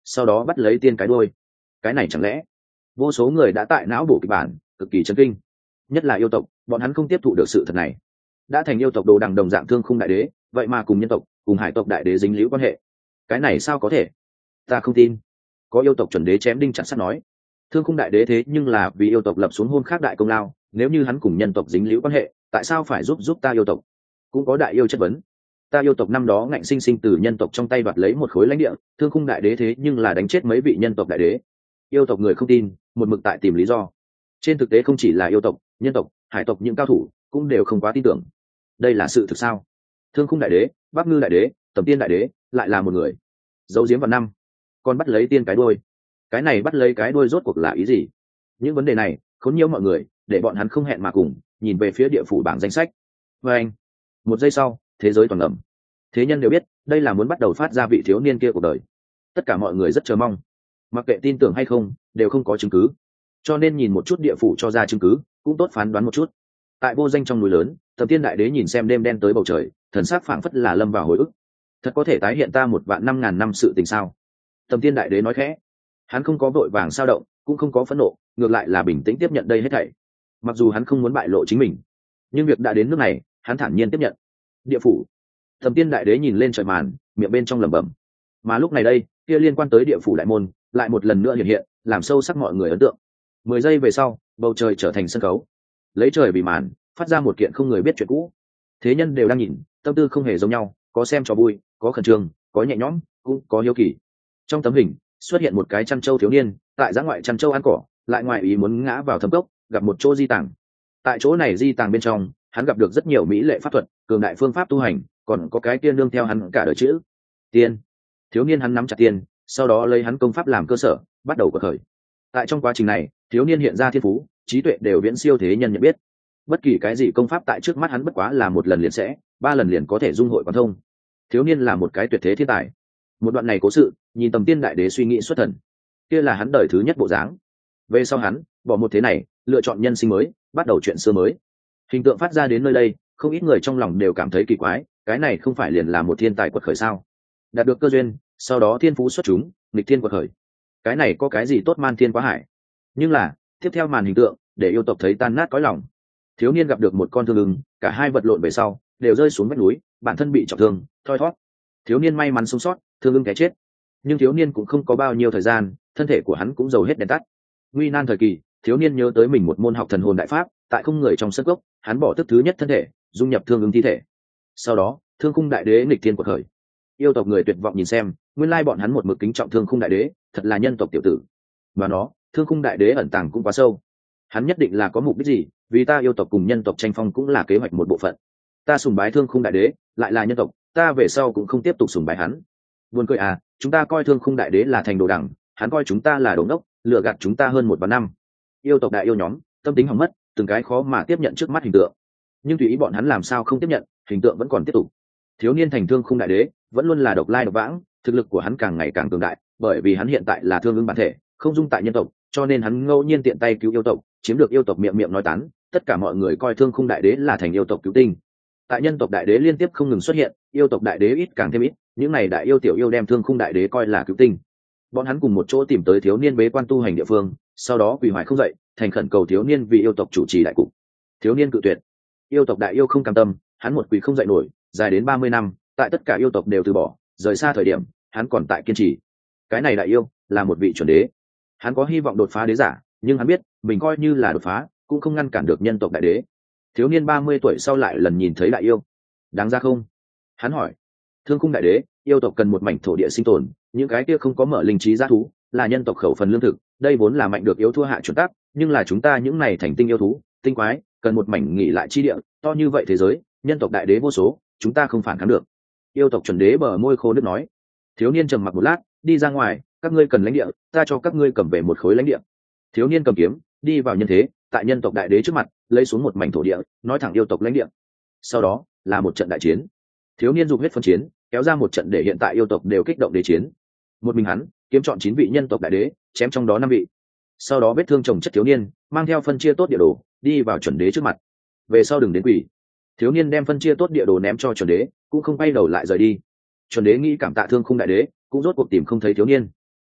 sau đó bắt lấy tiên cái đuôi. Cái này chẳng lẽ vô số người đã tại não bổ kịch bản, cực kỳ chấn kinh. Nhất là yêu tộc, bọn hắn không tiếp thụ được sự thật này. Đã thành yêu tộc đồ đằng đồng dạng Thương Khung Đại Đế, vậy mà cùng nhân tộc, cùng hải tộc đại đế dính líu quan hệ. Cái này sao có thể? Ta không tin. Có yêu tộc chuẩn đế chém đinh chặt sắt nói. Thương Khung Đại Đế thế nhưng là vì yêu tộc lập xuống hôn khác đại công lao, nếu như hắn cùng nhân tộc dính líu quan hệ, tại sao phải giúp ta yêu tộc? Cũng có đại yêu chất vấn. Ta yêu tộc năm đó ngạnh sinh sinh từ nhân tộc trong tay đoạt lấy một khối lãnh địa, Thương Khung Đại Đế thế nhưng là đánh chết mấy vị nhân tộc đại đế. Yêu tộc người không tin, một mực tại tìm lý do. Trên thực tế không chỉ là yêu tộc, nhân tộc, hải tộc những cao thủ cũng đều không quá tin tưởng. Đây là sự thực sao? Thương Khung Đại Đế, Bắc Ngư Đại Đế, Tầm Tiên Đại Đế lại là một người. Giấu giếm vào năm, còn bắt lấy tiên cái đuôi. Cái này bắt lấy cái đuôi rốt cuộc là ý gì? Những vấn đề này khốn nhiễu mọi người, để bọn hắn không hẹn mà cùng nhìn về phía địa phủ bảng danh sách. Và anh, một giây sau, thế giới toàn ngầm. Thế nhân đều biết, đây là muốn bắt đầu phát ra vị thiếu niên kia cuộc đời. Tất cả mọi người rất chờ mong, mặc kệ tin tưởng hay không, đều không có chứng cứ, cho nên nhìn một chút địa phủ cho ra chứng cứ, cũng tốt phán đoán một chút. Tại vô danh trong núi lớn, Tầm Tiên Đại Đế nhìn xem đêm đen tới bầu trời, thần sắc phảng phất là lâm vào hồi ức. Thật có thể tái hiện ta 1.500.000 năm sự tình sao? Tầm Tiên Đại Đế nói khẽ. Hắn không có vội vàng sao động, cũng không có phẫn nộ, ngược lại là bình tĩnh tiếp nhận đây hết thảy. Mặc dù hắn không muốn bại lộ chính mình, nhưng việc đã đến nước này, hắn thản nhiên tiếp nhận. Địa phủ. Tầm Tiên Đại Đế nhìn lên trời màn, miệng bên trong lẩm bẩm. Mà lúc này đây, kia liên quan tới địa phủ đại môn, lại một lần nữa hiện hiện, làm sâu sắc mọi người ấn tượng. 10 giây về sau, bầu trời trở thành sân khấu. Lấy trời vì màn, phát ra một kiện không người biết chuyện cũ. Thế nhân đều đang nhìn, tâm tư không hề giống nhau, có xem cho vui, có khẩn trương, có nhẹ nhõm, cũng có hiếu kỳ. Trong tấm hình xuất hiện một cái chăn trâu thiếu niên, tại giã ngoại chăn trâu ăn cỏ, lại ngoại ý muốn ngã vào thâm cốc, gặp một chỗ di tàng. Tại chỗ này di tàng bên trong, hắn gặp được rất nhiều mỹ lệ pháp thuật, cường đại phương pháp tu hành, còn có cái tiên nương theo hắn cả đời chữ tiên. Thiếu niên hắn nắm chặt tiên, sau đó lấy hắn công pháp làm cơ sở, bắt đầu cuộc khởi. Tại trong quá trình này, thiếu niên hiện ra thiên phú, trí tuệ đều viễn siêu thế nhân nhận biết. Bất kỳ cái gì công pháp tại trước mắt hắn bất quá là một lần liền sẽ, 3 lần liền có thể dung hội quán thông. Thiếu niên là một cái tuyệt thế thiên tài. Một đoạn này cố sự, nhìn Tầm Tiên Đại Đế suy nghĩ xuất thần. Kia là hắn đời thứ nhất bộ dáng. Về sau hắn bỏ một thế này, lựa chọn nhân sinh mới, bắt đầu chuyện xưa mới. Hình tượng phát ra đến nơi đây, không ít người trong lòng đều cảm thấy kỳ quái, cái này không phải liền là một thiên tài quật khởi sao? Đạt được cơ duyên, sau đó thiên phú xuất chúng, nghịch thiên quật khởi. Cái này có cái gì tốt man thiên quá hải? Nhưng là, tiếp theo màn hình tượng, để yêu tộc thấy tan nát cõi lòng. Thiếu niên gặp được một con thương ưng, cả hai vật lộn về sau, đều rơi xuống vách núi, bản thân bị trọng thương, thoi thoát. Thiếu niên may mắn sống sót, thương ưng cái chết. Nhưng thiếu niên cũng không có bao nhiêu thời gian, thân thể của hắn cũng dầu hết đèn tắt. Nguy nan thời kỳ, thiếu niên nhớ tới mình một môn học thần hồn đại pháp, tại không người trong sân gốc, hắn bỏ tức thứ nhất thân thể, dung nhập thương ưng thi thể. Sau đó, Thương Khung Đại Đế nghịch thiên quật khởi. Yêu tộc người tuyệt vọng nhìn xem, nguyên lai bọn hắn một mực kính trọng Thương Khung Đại Đế, thật là nhân tộc tiểu tử. Mà nó, Thương Khung Đại Đế ẩn tàng cũng quá sâu. Hắn nhất định là có mục đích gì, vì ta yêu tộc cùng nhân tộc tranh phong cũng là kế hoạch một bộ phận. Ta sùng bái Thương Khung Đại Đế, lại là nhân tộc, ta về sau cũng không tiếp tục sùng bái hắn. Buồn cười à, chúng ta coi Thương Khung Đại Đế là thành đồ đẳng, hắn coi chúng ta là đồ ngốc, lừa gạt chúng ta hơn 1 năm. Yêu tộc đại yêu nhóm, tâm tính hỏng mất, từng cái khó mà tiếp nhận trước mắt hình tượng. Nhưng tùy ý bọn hắn làm sao không tiếp nhận, hình tượng vẫn còn tiếp tục. Thiếu niên thành Thương Khung Đại Đế, vẫn luôn là độc lai độc vãng, thực lực của hắn càng ngày càng cường đại, bởi vì hắn hiện tại là thương ứng bản thể, không dung tại nhân tộc, cho nên hắn ngẫu nhiên tiện tay cứu yêu tộc, chiếm được yêu tộc miệng miệng nói tán, tất cả mọi người coi Thương Khung Đại Đế là thành yêu tộc cứu tinh. Tại nhân tộc đại đế liên tiếp không ngừng xuất hiện, yêu tộc đại đế ít càng thêm ít, những này đại yêu tiểu yêu đem Thương Khung Đại Đế coi là cứu tinh. Bọn hắn cùng một chỗ tìm tới thiếu niên bế quan tu hành địa phương, sau đó quỳ hoài không dậy, thành khẩn cầu thiếu niên vì yêu tộc chủ trì đại cục. Thiếu niên cự tuyệt. Yêu tộc đại yêu không cam tâm, hắn một quỳ không dậy nổi, dài đến 30 năm, tại tất cả yêu tộc đều từ bỏ, rời xa thời điểm, hắn còn tại kiên trì. Cái này đại yêu là một vị chuẩn đế, hắn có hy vọng đột phá đế giả, nhưng hắn biết mình coi như là đột phá cũng không ngăn cản được nhân tộc đại đế. Thiếu niên 30 tuổi sau lại lần nhìn thấy đại yêu, đáng ra không? Hắn hỏi. Thương Khung Đại Đế, yêu tộc cần một mảnh thổ địa sinh tồn, những cái kia không có mở linh trí giá thú, là nhân tộc khẩu phần lương thực, đây vốn là mạnh được yếu thua hạ chuẩn tắc, nhưng là chúng ta những này thành tinh yêu thú, tinh quái, cần một mảnh nghỉ lại chi địa, to như vậy thế giới, nhân tộc đại đế vô số, chúng ta không phản kháng được. Yêu tộc chuẩn đế bờ môi khô nước nói. Thiếu niên trầm mặc một lát, đi ra ngoài, các ngươi cần lãnh địa, ta cho các ngươi cầm về một khối lãnh địa. Thiếu niên cầm kiếm, đi vào nhân thế, tại nhân tộc đại đế trước mặt, lấy xuống một mảnh thổ địa, nói thẳng yêu tộc lãnh địa. Sau đó là một trận đại chiến. Thiếu niên dùng huyết phân chiến, kéo ra một trận để hiện tại yêu tộc đều kích động đế chiến. Một mình hắn kiếm chọn 9 vị nhân tộc đại đế, chém trong đó 5 vị. Sau đó vết thương chồng chất thiếu niên, mang theo phân chia tốt địa đồ, đi vào chuẩn đế trước mặt. Về sau đừng đến quỷ. Thiếu niên đem phân chia tốt địa đồ ném cho chuẩn đế, cũng không quay đầu lại rời đi. Chuẩn đế nghĩ cảm tạ Thương Khung Đại Đế, cũng rốt cuộc tìm không thấy thiếu niên.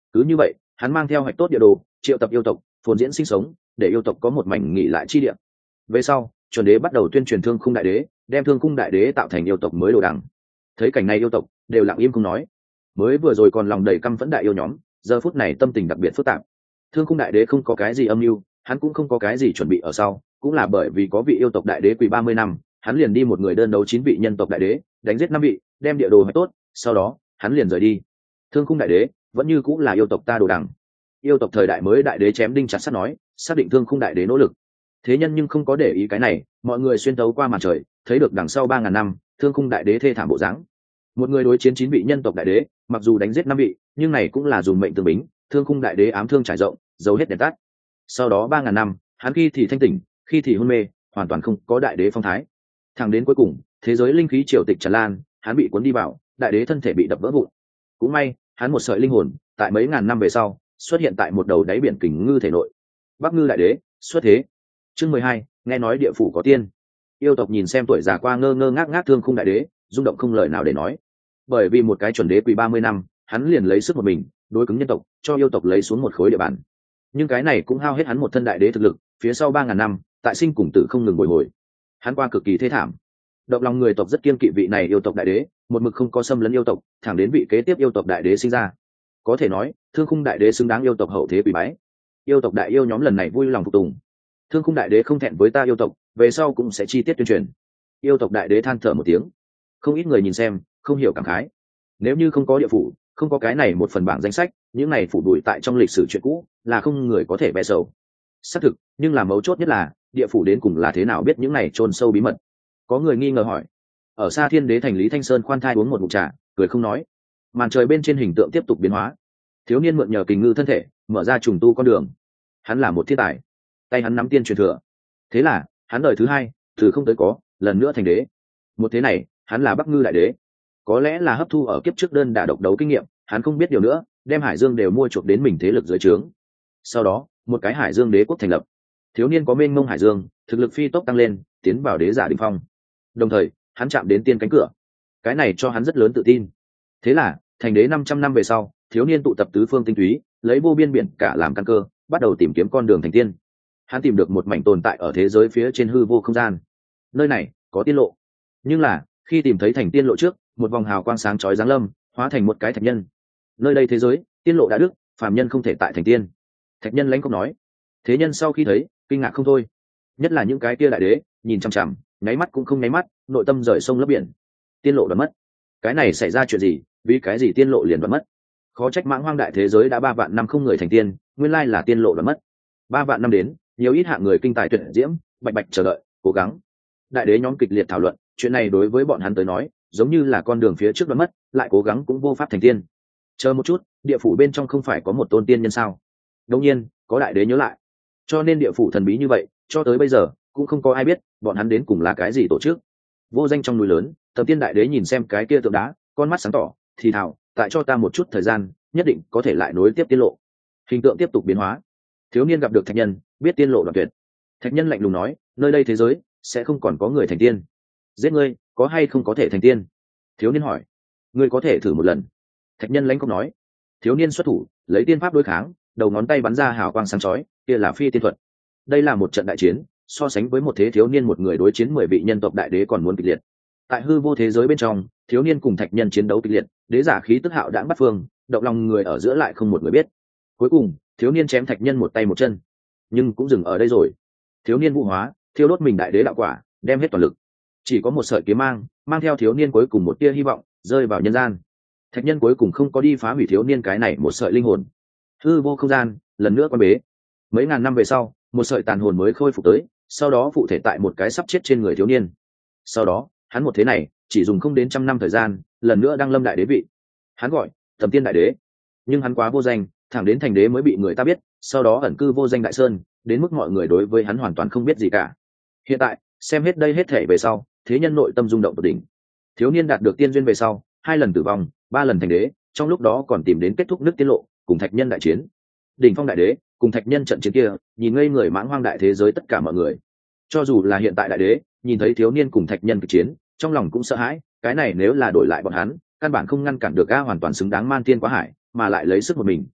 Cứ như vậy hắn mang theo hoạch tốt địa đồ, triệu tập yêu tộc phồn diễn sinh sống, để yêu tộc có một mảnh nghỉ lại chi địa. Về sau chuẩn đế bắt đầu tuyên truyền thương khung đại đế, đem thương khung đại đế tạo thành yêu tộc mới đồ đằng. Thấy cảnh này yêu tộc đều lặng im không nói. Mới vừa rồi còn lòng đầy căm phẫn đại yêu nhóm, giờ phút này tâm tình đặc biệt phức tạp. Thương khung đại đế không có cái gì âm mưu, hắn cũng không có cái gì chuẩn bị ở sau, cũng là bởi vì có vị yêu tộc đại đế quỳ 30 năm, hắn liền đi một người đơn đấu 9 vị nhân tộc đại đế, đánh giết 5 vị, đem địa đồ hoạch tốt, sau đó hắn liền rời đi. Thương khung đại đế vẫn như cũng là yêu tộc ta đồ đằng. Yêu tộc thời đại mới đại đế chém đinh chặt sắt nói, xác định thương khung đại đế nỗ lực. Thế nhân nhưng không có để ý cái này, mọi người xuyên thấu qua màn trời, thấy được đằng sau 3000 năm, thương khung đại đế thê thảm bộ dáng. Một người đối chiến 9 vị nhân tộc đại đế, mặc dù đánh giết 5 vị, nhưng này cũng là dùng mệnh tương bính, thương khung đại đế ám thương trải rộng, giấu hết đèn tắt. Sau đó 3000 năm, hắn khi thì thanh tỉnh, khi thì hôn mê, hoàn toàn không có đại đế phong thái. Thẳng đến cuối cùng, thế giới linh khí triều tịch tràn lan, hắn bị cuốn đi vào, đại đế thân thể bị đập vỡ vụn. Cũng may, hắn một sợi linh hồn, tại mấy ngàn năm về sau, xuất hiện tại một đầu đáy biển kình ngư thể nội. Bắc ngư đại đế xuất thế. Chương 12, nghe nói địa phủ có tiên. Yêu tộc nhìn xem tuổi già qua ngơ ngơ ngác ngác thương khung đại đế, rung động không lời nào để nói. Bởi vì một cái chuẩn đế quỳ 30 năm, hắn liền lấy sức một mình, đối cứng nhân tộc, cho yêu tộc lấy xuống một khối địa bàn. Nhưng cái này cũng hao hết hắn một thân đại đế thực lực, phía sau 3000 năm, tại sinh cùng tử không ngừng bồi hồi. Hắn qua cực kỳ thê thảm. Động lòng người tộc rất kiên kỵ vị này yêu tộc đại đế, một mực không có xâm lấn yêu tộc, thẳng đến vị kế tiếp yêu tộc đại đế sinh ra. Có thể nói, thương khung đại đế xứng đáng yêu tộc hậu thế quỳ bái. Yêu tộc đại yêu nhóm lần này vui lòng phục tùng. Thương khung đại đế không thẹn với ta yêu tộc, về sau cũng sẽ chi tiết tuyên truyền. Yêu tộc đại đế than thở một tiếng. Không ít người nhìn xem, không hiểu cảm khái. Nếu như không có địa phủ, không có cái này một phần bảng danh sách, những này phủ đuổi tại trong lịch sử chuyện cũ, là không người có thể bẻ sầu. Xác thực, nhưng là mấu chốt nhất là, địa phủ đến cùng là thế nào biết những này chôn sâu bí mật. Có người nghi ngờ hỏi. Ở xa Thiên Đế thành Lý Thanh Sơn khoan thai uống một ngụm trà, cười không nói. Màn trời bên trên hình tượng tiếp tục biến hóa. Thiếu niên mượn nhờ kình ngư thân thể, mở ra trùng tu con đường. Hắn là một thiên tài, tay hắn nắm tiên truyền thừa. Thế là, hắn đời thứ hai, từ không tới có, lần nữa thành đế. Một thế này, hắn là Bắc ngư đại đế. Có lẽ là hấp thu ở kiếp trước đơn đả độc đấu kinh nghiệm, hắn không biết điều nữa, đem Hải Dương đều mua chuộc đến mình thế lực dưới trướng. Sau đó, một cái Hải Dương đế quốc thành lập. Thiếu niên có mênh mông Hải Dương, thực lực phi tốc tăng lên, tiến vào đế giả đỉnh phong. Đồng thời, hắn chạm đến tiên cánh cửa. Cái này cho hắn rất lớn tự tin. Thế là, thành đế 500 năm về sau, thiếu niên tụ tập tứ phương tinh túy, lấy vô biên biển cả làm căn cơ, bắt đầu tìm kiếm con đường thành tiên. Hắn tìm được một mảnh tồn tại ở thế giới phía trên hư vô không gian. Nơi này có tiên lộ. Nhưng là, khi tìm thấy thành tiên lộ trước, một vòng hào quang sáng chói giáng lâm, hóa thành một cái thạch nhân. Nơi đây thế giới, tiên lộ đã đức, phàm nhân không thể tại thành tiên. Thạch nhân lãnh không nói. Thế nhân sau khi thấy, kinh ngạc không thôi. Nhất là những cái kia đại đế, nhìn chằm chằm, nháy mắt cũng không nháy mắt, nội tâm rời sông lấp biển. Tiên lộ đoạt mất. Cái này xảy ra chuyện gì, vì cái gì tiên lộ liền đoạt mất? Khó trách mãng hoang đại thế giới đã 3 vạn năm không người thành tiên, nguyên lai là tiên lộ đoạt mất. 3 vạn năm đến, nhiều ít hạng người kinh tài tuyệt diễm, bạch bạch chờ đợi, cố gắng. Đại đế nhóm kịch liệt thảo luận, chuyện này đối với bọn hắn tới nói, giống như là con đường phía trước đoạt mất, lại cố gắng cũng vô pháp thành tiên. Chờ một chút, địa phủ bên trong không phải có một tôn tiên nhân sao? Đương nhiên, có đại đế nhớ lại. Cho nên địa phủ thần bí như vậy, cho tới bây giờ cũng không có ai biết bọn hắn đến cùng là cái gì tổ chức. Vô danh trong núi lớn, Tầm Tiên đại đế nhìn xem cái kia tượng đá, con mắt sáng tỏ, thì thào, tại cho ta một chút thời gian, nhất định có thể lại nối tiếp tiên lộ. Hình tượng tiếp tục biến hóa. Thiếu niên gặp được thạch nhân, biết tiên lộ đoạn tuyệt. Thạch nhân lạnh lùng nói, nơi đây thế giới sẽ không còn có người thành tiên. Giết ngươi, có hay không có thể thành tiên? Thiếu niên hỏi. Ngươi có thể thử một lần. Thạch nhân lãnh không nói. Thiếu niên xuất thủ, lấy tiên pháp đối kháng, đầu ngón tay bắn ra hào quang sáng chói, kia là phi tiên thuật. Đây là một trận đại chiến, so sánh với một thế thiếu niên một người đối chiến 10 vị nhân tộc đại đế còn muốn kịch liệt. Tại hư vô thế giới bên trong, thiếu niên cùng thạch nhân chiến đấu kịch liệt, đế giả khí tức hạo đãng bắt phương, động lòng người ở giữa lại không một người biết. Cuối cùng, thiếu niên chém thạch nhân một tay một chân, nhưng cũng dừng ở đây rồi. Thiếu niên vũ hóa, thiêu đốt mình đại đế đạo quả, đem hết toàn lực. Chỉ có một sợi kiếm mang theo thiếu niên cuối cùng một tia hy vọng, rơi vào nhân gian. Thạch nhân cuối cùng không có đi phá hủy thiếu niên cái này một sợi linh hồn. Hư vô không gian lần nữa quan bế. Mấy ngàn năm về sau, một sợi tàn hồn mới khôi phục tới, sau đó phụ thể tại một cái sắp chết trên người thiếu niên. Sau đó, hắn một thế này chỉ dùng không đến 100 năm thời gian, lần nữa đăng lâm đại đế vị. Hắn gọi Tầm Tiên đại đế, nhưng hắn quá vô danh, thẳng đến thành đế mới bị người ta biết, sau đó ẩn cư vô danh đại sơn, đến mức mọi người đối với hắn hoàn toàn không biết gì cả. Hiện tại, xem hết đây hết thể về sau, thế nhân nội tâm rung động tột đỉnh. Thiếu niên đạt được tiên duyên về sau, 2 lần tử vong, 3 lần thành đế, trong lúc đó còn tìm đến kết thúc nước tiết lộ, cùng thạch nhân đại chiến. Đỉnh phong đại đế, cùng thạch nhân trận chiến kia, nhìn ngây người mãng hoang đại thế giới tất cả mọi người. Cho dù là hiện tại đại đế, nhìn thấy thiếu niên cùng thạch nhân kịch chiến, trong lòng cũng sợ hãi, cái này nếu là đổi lại bọn hắn, căn bản không ngăn cản được a, hoàn toàn xứng đáng man tiên quá hải, mà lại lấy sức một mình,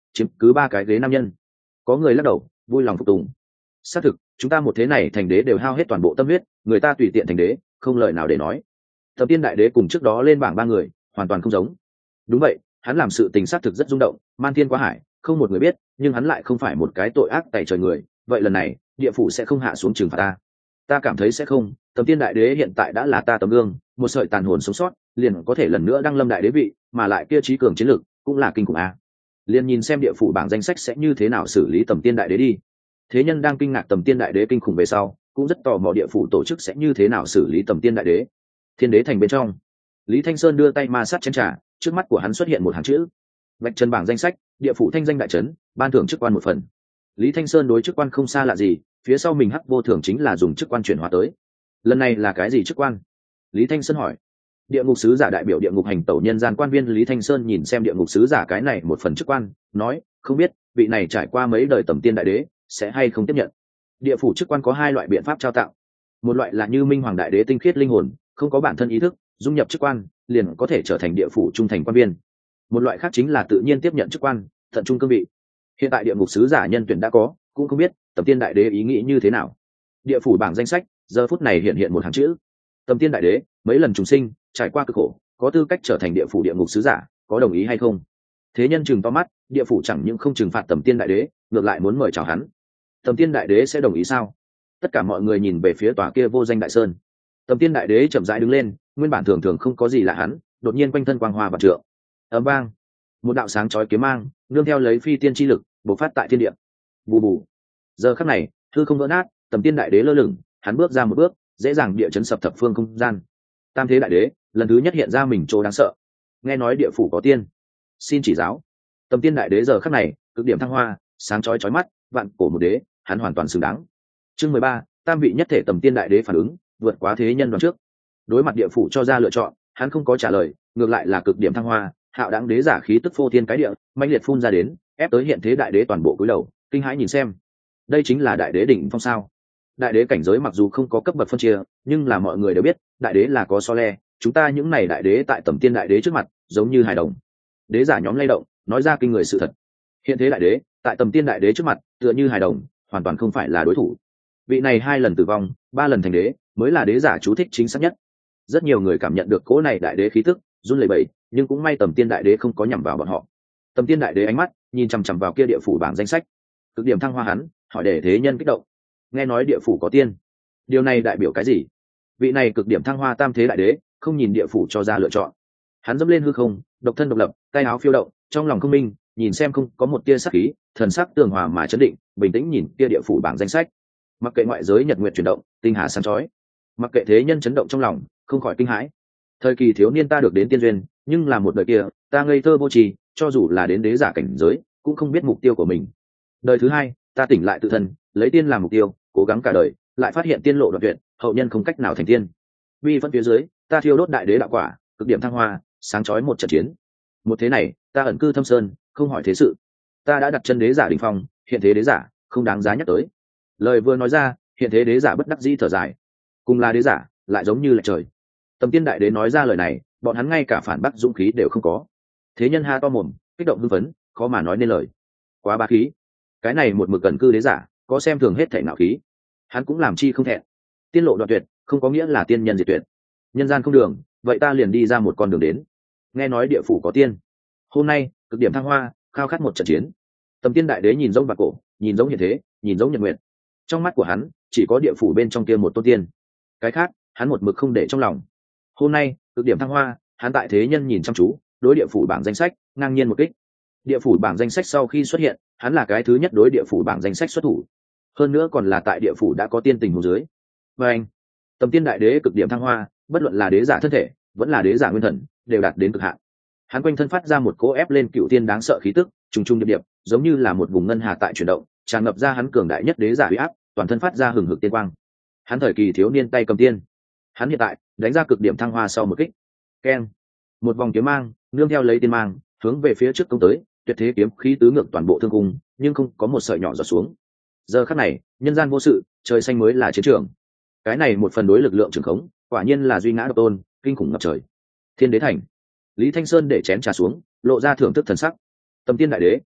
chiếm cứ 3 cái ghế nam nhân. Có người lắc đầu vui lòng phục tùng. Xác thực, chúng ta một thế này thành đế đều hao hết toàn bộ tâm huyết, người ta tùy tiện thành đế không lời nào để nói. Tầm Tiên đại đế cùng trước đó lên bảng 3 người hoàn toàn không giống. Đúng vậy, hắn làm sự tình xác thực rất rung động, man thiên quá hải không một người biết, nhưng hắn lại không phải một cái tội ác tày trời người. Vậy lần này địa phủ sẽ không hạ xuống trừng phạt ta? Ta cảm thấy sẽ không. Tầm Tiên đại đế hiện tại đã là ta tấm gương, một sợi tàn hồn sống sót liền có thể lần nữa đăng lâm đại đế vị, mà lại kia trí cường chiến lực cũng là kinh khủng a. Liền nhìn xem địa phủ bảng danh sách sẽ như thế nào xử lý Tầm Tiên đại đế đi. Thế nhân đang kinh ngạc Tầm Tiên đại đế kinh khủng về sau, cũng rất tò mò địa phủ tổ chức sẽ như thế nào xử lý Tầm Tiên đại đế. Thiên đế thành bên trong, Lý Thanh Sơn đưa tay ma sát chén trà, trước mắt của hắn xuất hiện một hàng chữ: vạch chân bảng danh sách, địa phủ thanh danh đại trấn, ban thưởng chức quan 1 phần. Lý Thanh Sơn đối chức quan không xa lạ gì, phía sau mình hắc vô thường chính là dùng chức quan chuyển hóa tới. Lần này là cái gì chức quan? Lý Thanh Sơn hỏi. Địa ngục sứ giả đại biểu địa ngục hành tẩu nhân gian quan viên. Lý Thanh Sơn nhìn xem địa ngục sứ giả cái này 1 phần chức quan, nói: không biết vị này trải qua mấy đời Tầm Tiên đại đế sẽ hay không tiếp nhận. Địa phủ chức quan có 2 loại biện pháp trao tặng. Một loại là như Minh Hoàng đại đế tinh khiết linh hồn, không có bản thân ý thức, dung nhập chức quan liền có thể trở thành địa phủ trung thành quan viên. Một loại khác chính là tự nhiên tiếp nhận chức quan, tận trung cương vị. Hiện tại địa ngục sứ giả nhân tuyển đã có, cũng không biết Tầm Tiên đại đế ý nghĩ như thế nào. Địa phủ bảng danh sách giờ phút này hiện một hàng chữ: Tầm Tiên đại đế mấy lần trùng sinh, trải qua cực khổ, có tư cách trở thành địa phủ địa ngục sứ giả, có đồng ý hay không? Thế nhân chừng to mắt, địa phủ chẳng những không trừng phạt Tầm Tiên đại đế, ngược lại muốn mời chào hắn. Tầm Tiên đại đế sẽ đồng ý sao? Tất cả mọi người nhìn về phía tòa kia vô danh đại sơn. Tầm Tiên đại đế chậm rãi đứng lên, nguyên bản thường thường không có gì là hắn, đột nhiên quanh thân quang hoa vạn trượng. Ầm vang, một đạo sáng chói kiếm mang nương theo lấy phi tiên chi lực bộc phát tại thiên địa. Bù bù. Giờ khắc này, hư không vỡ nát, Tầm Tiên đại đế lơ lửng, hắn bước ra một bước, dễ dàng địa chấn sập thập phương không gian. Tam thế đại đế lần thứ nhất hiện ra mình chỗ đáng sợ. Nghe nói địa phủ có tiên, xin chỉ giáo. Tầm Tiên đại đế giờ khắc này cực điểm thăng hoa, sáng chói chói mắt, vạn cổ một đế, hắn hoàn toàn xứng đáng. Chương 13, tam vị nhất thể Tầm Tiên đại đế phản ứng vượt quá thế nhân đoán trước. Đối mặt địa phủ cho ra lựa chọn, hắn không có trả lời, ngược lại là cực điểm thăng hoa, hạo đáng đế giả khí tức phô thiên cái địa, mãnh liệt phun ra đến, ép tới hiện thế đại đế toàn bộ cúi đầu, kinh hãi nhìn xem. Đây chính là đại đế đỉnh phong sao? Đại đế cảnh giới mặc dù không có cấp bậc phân chia, nhưng là mọi người đều biết, đại đế là có so le, chúng ta những này đại đế tại Tầm Tiên đại đế trước mặt, giống như hài đồng. Đế giả nhóm lay động, nói ra kinh người sự thật. Hiện thế đại đế, tại Tầm Tiên đại đế trước mặt, tựa như hài đồng, hoàn toàn không phải là đối thủ. Vị này 2 lần tử vong, 3 lần thành đế, mới là đế giả chú thích chính xác nhất. Rất nhiều người cảm nhận được cỗ này đại đế khí tức, run lẩy bẩy, nhưng cũng may Tầm Tiên đại đế không có nhằm vào bọn họ. Tầm Tiên đại đế ánh mắt nhìn chằm chằm vào kia địa phủ bảng danh sách, cực điểm thăng hoa hắn, hỏi để thế nhân kích động. Nghe nói địa phủ có tiên, điều này đại biểu cái gì? Vị này cực điểm thăng hoa tam thế đại đế không nhìn địa phủ cho ra lựa chọn, hắn dẫm lên hư không, độc thân độc lập, tay áo phiêu động, trong lòng không minh, nhìn xem không có một tia sắc khí, thần sắc tường hòa mà chấn định, bình tĩnh nhìn kia địa phủ bảng danh sách. Mặc kệ ngoại giới nhật nguyệt chuyển động, tinh hà sáng chói, mặc kệ thế nhân chấn động trong lòng, không khỏi kinh hãi. Thời kỳ thiếu niên ta được đến tiên duyên, nhưng là một đời kia, ta ngây thơ vô tri, cho dù là đến đế giả cảnh giới, cũng không biết mục tiêu của mình. Đời thứ 2, ta tỉnh lại tự thân, lấy tiên làm mục tiêu, cố gắng cả đời, lại phát hiện tiên lộ đoạn tuyệt, hậu nhân không cách nào thành tiên. Vì phân phía dưới, ta thiêu đốt đại đế đạo quả, cực điểm thăng hoa, sáng chói một trận chiến. Một thế này, ta ẩn cư thâm sơn, không hỏi thế sự. Ta đã đặt chân đế giả đỉnh phong, hiện thế đế giả, không đáng giá nhắc tới. Lời vừa nói ra, hiện thế đế giả bất đắc dĩ thở dài. Cùng là đế giả, lại giống như lệch trời. Tầm Tiên đại đế nói ra lời này, bọn hắn ngay cả phản bác dũng khí đều không có. Thế nhân ha to mồm, kích động hưng phấn, khó mà nói nên lời. Quá bá khí. Cái này một mực cẩn cư đế giả, có xem thường hết thảy nạo khí. Hắn cũng làm chi không thẹn. Tiên lộ đoạn tuyệt, không có nghĩa là tiên nhân diệt tuyệt. Nhân gian không đường, vậy ta liền đi ra một con đường đến. Nghe nói địa phủ có tiên. Hôm nay, cực điểm thăng hoa, khao khát một trận chiến. Tầm Tiên đại đế nhìn giống bạc cổ, nhìn giống hiện thế, nhìn giống nhật nguyệt. Trong mắt của hắn, chỉ có địa phủ bên trong kia một tôn tiên. Cái khác, hắn một mực không để trong lòng. Hôm nay, cực điểm thăng hoa, hắn tại thế nhân nhìn chăm chú, đối địa phủ bảng danh sách ngang nhiên một kích. Địa phủ bảng danh sách sau khi xuất hiện, hắn là cái thứ nhất đối địa phủ bảng danh sách xuất thủ. Hơn nữa còn là tại địa phủ đã có tiên tình huống dưới. Và anh, Tầm Tiên đại đế cực điểm thăng hoa, bất luận là đế giả thân thể, vẫn là đế giả nguyên thần, đều đạt đến cực hạn. Hắn quanh thân phát ra một cỗ ép lên cựu tiên đáng sợ khí tức, trùng trùng điệp điệp, giống như là một vùng ngân hà tại chuyển động, tràn ngập ra hắn cường đại nhất đế giả uy áp, toàn thân phát ra hừng hực tiên quang. Hắn thời kỳ thiếu niên tay cầm tiên, hắn hiện tại đánh ra cực điểm thăng hoa sau một kích. Keng, một vòng kiếm mang nương theo lấy tiên mang hướng về phía trước công tới, tuyệt thế kiếm khí tứ ngược toàn bộ thương cung, nhưng không có một sợi nhỏ giọt xuống. Giờ khắc này, nhân gian vô sự, trời xanh mới là chiến trường. Cái này một phần đối lực lượng trường khống, quả nhiên là duy ngã độc tôn, kinh khủng ngập trời. Thiên đế thành, Lý Thanh Sơn để chén trà xuống, lộ ra thưởng thức thần sắc. Tầm Tiên đại đế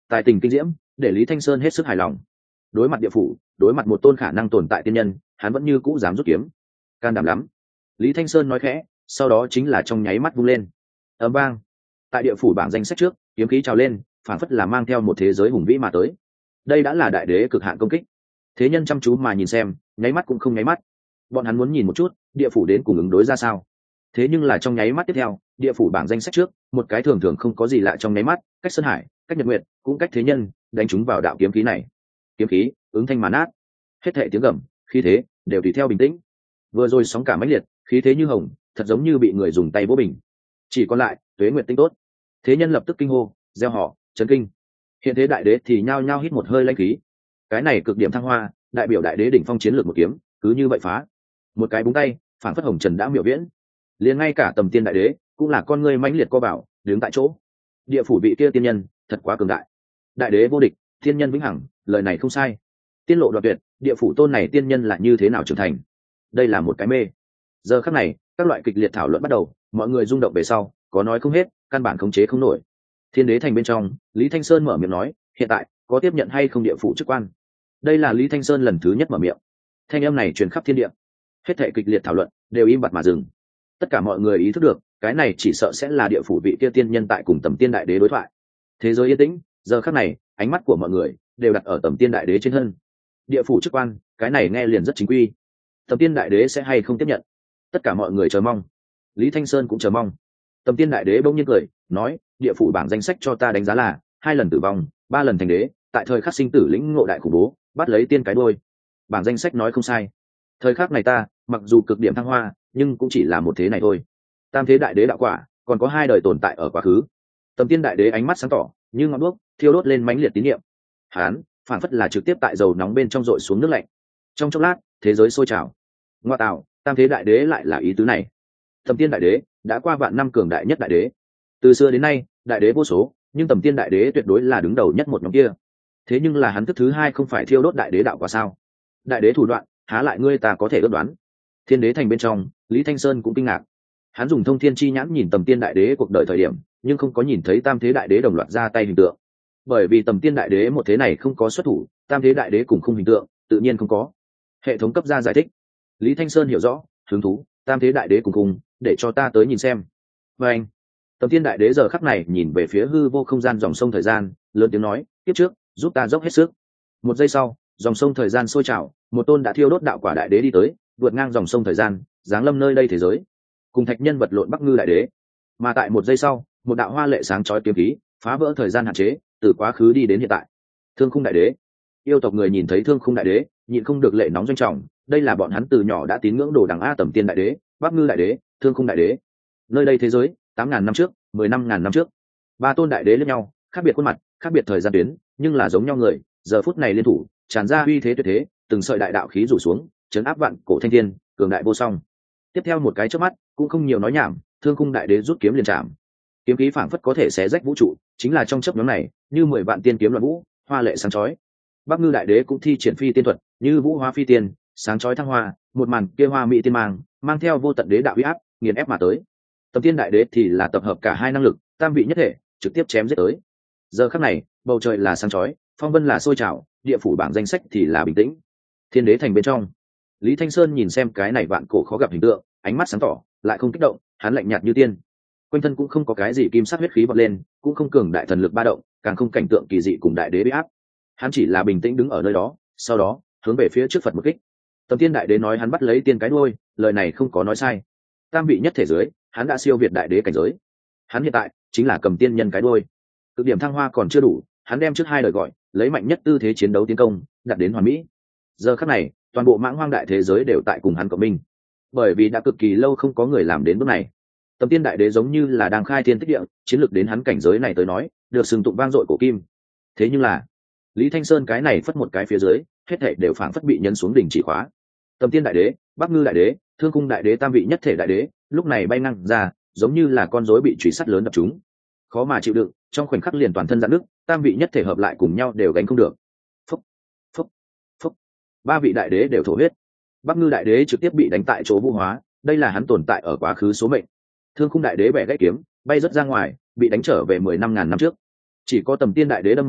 tài tình kinh diễm để Lý Thanh Sơn hết sức hài lòng. Đối mặt địa phủ, đối mặt một tôn khả năng tồn tại tiên nhân, hắn vẫn như cũ dám rút kiếm. Can đảm lắm. Lý Thanh Sơn nói khẽ, sau đó chính là trong nháy mắt vung lên. Ầm vang. Tại địa phủ bảng danh sách trước, kiếm khí trào lên, phảng phất là mang theo một thế giới hùng vĩ mà tới. Đây đã là đại đế cực hạn công kích. Thế nhân chăm chú mà nhìn xem, nháy mắt cũng không nháy mắt. Bọn hắn muốn nhìn một chút, địa phủ đến cùng ứng đối ra sao. Thế nhưng là trong nháy mắt tiếp theo, địa phủ bảng danh sách trước, một cái thường thường không có gì lạ trong nháy mắt, cách Sơn Hải, cách Nhật Nguyệt, cũng cách thế nhân, đánh chúng vào đạo kiếm khí này. Kiếm khí, ứng thanh mà nát. Hết thảy tiếng gầm, khí thế đều tùy theo bình tĩnh. Vừa rồi sóng cả mãnh liệt, khí thế như hồng, thật giống như bị người dùng tay vỗ bình. Chỉ còn lại, Tuế Nguyệt tinh tốt. Thế nhân lập tức kinh hô, gieo họ, chấn kinh. Hiện thế đại đế thì nhao nhao hít một hơi lãnh khí. Cái này cực điểm thăng hoa, đại biểu đại đế đỉnh phong chiến lược một kiếm, cứ như vậy phá. Một cái búng tay, phản phất hồng trần đã miểu viễn. Liền ngay cả tầm tiên đại đế, cũng là con ngươi mãnh liệt co bảo, đứng tại chỗ. Địa phủ vị kia tiên nhân, thật quá cường đại. Đại đế vô địch, tiên nhân vĩnh hằng, lời này không sai. Tiên lộ đoạt tuyệt, địa phủ tôn này tiên nhân là như thế nào trưởng thành? Đây là một cái mê. Giờ khắc này, các loại kịch liệt thảo luận bắt đầu, mọi người rung động về sau, có nói không hết, căn bản khống chế không nổi. Thiên đế thành bên trong, Lý Thanh Sơn mở miệng nói, hiện tại có tiếp nhận hay không địa phủ chức quan? Đây là Lý Thanh Sơn lần thứ nhất mở miệng. Thanh âm này truyền khắp thiên địa. Hết thảy kịch liệt thảo luận đều im bặt mà dừng. Tất cả mọi người ý thức được, cái này chỉ sợ sẽ là địa phủ vị kia tiên nhân tại cùng tầm tiên đại đế đối thoại. Thế giới yên tĩnh, giờ khắc này, ánh mắt của mọi người đều đặt ở tầm tiên đại đế trên thân. Địa phủ chức quan, cái này nghe liền rất chính quy. Tầm tiên đại đế sẽ hay không tiếp nhận? Tất cả mọi người chờ mong. Lý Thanh Sơn cũng chờ mong. Tầm tiên đại đế bỗng nhiên cười, nói, địa phủ bảng danh sách cho ta đánh giá là 2 lần tử vong, 3 lần thành đế, tại thời khắc sinh tử lĩnh ngộ đại khủng bố, bắt lấy tiên cái đuôi. Bảng danh sách nói không sai. Thời khắc này ta, mặc dù cực điểm thăng hoa, nhưng cũng chỉ là một thế này thôi. Tam thế đại đế đạo quả, còn có 2 đời tồn tại ở quá khứ. Tầm tiên đại đế ánh mắt sáng tỏ, như ngọn đuốc, thiêu đốt lên mãnh liệt tín niệm. Hán, phản phất là trực tiếp tại dầu nóng bên trong dội xuống nước lạnh. Trong chốc lát, thế giới sôi trào. Ngoa tạo, tam thế đại đế lại là ý tứ này. Tầm tiên đại đế đã qua vạn năm cường đại nhất đại đế. Từ xưa đến nay, đại đế vô số, nhưng tầm tiên đại đế tuyệt đối là đứng đầu nhất một nhóm kia. Thế nhưng là hắn thức thứ 2 không phải thiêu đốt đại đế đạo quả sao? Đại đế thủ đoạn, há lại ngươi ta có thể ước đoán. Thiên đế thành bên trong, Lý Thanh Sơn cũng kinh ngạc. Hắn dùng thông thiên chi nhãn nhìn tầm tiên đại đế cuộc đời thời điểm, nhưng không có nhìn thấy tam thế đại đế đồng loạt ra tay hình tượng. Bởi vì tầm tiên đại đế một thế này không có xuất thủ, tam thế đại đế cùng không hình tượng, tự nhiên không có. Hệ thống cấp ra giải thích. Lý Thanh Sơn hiểu rõ, hứng thú, tam thế đại đế cùng cùng, để cho ta tới nhìn xem. Và anh, tầm tiên đại đế giờ khắc này nhìn về phía hư vô không gian dòng sông thời gian, lớn tiếng nói, tiếp trước, giúp ta dốc hết sức. Một giây sau, dòng sông thời gian sôi trào, một tôn đã thiêu đốt đạo quả đại đế đi tới, vượt ngang dòng sông thời gian, giáng lâm nơi đây thế giới, cùng thạch nhân vật lộn Bắc Ngư đại đế. Mà tại một giây sau, một đạo hoa lệ sáng chói kiếm khí, phá vỡ thời gian hạn chế, từ quá khứ đi đến hiện tại. Thương Khung đại đế. Yêu tộc người nhìn thấy Thương Khung đại đế, nhịn không được lệ nóng doanh trọng, đây là bọn hắn từ nhỏ đã tín ngưỡng đồ đằng a tầm tiên đại đế, Bắc Ngư đại đế, Thương Khung đại đế. Nơi đây thế giới, 8.000 năm trước, 15.000 năm trước. 3 tôn đại đế lẫn nhau, khác biệt khuôn mặt, khác biệt thời gian tuyến, nhưng là giống nhau người, giờ phút này liên thủ, tràn ra uy thế tuyệt thế, từng sợi đại đạo khí rủ xuống, chấn áp vạn cổ thanh thiên, cường đại vô song. Tiếp theo một cái chớp mắt, cũng không nhiều nói nhảm, Thương Khung đại đế rút kiếm liền chạm. Kiếm khí phảng phất có thể xé rách vũ trụ, chính là trong chớp nhoáng này, như 10 vạn tiên kiếm loạn vũ, hoa lệ sáng chói. Bắc Ngư đại đế cũng thi triển phi tiên thuật, như vũ hoa phi tiên, sáng chói thăng hoa, một màn kia hoa mỹ tiên mang theo vô tận đế đạo uy áp, nghiền ép mà tới. Tầm tiên đại đế thì là tập hợp cả 2 năng lực, tam vị nhất thể, trực tiếp chém giết tới. Giờ khắc này, bầu trời là sáng chói, phong vân là sôi trào, địa phủ bảng danh sách thì là bình tĩnh. Thiên đế thành bên trong, Lý Thanh Sơn nhìn xem cái này vạn cổ khó gặp hình tượng, ánh mắt sáng tỏ, lại không kích động, hắn lạnh nhạt như tiên. Quanh thân cũng không có cái gì kim sắc huyết khí bật lên, cũng không cường đại thần lực ba động, càng không cảnh tượng kỳ dị cùng đại đế uy áp. Hắn chỉ là bình tĩnh đứng ở nơi đó, sau đó hướng về phía trước Phật một kích. Tầm tiên đại đế nói hắn bắt lấy tiên cái đuôi, lời này không có nói sai. Tam vị nhất thể dưới, hắn đã siêu việt đại đế cảnh giới. Hắn hiện tại chính là cầm tiên nhân cái đuôi. Cực điểm thăng hoa còn chưa đủ, hắn đem trước 2 đời gọi, lấy mạnh nhất tư thế chiến đấu tiến công, đạt đến hoàn mỹ. Giờ khắc này, toàn bộ mãng hoang đại thế giới đều tại cùng hắn cộng minh. Bởi vì đã cực kỳ lâu không có người làm đến bước này. Tầm tiên đại đế giống như là đang khai thiên tích địa, chiến lược đến hắn cảnh giới này tới nói, được sừng tụng vang dội cổ kim. Thế nhưng là, Lý Thanh Sơn cái này phất một cái phía dưới, hết thảy đều phảng phất bị nhấn xuống đỉnh chỉ khóa. Tầm tiên đại đế, Bắc Ngư đại đế, Thương Khung đại đế tam vị nhất thể đại đế, lúc này bay ngang ra, giống như là con rối bị chùy sắt lớn đập trúng. Khó mà chịu đựng, trong khoảnh khắc liền toàn thân giãn nứt, tam vị nhất thể hợp lại cùng nhau đều gánh không được. Phốc, phốc, phốc. 3 vị đại đế đều thổ huyết. Bắc Ngư đại đế trực tiếp bị đánh tại chỗ vũ hóa, đây là hắn tồn tại ở quá khứ số mệnh. Thương Khung đại đế bẻ gãy kiếm, bay rất ra ngoài, bị đánh trở về 15.000 năm trước. Chỉ có Tầm tiên đại đế đâm máu,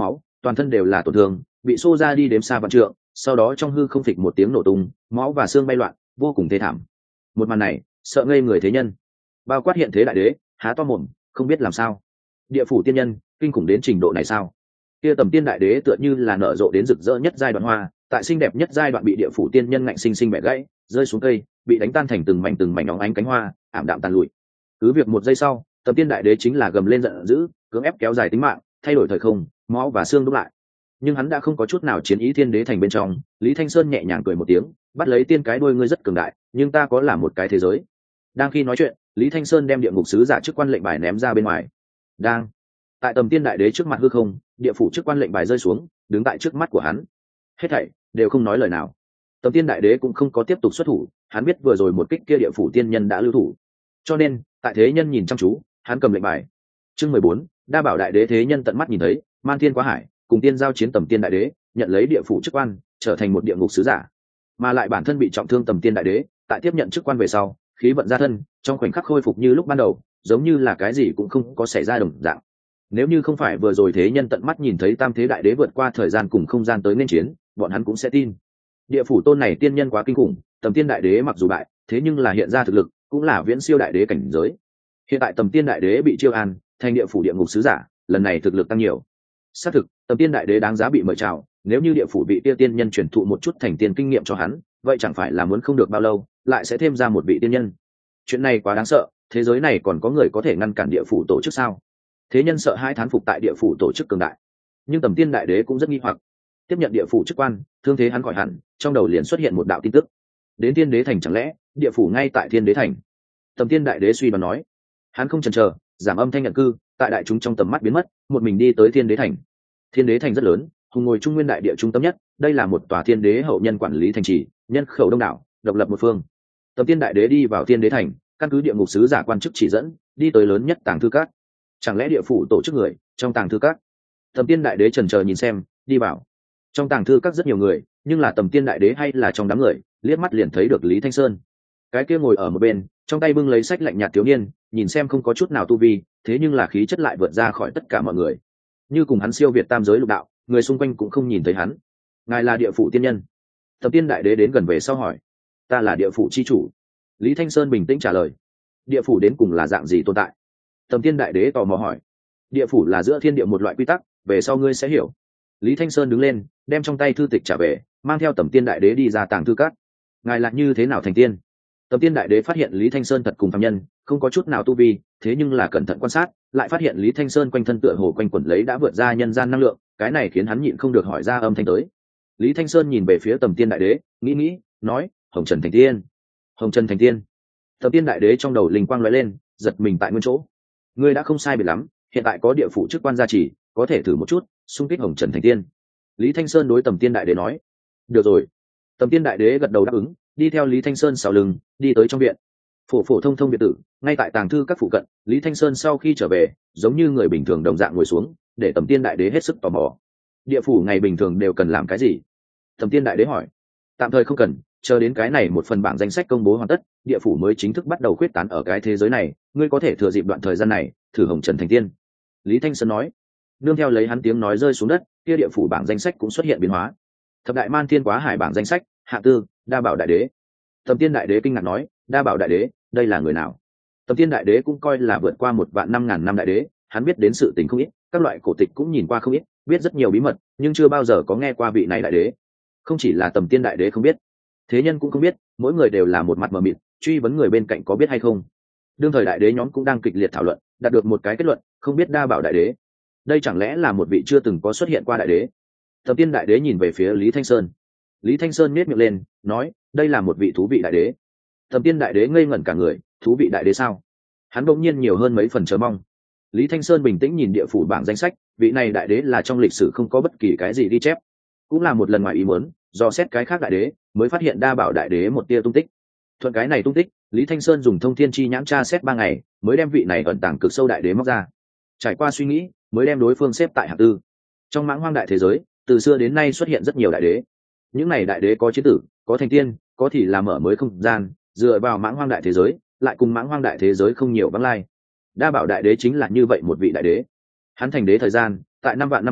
toàn thân đều là tổn thương, bị xô ra đi đếm xa vạn trượng, sau đó trong hư không phịch một tiếng nổ tung, máu và xương bay loạn, vô cùng thê thảm. Một màn này sợ ngây người thế nhân, bao quát hiện thế đại đế há to mồm không biết làm sao. Địa phủ tiên nhân kinh khủng đến trình độ này sao? Kia Tầm Tiên đại đế tựa như là nở rộ đến rực rỡ nhất giai đoạn hoa, tại xinh đẹp nhất giai đoạn bị địa phủ tiên nhân ngạnh sinh sinh bẻ gãy, rơi xuống cây, bị đánh tan thành từng mảnh óng ánh cánh hoa, ảm đạm tàn lụi. Cứ việc một giây sau, Tầm Tiên đại đế chính là gầm lên giận dữ, cưỡng ép kéo dài tính mạng, thay đổi thời không, máu và xương đúc lại. Nhưng hắn đã không có chút nào chiến ý thiên đế thành bên trong. Lý Thanh Sơn nhẹ nhàng cười một tiếng, bắt lấy tiên cái đuôi ngươi rất cường đại, nhưng ta có là một cái thế giới. Đang khi nói chuyện, Lý Thanh Sơn đem địa ngục sứ giả chức quan lệnh bài ném ra bên ngoài. Đang tại Tầm Tiên đại đế trước mặt hư không, địa phủ chức quan lệnh bài rơi xuống, đứng tại trước mắt của hắn. Hết thảy đều không nói lời nào. Tầm Tiên đại đế cũng không có tiếp tục xuất thủ, hắn biết vừa rồi một kích kia địa phủ tiên nhân đã lưu thủ, cho nên tại thế nhân nhìn chăm chú, hắn cầm lệnh bài. Chương 14, đa bảo đại đế thế nhân tận mắt nhìn thấy, man thiên quá hải, cùng tiên giao chiến Tầm Tiên đại đế, nhận lấy địa phủ chức quan, trở thành một địa ngục sứ giả, mà lại bản thân bị trọng thương Tầm Tiên đại đế, tại tiếp nhận chức quan về sau, khí vận ra thân, trong khoảnh khắc khôi phục như lúc ban đầu, giống như là cái gì cũng không có xảy ra đồng dạng. Nếu như không phải vừa rồi thế nhân tận mắt nhìn thấy tam thế đại đế vượt qua thời gian cùng không gian tới nên chiến, bọn hắn cũng sẽ tin. Địa phủ tôn này tiên nhân quá kinh khủng, Tầm Tiên đại đế mặc dù bại, thế nhưng là hiện ra thực lực, cũng là viễn siêu đại đế cảnh giới. Hiện tại Tầm Tiên đại đế bị chiêu an, thành địa phủ địa ngục sứ giả, lần này thực lực tăng nhiều. Xác thực, Tầm Tiên đại đế đáng giá bị mời chào, nếu như địa phủ vị tiên tiên nhân truyền thụ một chút thành tiên kinh nghiệm cho hắn, vậy chẳng phải là muốn không được bao lâu, lại sẽ thêm ra một vị tiên nhân. Chuyện này quá đáng sợ, thế giới này còn có người có thể ngăn cản địa phủ tổ chức sao? Thế nhân sợ hai thán phục tại địa phủ tổ chức cường đại, nhưng Tầm Tiên đại đế cũng rất nghi hoặc. Tiếp nhận địa phủ chức quan, thương thế hắn khỏi hẳn, trong đầu liền xuất hiện một đạo tin tức. Đến Thiên Đế thành chẳng lẽ địa phủ ngay tại Thiên Đế thành? Tầm Tiên đại đế suy đoán nói. Hắn không chần chờ, giảm âm thanh nhận cư, tại đại chúng trong tầm mắt biến mất, một mình đi tới Thiên Đế thành. Thiên Đế thành rất lớn, hùng ngồi trung nguyên đại địa trung tâm nhất, đây là một tòa thiên đế hậu nhân quản lý thành trì, nhân khẩu đông đảo, độc lập một phương. Tầm Tiên đại đế đi vào Thiên Đế thành, căn cứ địa ngục sứ giả quan chức chỉ dẫn, đi tới lớn nhất tàng thư các. Chẳng lẽ địa phủ tổ chức người trong tàng thư các? Tầm Tiên đại đế chần chờ nhìn xem, đi vào. Trong tàng thư các rất nhiều người, nhưng là Tầm Tiên đại đế hay là trong đám người, liếc mắt liền thấy được Lý Thanh Sơn. Cái kia ngồi ở một bên, trong tay bưng lấy sách lạnh nhạt thiếu niên, nhìn xem không có chút nào tu vi, thế nhưng là khí chất lại vượt ra khỏi tất cả mọi người, như cùng hắn siêu việt tam giới lục đạo, người xung quanh cũng không nhìn thấy hắn. Ngài là địa phủ tiên nhân? Tầm Tiên đại đế đến gần về sau hỏi. Ta là địa phủ chi chủ. Lý Thanh Sơn bình tĩnh trả lời. Địa phủ đến cùng là dạng gì tồn tại? Tầm Tiên đại đế tò mò hỏi. Địa phủ là giữa thiên địa một loại quy tắc, về sau ngươi sẽ hiểu. Lý Thanh Sơn đứng lên, đem trong tay thư tịch trả về, mang theo Tầm Tiên đại đế đi ra tàng thư các. Ngài là như thế nào thành tiên? Tầm Tiên đại đế phát hiện Lý Thanh Sơn thật cùng phàm nhân, không có chút nào tu vi, thế nhưng là cẩn thận quan sát, lại phát hiện Lý Thanh Sơn quanh thân tựa hồ quanh quẩn lấy đã vượt ra nhân gian năng lượng, cái này khiến hắn nhịn không được hỏi ra âm thanh tới. Lý Thanh Sơn nhìn về phía Tầm Tiên đại đế, nghĩ, nói, Hồng Trần thành tiên. Hồng Trần thành tiên. Tầm Tiên đại đế trong đầu linh quang lóe lên, giật mình tại nguyên chỗ. Ngươi đã không sai biệt lắm, hiện tại có địa phủ chức quan gia trì, có thể thử một chút, xung kích Hồng Trần thành tiên. Lý Thanh Sơn đối Tầm Tiên đại đế nói. Được rồi. Tầm Tiên đại đế gật đầu đáp ứng, đi theo Lý Thanh Sơn sau lưng, đi tới trong viện. Phổ thông viện tử, ngay tại tàng thư các phụ cận. Lý Thanh Sơn sau khi trở về, giống như người bình thường đồng dạng ngồi xuống, để Tầm Tiên đại đế hết sức tò mò. Địa phủ ngày bình thường đều cần làm cái gì? Tầm Tiên đại đế hỏi. Tạm thời không cần, chờ đến cái này một phần bảng danh sách công bố hoàn tất, địa phủ mới chính thức bắt đầu khuyết tán ở cái thế giới này, ngươi có thể thừa dịp đoạn thời gian này thử Hồng Trần thành tiên. Lý Thanh Sơn nói. Nương theo lấy hắn tiếng nói rơi xuống đất, kia địa phủ bảng danh sách cũng xuất hiện biến hóa. Thập đại man thiên quá hải bảng danh sách, hạng tư, đa bảo đại đế. Tầm Tiên đại đế kinh ngạc nói, đa bảo đại đế, đây là người nào? Tầm Tiên đại đế cũng coi là vượt qua 1.500.000 năm đại đế, hắn biết đến sự tình không ít, các loại cổ tịch cũng nhìn qua không ít, biết rất nhiều bí mật, nhưng chưa bao giờ có nghe qua vị này đại đế. Không chỉ là Tầm Tiên đại đế không biết, thế nhân cũng không biết, mỗi người đều là một mặt mờ mịt, truy vấn người bên cạnh có biết hay không. Đương thời đại đế nhóm cũng đang kịch liệt thảo luận, đạt được một cái kết luận, không biết đa bảo đại đế, đây chẳng lẽ là một vị chưa từng có xuất hiện qua đại đế? Tầm Tiên đại đế nhìn về phía Lý Thanh Sơn. Lý Thanh Sơn nhếch miệng lên, nói, đây là một vị thú vị đại đế. Tầm Tiên đại đế ngây ngẩn cả người, thú vị đại đế sao? Hắn bỗng nhiên nhiều hơn mấy phần chờ mong. Lý Thanh Sơn bình tĩnh nhìn địa phủ bảng danh sách, vị này đại đế là trong lịch sử không có bất kỳ cái gì ghi chép, cũng là một lần ngoài ý muốn, do xét cái khác đại đế, mới phát hiện đa bảo đại đế một tia tung tích. Thuận cái này tung tích, Lý Thanh Sơn dùng thông thiên chi nhãn tra xét 3 ngày, mới đem vị này ẩn tàng cực sâu đại đế móc ra. Trải qua suy nghĩ, mới đem đối phương xếp tại hạng tư. Trong mãng hoang đại thế giới, từ xưa đến nay xuất hiện rất nhiều đại đế. Những này đại đế có chiến tử, có thành tiên, có thì là mở mới không gian, dựa vào mãng hoang đại thế giới, lại cùng mãng hoang đại thế giới không nhiều vắng lai. Đa bảo đại đế chính là như vậy một vị đại đế. Hắn thành đế thời gian, tại 5 vạn năm trước,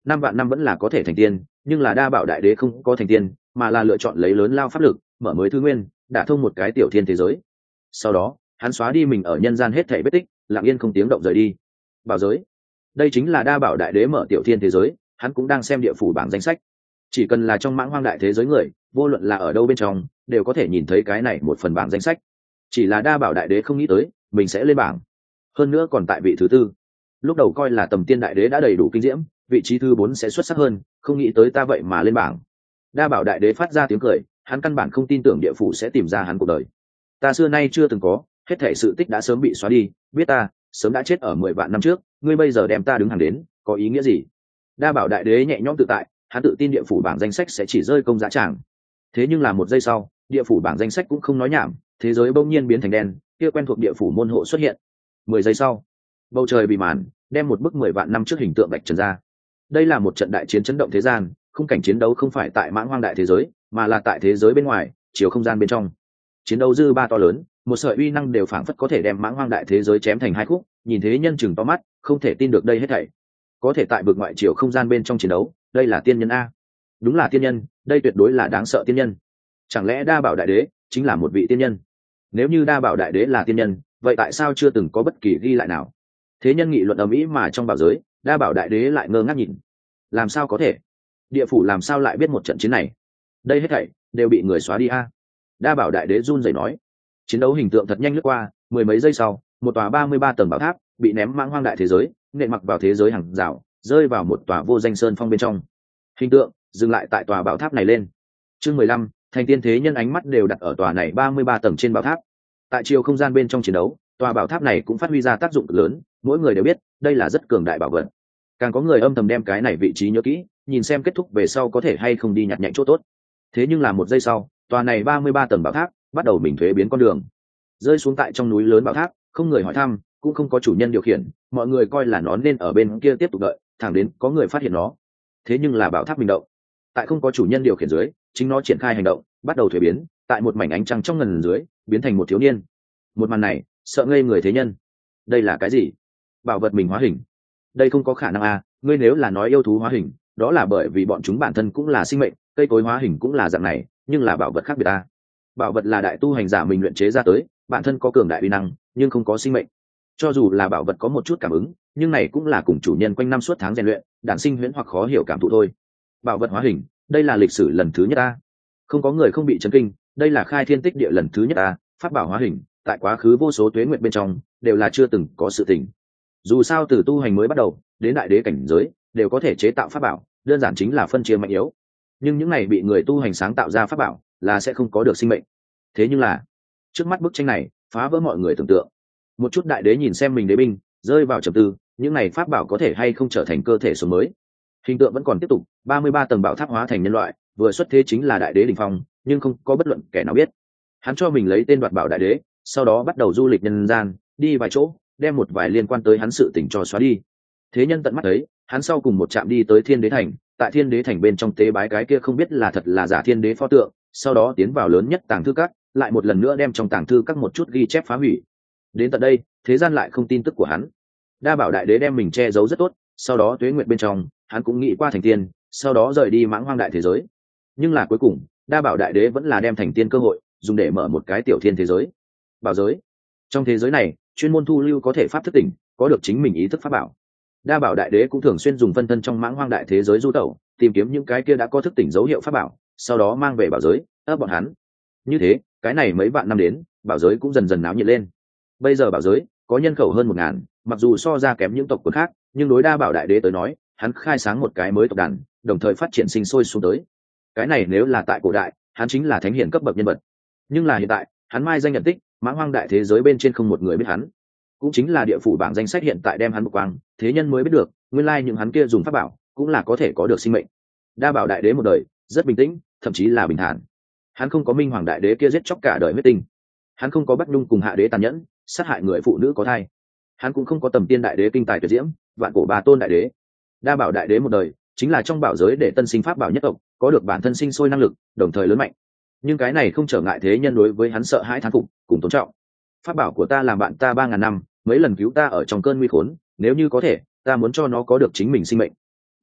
5 vạn năm vẫn là có thể thành tiên, nhưng là đa bảo đại đế không có thành tiên, mà là lựa chọn lấy lớn lao pháp lực mở mới thứ nguyên, đả thông một cái tiểu thiên thế giới. Sau đó hắn xóa đi mình ở nhân gian hết thảy vết tích, lặng yên không tiếng động rời đi. Bảo giới, đây chính là đa bảo đại đế mở tiểu thiên thế giới. Hắn cũng đang xem địa phủ bảng danh sách, chỉ cần là trong mãng hoang đại thế giới người, vô luận là ở đâu bên trong, đều có thể nhìn thấy cái này một phần bảng danh sách. Chỉ là đa bảo đại đế không nghĩ tới mình sẽ lên bảng, hơn nữa còn tại vị thứ tư. Lúc đầu coi là tầm tiên đại đế đã đầy đủ kinh diễm, vị trí thứ 4 sẽ xuất sắc hơn, không nghĩ tới ta vậy mà lên bảng. Đa bảo đại đế phát ra tiếng cười, hắn căn bản không tin tưởng địa phủ sẽ tìm ra hắn cuộc đời. Ta xưa nay chưa từng có, hết thảy sự tích đã sớm bị xóa đi, biết ta sớm đã chết ở 10 vạn năm trước, ngươi bây giờ đem ta đứng hàng đến, có ý nghĩa gì? Đa bảo đại đế nhẹ nhõm tự tại, hắn tự tin địa phủ bảng danh sách sẽ chỉ rơi công giá tràng. Thế nhưng là một giây sau, địa phủ bảng danh sách cũng không nói nhảm, thế giới bỗng nhiên biến thành đen, kia quen thuộc địa phủ môn hộ xuất hiện. 10 giây sau, bầu trời bị màn, đem một bức 10 vạn năm trước hình tượng bạch trần ra. Đây là một trận đại chiến chấn động thế gian, khung cảnh chiến đấu không phải tại mãng hoang đại thế giới, mà là tại thế giới bên ngoài, chiều không gian bên trong. Chiến đấu dư ba to lớn, một sợi uy năng đều phảng phất có thể đem mãng hoang đại thế giới chém thành hai khúc, nhìn thế nhân chừng to mắt, không thể tin được đây hết thảy. Có thể tại vực ngoại chiều không gian bên trong chiến đấu, đây là tiên nhân a. Đúng là tiên nhân, đây tuyệt đối là đáng sợ tiên nhân. Chẳng lẽ đa bảo đại đế chính là một vị tiên nhân? Nếu như đa bảo đại đế là tiên nhân, vậy tại sao chưa từng có bất kỳ ghi lại nào? Thế nhân nghị luận ầm ĩ mà trong bảo giới, đa bảo đại đế lại ngơ ngác nhìn. Làm sao có thể? Địa phủ làm sao lại biết một trận chiến này? Đây hết thảy đều bị người xóa đi a. Đa bảo đại đế run rẩy nói. Chiến đấu hình tượng thật nhanh lướt qua, mười mấy giây sau, một tòa 33 tầng bảo tháp bị ném mãng hoang đại thế giới, nện mặc vào thế giới hàng rào, rơi vào một tòa vô danh sơn phong bên trong. Hình tượng dừng lại tại tòa bảo tháp này lên. Chương 15, thành tiên thế nhân ánh mắt đều đặt ở tòa này 33 tầng trên bảo tháp. Tại chiều không gian bên trong chiến đấu, tòa bảo tháp này cũng phát huy ra tác dụng lớn, mỗi người đều biết đây là rất cường đại bảo vật. Càng có người âm thầm đem cái này vị trí nhớ kỹ, nhìn xem kết thúc về sau có thể hay không đi nhặt nhạnh chỗ tốt. Thế nhưng là một giây sau, tòa này 33 tầng bảo tháp bắt đầu mình thuế biến con đường, rơi xuống tại trong núi lớn bảo tháp, không người hỏi thăm, cũng không có chủ nhân điều khiển, mọi người coi là nó nên ở bên kia tiếp tục đợi, thẳng đến có người phát hiện nó. Thế nhưng là bảo tháp mình động, tại không có chủ nhân điều khiển dưới, chính nó triển khai hành động, bắt đầu thuế biến, tại một mảnh ánh trăng trong ngần dưới, biến thành một thiếu niên. Một màn này sợ ngây người thế nhân. Đây là cái gì? Bảo vật mình hóa hình? Đây không có khả năng à, ngươi nếu là nói yêu thú hóa hình, đó là bởi vì bọn chúng bản thân cũng là sinh mệnh, cây cối hóa hình cũng là dạng này, nhưng là bảo vật khác biệt à. Bảo vật là đại tu hành giả mình luyện chế ra tới, bản thân có cường đại uy năng, nhưng không có sinh mệnh. Cho dù là bảo vật có một chút cảm ứng, nhưng này cũng là cùng chủ nhân quanh năm suốt tháng rèn luyện, đản sinh huyễn hoặc khó hiểu cảm thụ thôi. Bảo vật hóa hình, đây là lịch sử lần thứ nhất a. Không có người không bị chấn kinh, đây là khai thiên tích địa lần thứ nhất a. Pháp bảo hóa hình, tại quá khứ vô số tuế nguyệt bên trong, đều là chưa từng có sự tình. Dù sao từ tu hành mới bắt đầu, đến đại đế cảnh giới, đều có thể chế tạo pháp bảo, đơn giản chính là phân chia mạnh yếu. Nhưng những này bị người tu hành sáng tạo ra pháp bảo, là sẽ không có được sinh mệnh. Thế nhưng là, trước mắt bức tranh này, phá vỡ mọi người tưởng tượng. Một chút đại đế nhìn xem mình đế binh, rơi vào trầm tư, những này pháp bảo có thể hay không trở thành cơ thể sống mới. Hình tượng vẫn còn tiếp tục, 33 tầng bảo tháp hóa thành nhân loại, vừa xuất thế chính là đại đế đỉnh phong, nhưng không có bất luận kẻ nào biết. Hắn cho mình lấy tên đoạt bảo đại đế, sau đó bắt đầu du lịch nhân gian, đi vài chỗ, đem một vài liên quan tới hắn sự tình cho xóa đi. Thế nhân tận mắt thấy, hắn sau cùng một chạm đi tới Thiên Đế thành, tại Thiên Đế thành bên trong tế bái cái kia không biết là thật là giả Thiên Đế pho tượng, sau đó tiến vào lớn nhất tàng thư các, lại một lần nữa đem trong tàng thư các một chút ghi chép phá hủy. Đến tận đây, thế gian lại không tin tức của hắn. Đa bảo đại đế đem mình che giấu rất tốt, sau đó tuế nguyệt bên trong, hắn cũng nghĩ qua thành tiên, sau đó rời đi mãng hoang đại thế giới. Nhưng là cuối cùng, đa bảo đại đế vẫn là đem thành tiên cơ hội dùng để mở một cái tiểu thiên thế giới. Bảo giới. Trong thế giới này, chuyên môn thu lưu có thể pháp thức tỉnh, có được chính mình ý thức pháp bảo. Đa bảo đại đế cũng thường xuyên dùng phân thân trong mãng hoang đại thế giới du tẩu, tìm kiếm những cái kia đã có thức tỉnh dấu hiệu pháp bảo, sau đó mang về bảo giới, ấp bọn hắn. Như thế, cái này mấy vạn năm đến, bảo giới cũng dần dần náo nhiệt lên. Bây giờ bảo giới có nhân khẩu hơn 1000, mặc dù so ra kém những tộc quần khác, nhưng đối đa bảo đại đế tới nói, hắn khai sáng một cái mới tộc đàn, đồng thời phát triển sinh sôi xuống tới. Cái này nếu là tại cổ đại, hắn chính là thánh hiển cấp bậc nhân vật. Nhưng là hiện tại, hắn mai danh nhận tích, mãng hoang đại thế giới bên trên không một người biết hắn. Cũng chính là địa phủ bảng danh sách hiện tại đem hắn bộc quang, thế nhân mới biết được, nguyên lai những hắn kia dùng pháp bảo, cũng là có thể có được sinh mệnh. Đa bảo đại đế một đời rất bình tĩnh, thậm chí là bình thản. Hắn không có minh hoàng đại đế kia giết chóc cả đời huyết tinh, hắn không có Bắc Nhung cùng hạ đế tàn nhẫn sát hại người phụ nữ có thai, hắn cũng không có Tầm Tiên đại đế kinh tài tuyệt diễm, vạn cổ ba tôn đại đế. Đa bảo đại đế một đời chính là trong bảo giới để tân sinh pháp bảo nhất tộc, có được bản thân sinh sôi năng lực, đồng thời lớn mạnh. Nhưng cái này không trở ngại thế nhân đối với hắn sợ hãi thán phục cùng tôn trọng. Pháp bảo của ta làm bạn ta 3000 năm, mấy lần cứu ta ở trong cơn nguy khốn, nếu như có thể, ta muốn cho nó có được chính mình sinh mệnh.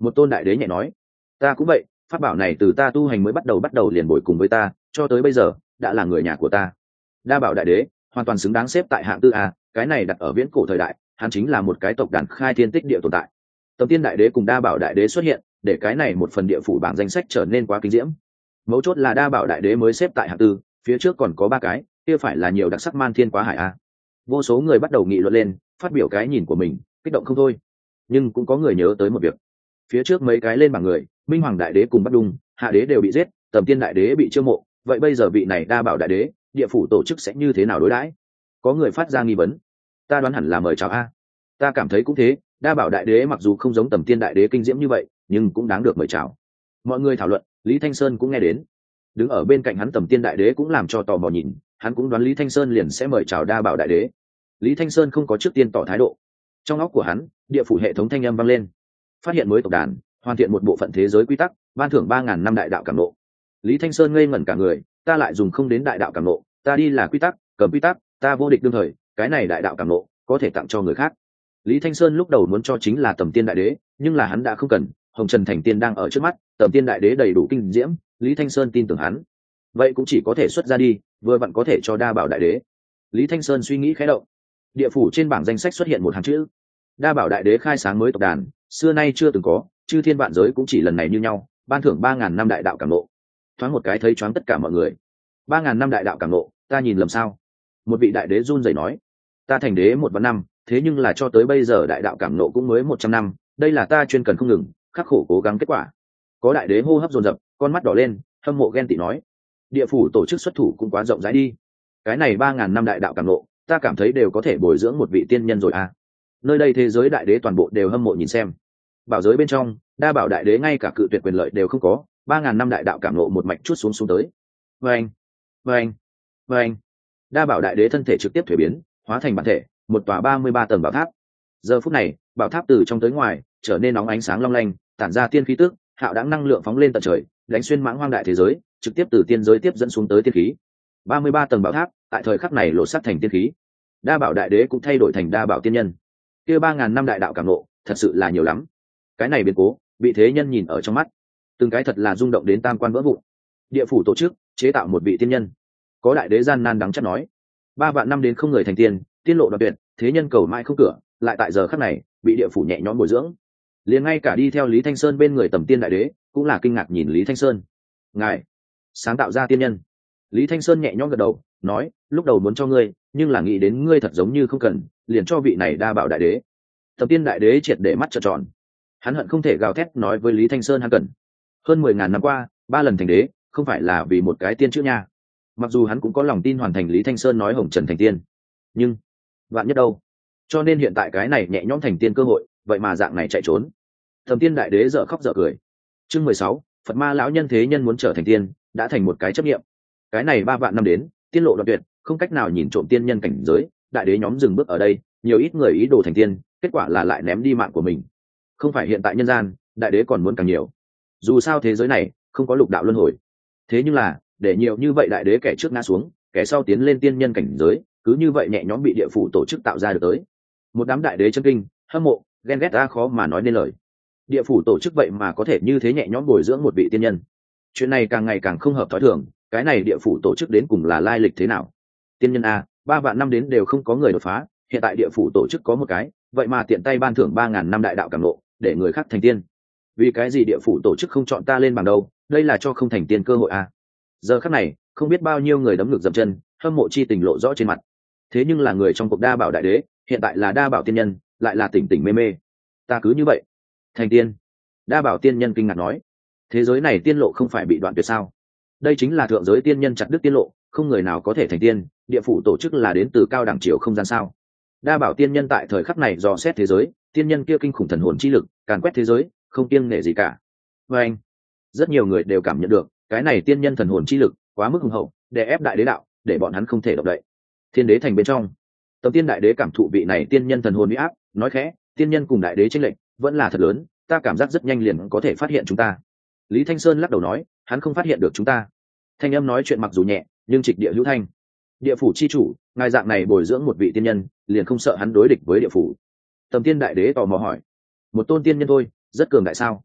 Một tôn đại đế nhẹ nói, ta cũng vậy, pháp bảo này từ ta tu hành mới bắt đầu liền bồi cùng với ta, cho tới bây giờ đã là người nhà của ta. Đa bảo đại đế hoàn toàn xứng đáng xếp tại hạng tư a, cái này đặt ở viễn cổ thời đại, hắn chính là một cái tộc đàn khai thiên tích địa tồn tại. Tầm Tiên đại đế cùng Đa bảo đại đế xuất hiện, để cái này một phần địa phủ bảng danh sách trở nên quá kinh diễm. Mấu chốt là Đa bảo đại đế mới xếp tại hạng tư, phía trước còn có 3 cái, kia phải là nhiều đặc sắc man thiên quá hải a. Vô số người bắt đầu nghị luận lên, phát biểu cái nhìn của mình, kích động không thôi. Nhưng cũng có người nhớ tới một việc, phía trước mấy cái lên bảng người, Minh Hoàng đại đế cùng Bắc Đung, Hạ đế đều bị giết, Tầm Tiên đại đế bị chiêu mộ, vậy bây giờ vị này Đa bảo đại đế, địa phủ tổ chức sẽ như thế nào đối đãi? Có người phát ra nghi vấn. Ta đoán hẳn là mời chào a. Ta cảm thấy cũng thế, Đa bảo đại đế mặc dù không giống Tầm Tiên đại đế kinh diễm như vậy, nhưng cũng đáng được mời chào. Mọi người thảo luận, Lý Thanh Sơn cũng nghe đến. Đứng ở bên cạnh hắn Tầm Tiên đại đế cũng làm cho tò mò nhìn, hắn cũng đoán Lý Thanh Sơn liền sẽ mời chào Đa bảo đại đế. Lý Thanh Sơn không có trước tiên tỏ thái độ. Trong óc của hắn, địa phủ hệ thống thanh âm vang lên. Phát hiện mới tộc đàn, hoàn thiện một bộ phận thế giới quy tắc, ban thưởng 3000 năm đại đạo cảm ngộ. Lý Thanh Sơn ngây ngẩn cả người, ta lại dùng không đến đại đạo cảm ngộ, ta đi là quy tắc, cầm quy tắc, ta vô địch đương thời, cái này đại đạo cảm ngộ có thể tặng cho người khác. Lý Thanh Sơn lúc đầu muốn cho chính là Tầm Tiên đại đế, nhưng là hắn đã không cần, Hồng Trần Thành Tiên đang ở trước mắt, Tầm Tiên đại đế đầy đủ kinh diễm, Lý Thanh Sơn tin tưởng hắn. Vậy cũng chỉ có thể xuất ra đi, vừa vặn có thể cho Đa bảo đại đế. Lý Thanh Sơn suy nghĩ khẽ động. Địa phủ trên bảng danh sách xuất hiện một hàng chữ: Đa bảo đại đế khai sáng mới tộc đàn, xưa nay chưa từng có, chư thiên vạn giới cũng chỉ lần này như nhau, ban thưởng 3000 năm đại đạo cảm ngộ. Thoáng một cái thấy choáng tất cả mọi người. 3000 năm đại đạo cảm ngộ, ta nhìn lầm sao? Một vị đại đế run rẩy nói, ta thành đế 1 vạn năm, thế nhưng là cho tới bây giờ đại đạo cảm ngộ cũng mới 100 năm, đây là ta chuyên cần không ngừng, khắc khổ cố gắng kết quả. Có đại đế hô hấp dồn dập, con mắt đỏ lên, hâm mộ ghen tị nói, địa phủ tổ chức xuất thủ cũng quá rộng rãi đi. Cái này 3000 năm đại đạo cảm ngộ, ta cảm thấy đều có thể bồi dưỡng một vị tiên nhân rồi à. Nơi đây thế giới đại đế toàn bộ đều hâm mộ nhìn xem. Bảo giới bên trong, Đa bảo đại đế ngay cả cự tuyệt quyền lợi đều không có, 3000 năm đại đạo cảm ngộ một mạch chút xuống tới. Vâng, vâng, vâng. Đa bảo đại đế thân thể trực tiếp thuế biến, hóa thành bản thể, một tòa 33 tầng bảo tháp. Giờ phút này, bảo tháp từ trong tới ngoài trở nên nóng ánh sáng long lanh, tản ra tiên khí tức, hạo đãng năng lượng phóng lên tận trời, đánh xuyên mãng hoang đại thế giới, trực tiếp từ tiên giới tiếp dẫn xuống tới tiên khí. 33 tầng bảo tháp, tại thời khắc này lộ sắc thành tiên khí. Đa bảo đại đế cũng thay đổi thành Đa bảo tiên nhân. Kia 3000 năm đại đạo cảm ngộ, thật sự là nhiều lắm. Cái này biến cố, bị thế nhân nhìn ở trong mắt, từng cái thật là rung động đến tam quan vỡ vụn. Địa phủ tổ chức chế tạo một vị tiên nhân. Có đại đế gian nan đắng chắc nói, 3 vạn năm đến không người thành tiên, tiên lộ đoạn tuyệt, thế nhân cầu mãi không cửa, lại tại giờ khắc này bị địa phủ nhẹ nhõm bồi dưỡng. Liền ngay cả đi theo Lý Thanh Sơn bên người Tầm Tiên đại đế cũng là kinh ngạc nhìn Lý Thanh Sơn. Ngài sáng tạo ra tiên nhân. Lý Thanh Sơn nhẹ nhõm gật đầu, nói, lúc đầu muốn cho ngươi, nhưng là nghĩ đến ngươi thật giống như không cần, liền cho vị này Đa bảo đại đế. Tầm Tiên đại đế triệt để mắt trợn tròn. Hắn hận không thể gào thét nói với Lý Thanh Sơn hắn cần. Hơn 10.000 năm qua, 3 lần thành đế, không phải là vì một cái tiên chữ nha. Mặc dù hắn cũng có lòng tin hoàn thành Lý Thanh Sơn nói Hồng Trần thành tiên, nhưng vạn nhất đâu. Cho nên hiện tại cái này nhẹ nhõm thành tiên cơ hội, vậy mà dạng này chạy trốn. Tầm Tiên đại đế dở khóc dở cười. Chương 16, Phật ma lão nhân thế nhân muốn trở thành tiên, đã thành một cái chấp niệm. Cái này 3 vạn năm đến, tiên lộ đoạn tuyệt, không cách nào nhìn trộm tiên nhân cảnh giới, đại đế nhóm dừng bước ở đây, nhiều ít người ý đồ thành tiên, kết quả là lại ném đi mạng của mình. Không phải hiện tại nhân gian, đại đế còn muốn càng nhiều. Dù sao thế giới này không có lục đạo luân hồi. Thế nhưng là, để nhiều như vậy đại đế kẻ trước ngã xuống, kẻ sau tiến lên tiên nhân cảnh giới, cứ như vậy nhẹ nhõm bị địa phủ tổ chức tạo ra được tới. Một đám đại đế chân kinh, hâm mộ, ghen ghét ra khó mà nói nên lời. Địa phủ tổ chức vậy mà có thể như thế nhẹ nhõm bồi dưỡng một vị tiên nhân. Chuyện này càng ngày càng không hợp thói thường, cái này địa phủ tổ chức đến cùng là lai lịch thế nào? Tiên nhân a, 3 vạn năm đến đều không có người đột phá, hiện tại địa phủ tổ chức có một cái, vậy mà tiện tay ban thưởng 3000 năm đại đạo cảm ngộ, để người khác thành tiên. Vì cái gì địa phủ tổ chức không chọn ta lên bằng đâu, đây là cho không thành tiên cơ hội a. Giờ khắc này, không biết bao nhiêu người đấm ngược dậm chân, hâm mộ chi tình lộ rõ trên mặt. Thế nhưng là người trong cuộc Đa bảo đại đế, hiện tại là Đa bảo tiên nhân, lại là tỉnh tỉnh mê mê. Ta cứ như vậy thành tiên? Đa bảo tiên nhân kinh ngạc nói, thế giới này tiên lộ không phải bị đoạn tuyệt sao? Đây chính là thượng giới tiên nhân chặt đứt tiên lộ, không người nào có thể thành tiên, địa phủ tổ chức là đến từ cao đẳng chiều không gian sao? Đa bảo tiên nhân tại thời khắc này dò xét thế giới, tiên nhân kia kinh khủng thần hồn chi lực, càn quét thế giới, không kiêng nể gì cả. Và anh, rất nhiều người đều cảm nhận được, cái này tiên nhân thần hồn chi lực quá mức hùng hậu, để ép đại đế đạo, để bọn hắn không thể động đậy. Thiên đế thành bên trong, Tầm Tiên đại đế cảm thụ vị này tiên nhân thần hồn uy áp, nói khẽ, tiên nhân cùng đại đế chênh lệch vẫn là thật lớn, ta cảm giác rất nhanh liền có thể phát hiện chúng ta. Lý Thanh Sơn lắc đầu nói, hắn không phát hiện được chúng ta. Thanh âm nói chuyện mặc dù nhẹ, nhưng trịch địa hữu thanh. Địa phủ chi chủ, ngài dạng này bồi dưỡng một vị tiên nhân, liền không sợ hắn đối địch với địa phủ? Tầm Tiên đại đế tò mò hỏi. Một tôn tiên nhân thôi, rất cường đại sao?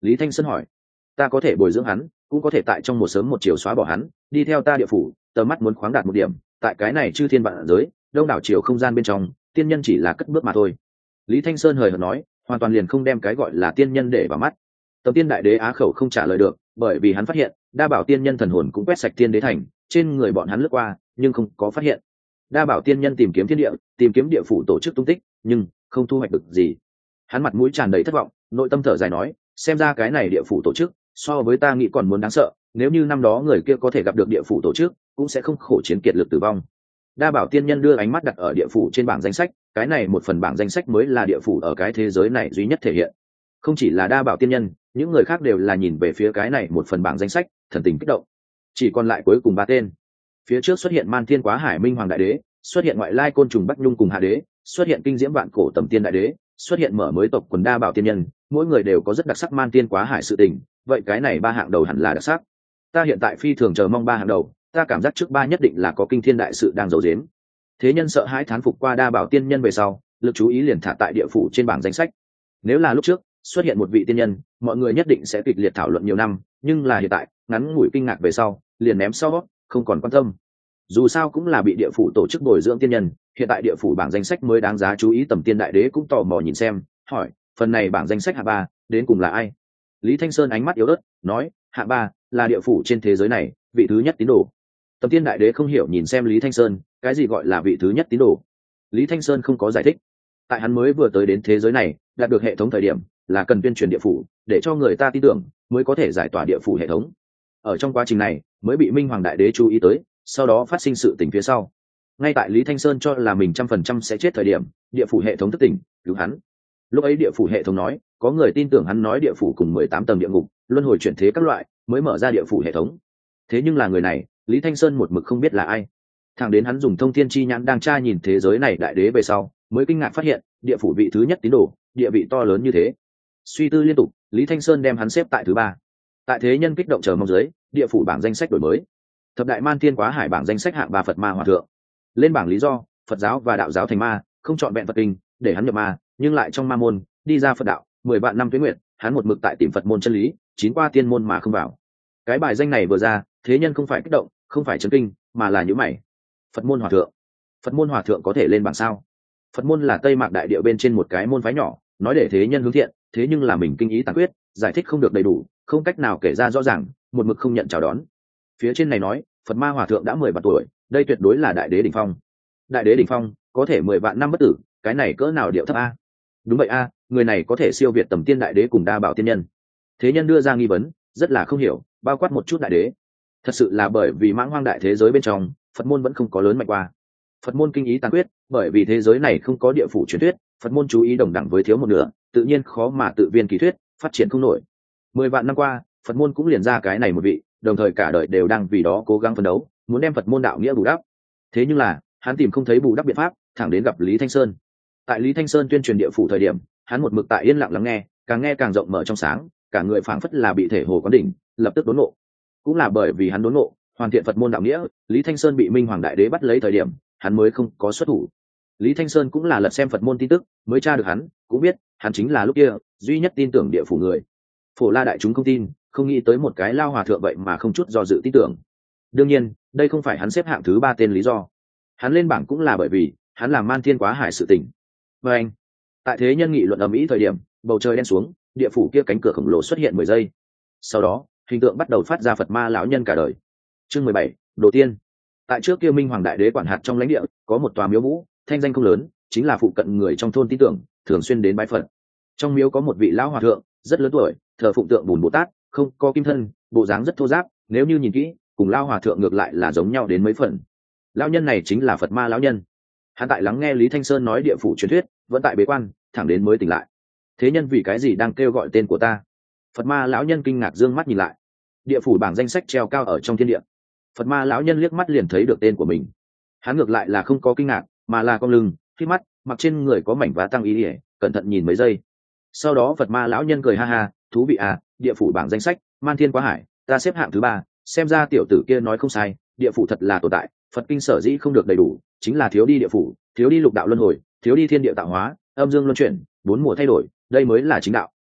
Lý Thanh Sơn hỏi. Ta có thể bồi dưỡng hắn, cũng có thể tại trong một sớm một chiều xóa bỏ hắn, đi theo ta địa phủ, tầm mắt muốn khoáng đạt một điểm, tại cái này chư thiên vạn giới, đông đảo chiều không gian bên trong, tiên nhân chỉ là cất bước mà thôi. Lý Thanh Sơn hời hợt nói, hoàn toàn liền không đem cái gọi là tiên nhân để vào mắt. Tầm Tiên Đại Đế á khẩu không trả lời được, bởi vì hắn phát hiện Đa Bảo tiên nhân thần hồn cũng quét sạch tiên đế thành, trên người bọn hắn lướt qua, nhưng không có phát hiện. Đa Bảo tiên nhân tìm kiếm thiên địa, tìm kiếm địa phủ tổ chức tung tích, nhưng không thu hoạch được gì. Hắn mặt mũi tràn đầy thất vọng, nội tâm thở dài nói, xem ra cái này địa phủ tổ chức so với ta nghĩ còn muốn đáng sợ, nếu như năm đó người kia có thể gặp được địa phủ tổ chức, cũng sẽ không khổ chiến kiệt lực tử vong. Đa Bảo tiên nhân đưa ánh mắt đặt ở địa phủ trên bảng danh sách, cái này một phần bảng danh sách mới là địa phủ ở cái thế giới này duy nhất thể hiện. Không chỉ là Đa Bảo tiên nhân, những người khác đều là nhìn về phía cái này một phần bảng danh sách, thần tình kích động. Chỉ còn lại cuối cùng ba tên. Phía trước xuất hiện Man Thiên Quá Hải Minh Hoàng Đại Đế, xuất hiện ngoại lai côn trùng Bắc Nhung cùng Hạ Đế, xuất hiện kinh diễm vạn cổ Tầm Tiên Đại Đế, xuất hiện mở mới tộc quần Đa Bảo tiên nhân, mỗi người đều có rất đặc sắc Man Tiên Quá Hải sự tình, vậy cái này ba hạng đầu hẳn là đặc sắc. Ta hiện tại phi thường chờ mong ba hạng đầu, ta cảm giác trước ba nhất định là có kinh thiên đại sự đang giấu giếm. Thế nhân sợ hãi thán phục qua Đa Bảo tiên nhân về sau, lực chú ý liền thả tại địa phủ trên bảng danh sách. Nếu là lúc trước xuất hiện một vị tiên nhân, mọi người nhất định sẽ kịch liệt thảo luận nhiều năm, nhưng là hiện tại, ngắn ngủi kinh ngạc về sau, liền ném sau, không còn quan tâm. Dù sao cũng là bị địa phủ tổ chức bồi dưỡng tiên nhân, hiện tại địa phủ bảng danh sách mới đáng giá chú ý. Tầm Tiên Đại Đế cũng tò mò nhìn xem, hỏi, phần này bảng danh sách hạng ba đến cùng là ai? Lý Thanh Sơn ánh mắt yếu ớt, nói, hạng ba là địa phủ trên thế giới này vị thứ nhất tín đồ. Tầm Tiên Đại Đế không hiểu nhìn xem Lý Thanh Sơn, cái gì gọi là vị thứ nhất tín đồ? Lý Thanh Sơn không có giải thích. Tại hắn mới vừa tới đến thế giới này, đạt được hệ thống thời điểm, là cần tuyên truyền địa phủ, để cho người ta tin tưởng, mới có thể giải tỏa địa phủ hệ thống. Ở trong quá trình này, mới bị Minh Hoàng Đại Đế chú ý tới, sau đó phát sinh sự tình phía sau. Ngay tại Lý Thanh Sơn cho là mình 100% sẽ chết thời điểm, địa phủ hệ thống thức tỉnh, cứu hắn. Lúc ấy địa phủ hệ thống nói, có người tin tưởng hắn nói địa phủ cùng 18 tầng địa ngục, luân hồi chuyển thế các loại, mới mở ra địa phủ hệ thống. Thế nhưng là người này, Lý Thanh Sơn một mực không biết là ai. Thẳng đến hắn dùng thông thiên chi nhãn đang tra nhìn thế giới này đại đế về sau, mới kinh ngạc phát hiện, địa phủ vị thứ nhất tín đồ, địa vị to lớn như thế. Suy tư liên tục, Lý Thanh Sơn đem hắn xếp tại thứ ba. Tại thế nhân kích động chờ mong dưới, địa phủ bảng danh sách đổi mới. Thập đại Man Thiên Quá Hải bảng danh sách hạng ba Phật Ma Hòa Thượng. Lên bảng lý do, Phật giáo và đạo giáo thành ma, không chọn vẹn Phật kinh, để hắn nhập ma, nhưng lại trong ma môn, đi ra Phật đạo, 10 vạn năm tuế nguyệt, hắn một mực tại tìm Phật môn chân lý, chín qua tiên môn mà không vào. Cái bài danh này vừa ra, thế nhân không phải kích động, không phải chấn kinh, mà là nhíu mày. Phật môn hòa thượng. Phật môn hòa thượng có thể lên bảng sao? Phật môn là Tây Mạc đại địa bên trên một cái môn phái nhỏ, nói để thế nhân hướng thiện, thế nhưng là mình kinh ý tàn quyết, giải thích không được đầy đủ, không cách nào kể ra rõ ràng, một mực không nhận chào đón. Phía trên này nói, Phật Ma hòa thượng đã 10 vạn tuổi, đây tuyệt đối là đại đế đỉnh phong. Đại đế đỉnh phong, có thể 10 vạn năm bất tử, cái này cỡ nào điệu thấp a? Đúng vậy a, người này có thể siêu việt Tầm Tiên Đại Đế cùng Đa Bảo tiên nhân. Thế nhân đưa ra nghi vấn, rất là không hiểu, bao quát một chút đại đế. Thật sự là bởi vì mãng hoang đại thế giới bên trong, Phật môn vẫn không có lớn mạnh qua. Phật môn kinh ý tàn quyết, bởi vì thế giới này không có địa phủ truyền thuyết, Phật môn chú ý đồng đẳng với thiếu một nửa, tự nhiên khó mà tự viên kỳ thuyết, phát triển không nổi. 10 vạn năm qua, Phật môn cũng liền ra cái này một vị, đồng thời cả đời đều đang vì đó cố gắng phấn đấu, muốn đem Phật môn đạo nghĩa bù đắp. Thế nhưng là, hắn tìm không thấy bù đắp biện pháp, thẳng đến gặp Lý Thanh Sơn. Tại Lý Thanh Sơn tuyên truyền địa phủ thời điểm, hắn một mực tại yên lặng lắng nghe càng rộng mở trong sáng, cả người phảng phất là bị thể hồ quán đỉnh, lập tức đốn ngộ. Cũng là bởi vì hắn đốn ngộ, hoàn thiện Phật môn đạo nghĩa, Lý Thanh Sơn bị Minh Hoàng Đại Đế bắt lấy thời điểm, hắn mới không có xuất thủ. Lý Thanh Sơn cũng là lật xem Phật môn tin tức, mới tra được hắn, cũng biết, hắn chính là lúc kia duy nhất tin tưởng địa phủ người. Phổ La đại chúng không tin, không nghĩ tới một cái lao hòa thượng vậy mà không chút do dự tin tưởng. Đương nhiên, đây không phải hắn xếp hạng thứ 3 tên lý do. Hắn lên bảng cũng là bởi vì hắn làm Man Thiên Quá Hải sự tình. Và anh, tại thế nhân nghị luận ầm ĩ thời điểm, bầu trời đen xuống, địa phủ kia cánh cửa khổng lồ xuất hiện 10 giây. Sau đó, hình tượng bắt đầu phát ra Phật Ma lão nhân cả đời. Chương 17, Đồ Tiên. Tại trước kia Minh Hoàng Đại Đế quản hạt trong lãnh địa, có một tòa miếu vũ, thanh danh không lớn, chính là phụ cận người trong thôn tin tưởng, thường xuyên đến bái Phật. Trong miếu có một vị lão hòa thượng, rất lớn tuổi, thờ phụng tượng Bùn Bồ Tát, không có kim thân, bộ dáng rất thô ráp, nếu như nhìn kỹ, cùng lão hòa thượng ngược lại là giống nhau đến mấy phần. Lão nhân này chính là Phật Ma lão nhân. Hắn tại lắng nghe Lý Thanh Sơn nói địa phủ truyền thuyết, vẫn tại bế quan, thẳng đến mới tỉnh lại. Thế nhân vì cái gì đang kêu gọi tên của ta? Phật Ma lão nhân kinh ngạc dương mắt nhìn lại. Địa phủ bảng danh sách treo cao ở trong thiên địa. Phật Ma lão nhân liếc mắt liền thấy được tên của mình. Hắn ngược lại là không có kinh ngạc, mà là cong lưng, khi mắt, mặc trên người có mảnh vá tăng ý ỉa, cẩn thận nhìn mấy giây. Sau đó Phật Ma lão nhân cười ha ha, thú vị à, địa phủ bảng danh sách, Man Thiên Quá Hải, ta xếp hạng thứ 3, xem ra tiểu tử kia nói không sai, địa phủ thật là tồn tại, Phật kinh sở dĩ không được đầy đủ, chính là thiếu đi địa phủ, thiếu đi lục đạo luân hồi, thiếu đi thiên địa tạo hóa, âm dương luân chuyển, bốn mùa thay đổi, đây mới là chính đạo.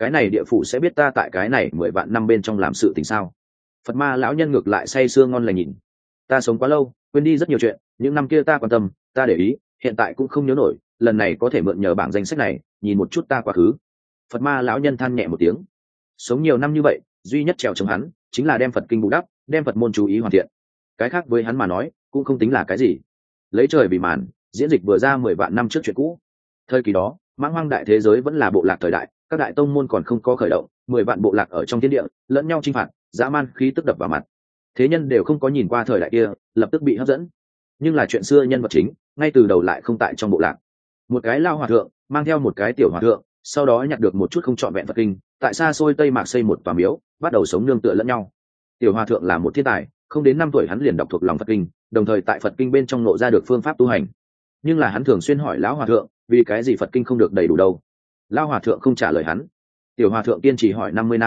cái này địa phủ sẽ biết ta tại cái này 10 vạn năm bên trong làm sự tình sao? Phật ma lão nhân ngược lại say sưa ngon lành nhìn. Ta sống quá lâu, quên đi rất nhiều chuyện, những năm kia ta quan tâm, ta để ý, hiện tại cũng không nhớ nổi, lần này có thể mượn nhờ bảng danh sách này, nhìn một chút ta quá khứ. Phật ma lão nhân than nhẹ một tiếng. Sống nhiều năm như vậy, duy nhất trèo chống hắn chính là đem Phật kinh bù đắp, đem Phật môn chú ý hoàn thiện. Cái khác với hắn mà nói, cũng không tính là cái gì. Lấy trời vì màn, diễn dịch vừa ra 10 vạn năm trước chuyện cũ. Thời kỳ đó, mãng hoang đại thế giới vẫn là bộ lạc thời đại, các đại tông môn còn không có khởi động, 10 vạn bộ lạc ở trong thiên địa, lẫn nhau chinh phạt, dã man khí tức đập vào mặt. Thế nhân đều không có nhìn qua thời đại kia, lập tức bị hấp dẫn. Nhưng là chuyện xưa nhân vật chính, ngay từ đầu lại không tại trong bộ lạc. Một cái lao hòa thượng mang theo một cái tiểu hòa thượng, sau đó nhặt được một chút không trọn vẹn Phật kinh, tại xa xôi Tây Mạc xây một tòa miếu, bắt đầu sống nương tựa lẫn nhau. Tiểu hòa thượng là một thiên tài, không đến 5 tuổi hắn liền đọc thuộc lòng Phật kinh, đồng thời tại Phật kinh bên trong nộ ra được phương pháp tu hành. Nhưng là hắn thường xuyên hỏi lão hòa thượng, vì cái gì Phật kinh không được đầy đủ đâu? Lão hòa thượng không trả lời hắn. Tiểu hòa thượng kiên trì hỏi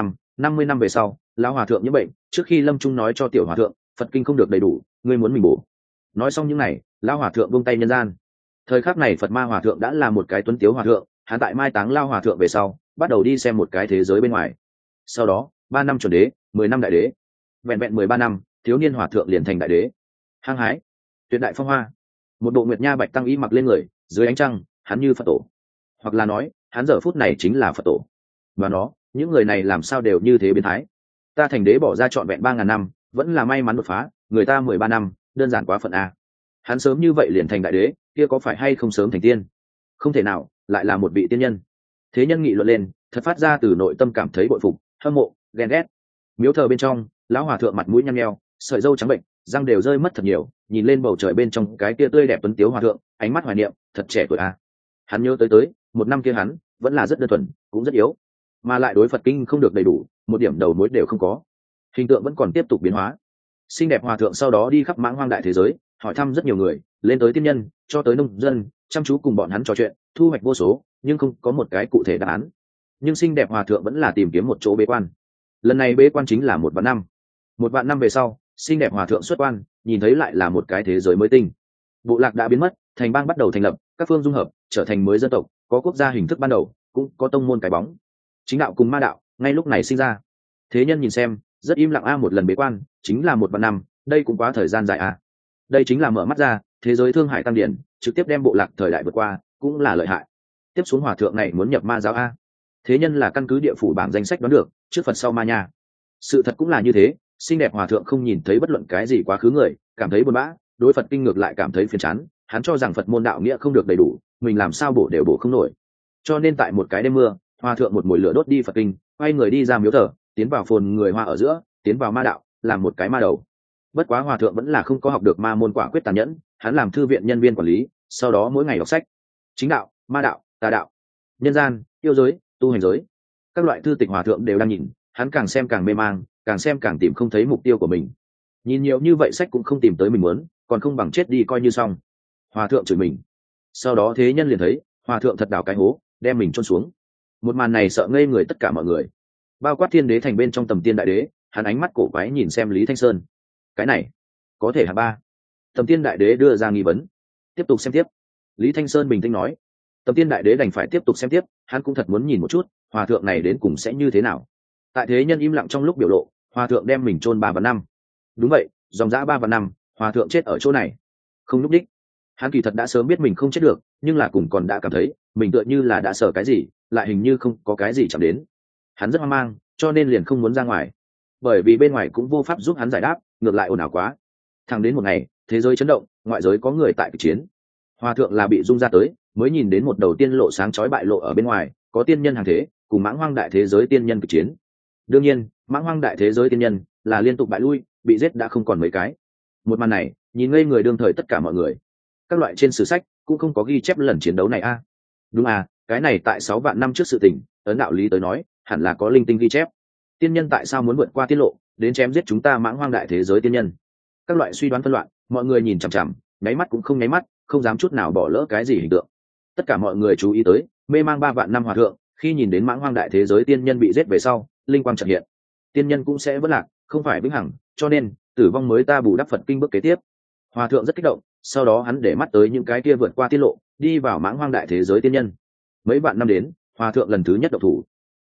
50 năm về sau, lão hòa thượng nhiễm bệnh, trước khi lâm chung nói cho tiểu hòa thượng, Phật kinh không được đầy đủ, ngươi muốn mình bổ. Nói xong những này, lão hòa thượng buông tay nhân gian. Thời khắc này Phật ma hòa thượng đã là một cái tuấn tiếu hòa thượng, hắn tại mai táng lao hòa thượng về sau, bắt đầu đi xem một cái thế giới bên ngoài. Sau đó, 3 năm chuẩn đế, 10 năm đại đế. Vẹn 13 năm, thiếu niên hòa thượng liền thành đại đế. Hăng hái, tuyệt đại phong hoa. Một bộ nguyệt nha bạch tăng y mặc lên người, dưới ánh trăng, hắn như Phật tổ. Hoặc là nói, hắn giờ phút này chính là Phật tổ. Và nó, những người này làm sao đều như thế biến thái. Ta thành đế bỏ ra trọn vẹn 3.000 năm, vẫn là may mắn đột phá, người ta 13 năm, đơn giản quá phận a. Hắn sớm như vậy liền thành đại đế, kia có phải hay không sớm thành tiên? Không thể nào, lại là một vị tiên nhân. Thế nhân nghị luận lên, thật phát ra từ nội tâm cảm thấy bội phục, hâm mộ, ghen ghét. Miếu thờ bên trong, lão hòa thượng mặt mũi nhăn nheo, sợi râu trắng bệnh, răng đều rơi mất thật nhiều, nhìn lên bầu trời bên trong cái kia tươi đẹp tuấn tiếu hòa thượng, ánh mắt hoài niệm, thật trẻ tuổi a. Hắn nhớ tới, một năm kia hắn vẫn là rất đơn thuần, cũng rất yếu, mà lại đối Phật kinh không được đầy đủ, một điểm đầu mối đều không có. Hình tượng vẫn còn tiếp tục biến hóa. Xinh đẹp hòa thượng sau đó đi khắp mãng hoang đại thế giới, hỏi thăm rất nhiều người, lên tới tiên nhân, cho tới nông dân, chăm chú cùng bọn hắn trò chuyện, thu hoạch vô số, nhưng không có một cái cụ thể đáp án. Nhưng xinh đẹp hòa thượng vẫn là tìm kiếm một chỗ bế quan. Lần này bế quan chính là 1 vạn năm. 1 vạn năm về sau, xinh đẹp hòa thượng xuất quan, nhìn thấy lại là một cái thế giới mới tinh. Bộ lạc đã biến mất, thành bang bắt đầu thành lập, các phương dung hợp, trở thành mới dân tộc, có quốc gia hình thức ban đầu, cũng có tông môn cái bóng. Chính đạo cùng ma đạo, ngay lúc này sinh ra. Thế nhân nhìn xem, rất im lặng a, một lần bế quan, chính là 1 vạn năm, đây cũng quá thời gian dài a. Đây chính là mở mắt ra, thế giới thương hải tăng điển, trực tiếp đem bộ lạc thời đại vượt qua, cũng là lợi hại. Tiếp xuống hòa thượng này muốn nhập ma giáo a. Thế nhân là căn cứ địa phủ bảng danh sách đoán được, trước Phật sau ma nha. Sự thật cũng là như thế, xinh đẹp hòa thượng không nhìn thấy bất luận cái gì quá khứ người, cảm thấy buồn bã, đối Phật kinh ngược lại cảm thấy phiền chán, hắn cho rằng Phật môn đạo nghĩa không được đầy đủ, mình làm sao bổ đều bổ không nổi. Cho nên tại một cái đêm mưa, hòa thượng một mùi lửa đốt đi Phật kinh, quay người đi ra miếu thờ, tiến vào phồn người hoa ở giữa, tiến vào ma đạo, làm một cái ma đầu. Bất quá hòa thượng vẫn là không có học được ma môn quả quyết tàn nhẫn, hắn làm thư viện nhân viên quản lý, sau đó mỗi ngày đọc sách. Chính đạo, ma đạo, tà đạo, nhân gian, yêu giới, tu hành giới, các loại thư tịch hòa thượng đều đang nhìn, hắn càng xem càng mê mang, càng xem càng tìm không thấy mục tiêu của mình. Nhìn nhiều như vậy sách cũng không tìm tới mình muốn, còn không bằng chết đi coi như xong. Hòa thượng chửi mình. Sau đó thế nhân liền thấy hòa thượng thật đào cái hố, đem mình chôn xuống. Một màn này sợ ngây người tất cả mọi người, bao quát thiên đế thành bên trong tầm tiên đại đế. Hắn ánh mắt cổ quái nhìn xem Lý Thanh Sơn. Cái này có thể hạng 3. Tầm tiên đại đế đưa ra nghi vấn. Tiếp tục xem tiếp. Lý Thanh Sơn bình tĩnh nói. Tầm tiên đại đế đành phải tiếp tục xem tiếp, hắn cũng thật muốn nhìn một chút hòa thượng này đến cùng sẽ như thế nào. Tại thế nhân im lặng trong lúc biểu lộ, hòa thượng đem mình chôn 3 vạn năm. Đúng vậy, dòng dã 3 vạn năm, hòa thượng chết ở chỗ này, không lúc đích. Hắn kỳ thật đã sớm biết mình không chết được, nhưng là cùng còn đã cảm thấy mình tựa như là đã sợ cái gì, lại hình như không có cái gì chạm đến. Hắn rất hoang mang, cho nên liền không muốn ra ngoài, bởi vì bên ngoài cũng vô pháp giúp hắn giải đáp, ngược lại ồn ào quá. Thẳng đến một ngày, thế giới chấn động, ngoại giới có người tại kịch chiến. Hòa thượng là bị rung ra tới, mới nhìn đến một đầu tiên lộ sáng chói bại lộ ở bên ngoài, có tiên nhân hàng thế, cùng mãng hoang đại thế giới tiên nhân kịch chiến. Đương nhiên, mãng hoang đại thế giới tiên nhân là liên tục bại lui, bị giết đã không còn mấy cái. Một màn này, nhìn ngây người đương thời tất cả mọi người. Các loại trên sử sách cũng không có ghi chép lần chiến đấu này a. Đúng à, cái này tại 6 vạn năm trước sự tình, ấn đạo lý tới nói, hẳn là có linh tinh ghi chép. Tiên nhân tại sao muốn vượt qua tiết lộ, đến chém giết chúng ta mãng hoang đại thế giới tiên nhân? Các loại suy đoán phân loạn, mọi người nhìn chằm chằm, nháy mắt cũng không nháy mắt, không dám chút nào bỏ lỡ cái gì hình tượng. Tất cả mọi người chú ý tới, mê mang 3 vạn năm hòa thượng, khi nhìn đến mãng hoang đại thế giới tiên nhân bị giết về sau, linh quang chợt hiện. Tiên nhân cũng sẽ vỡ lạc, không phải vĩnh hằng, cho nên tử vong mới ta bù đắp Phật kinh bước kế tiếp. Hòa thượng rất kích động, sau đó hắn để mắt tới những cái kia vượt qua tiết lộ, đi vào mãng hoang đại thế giới tiên nhân. Mấy vạn năm đến, hòa thượng lần thứ nhất động thủ.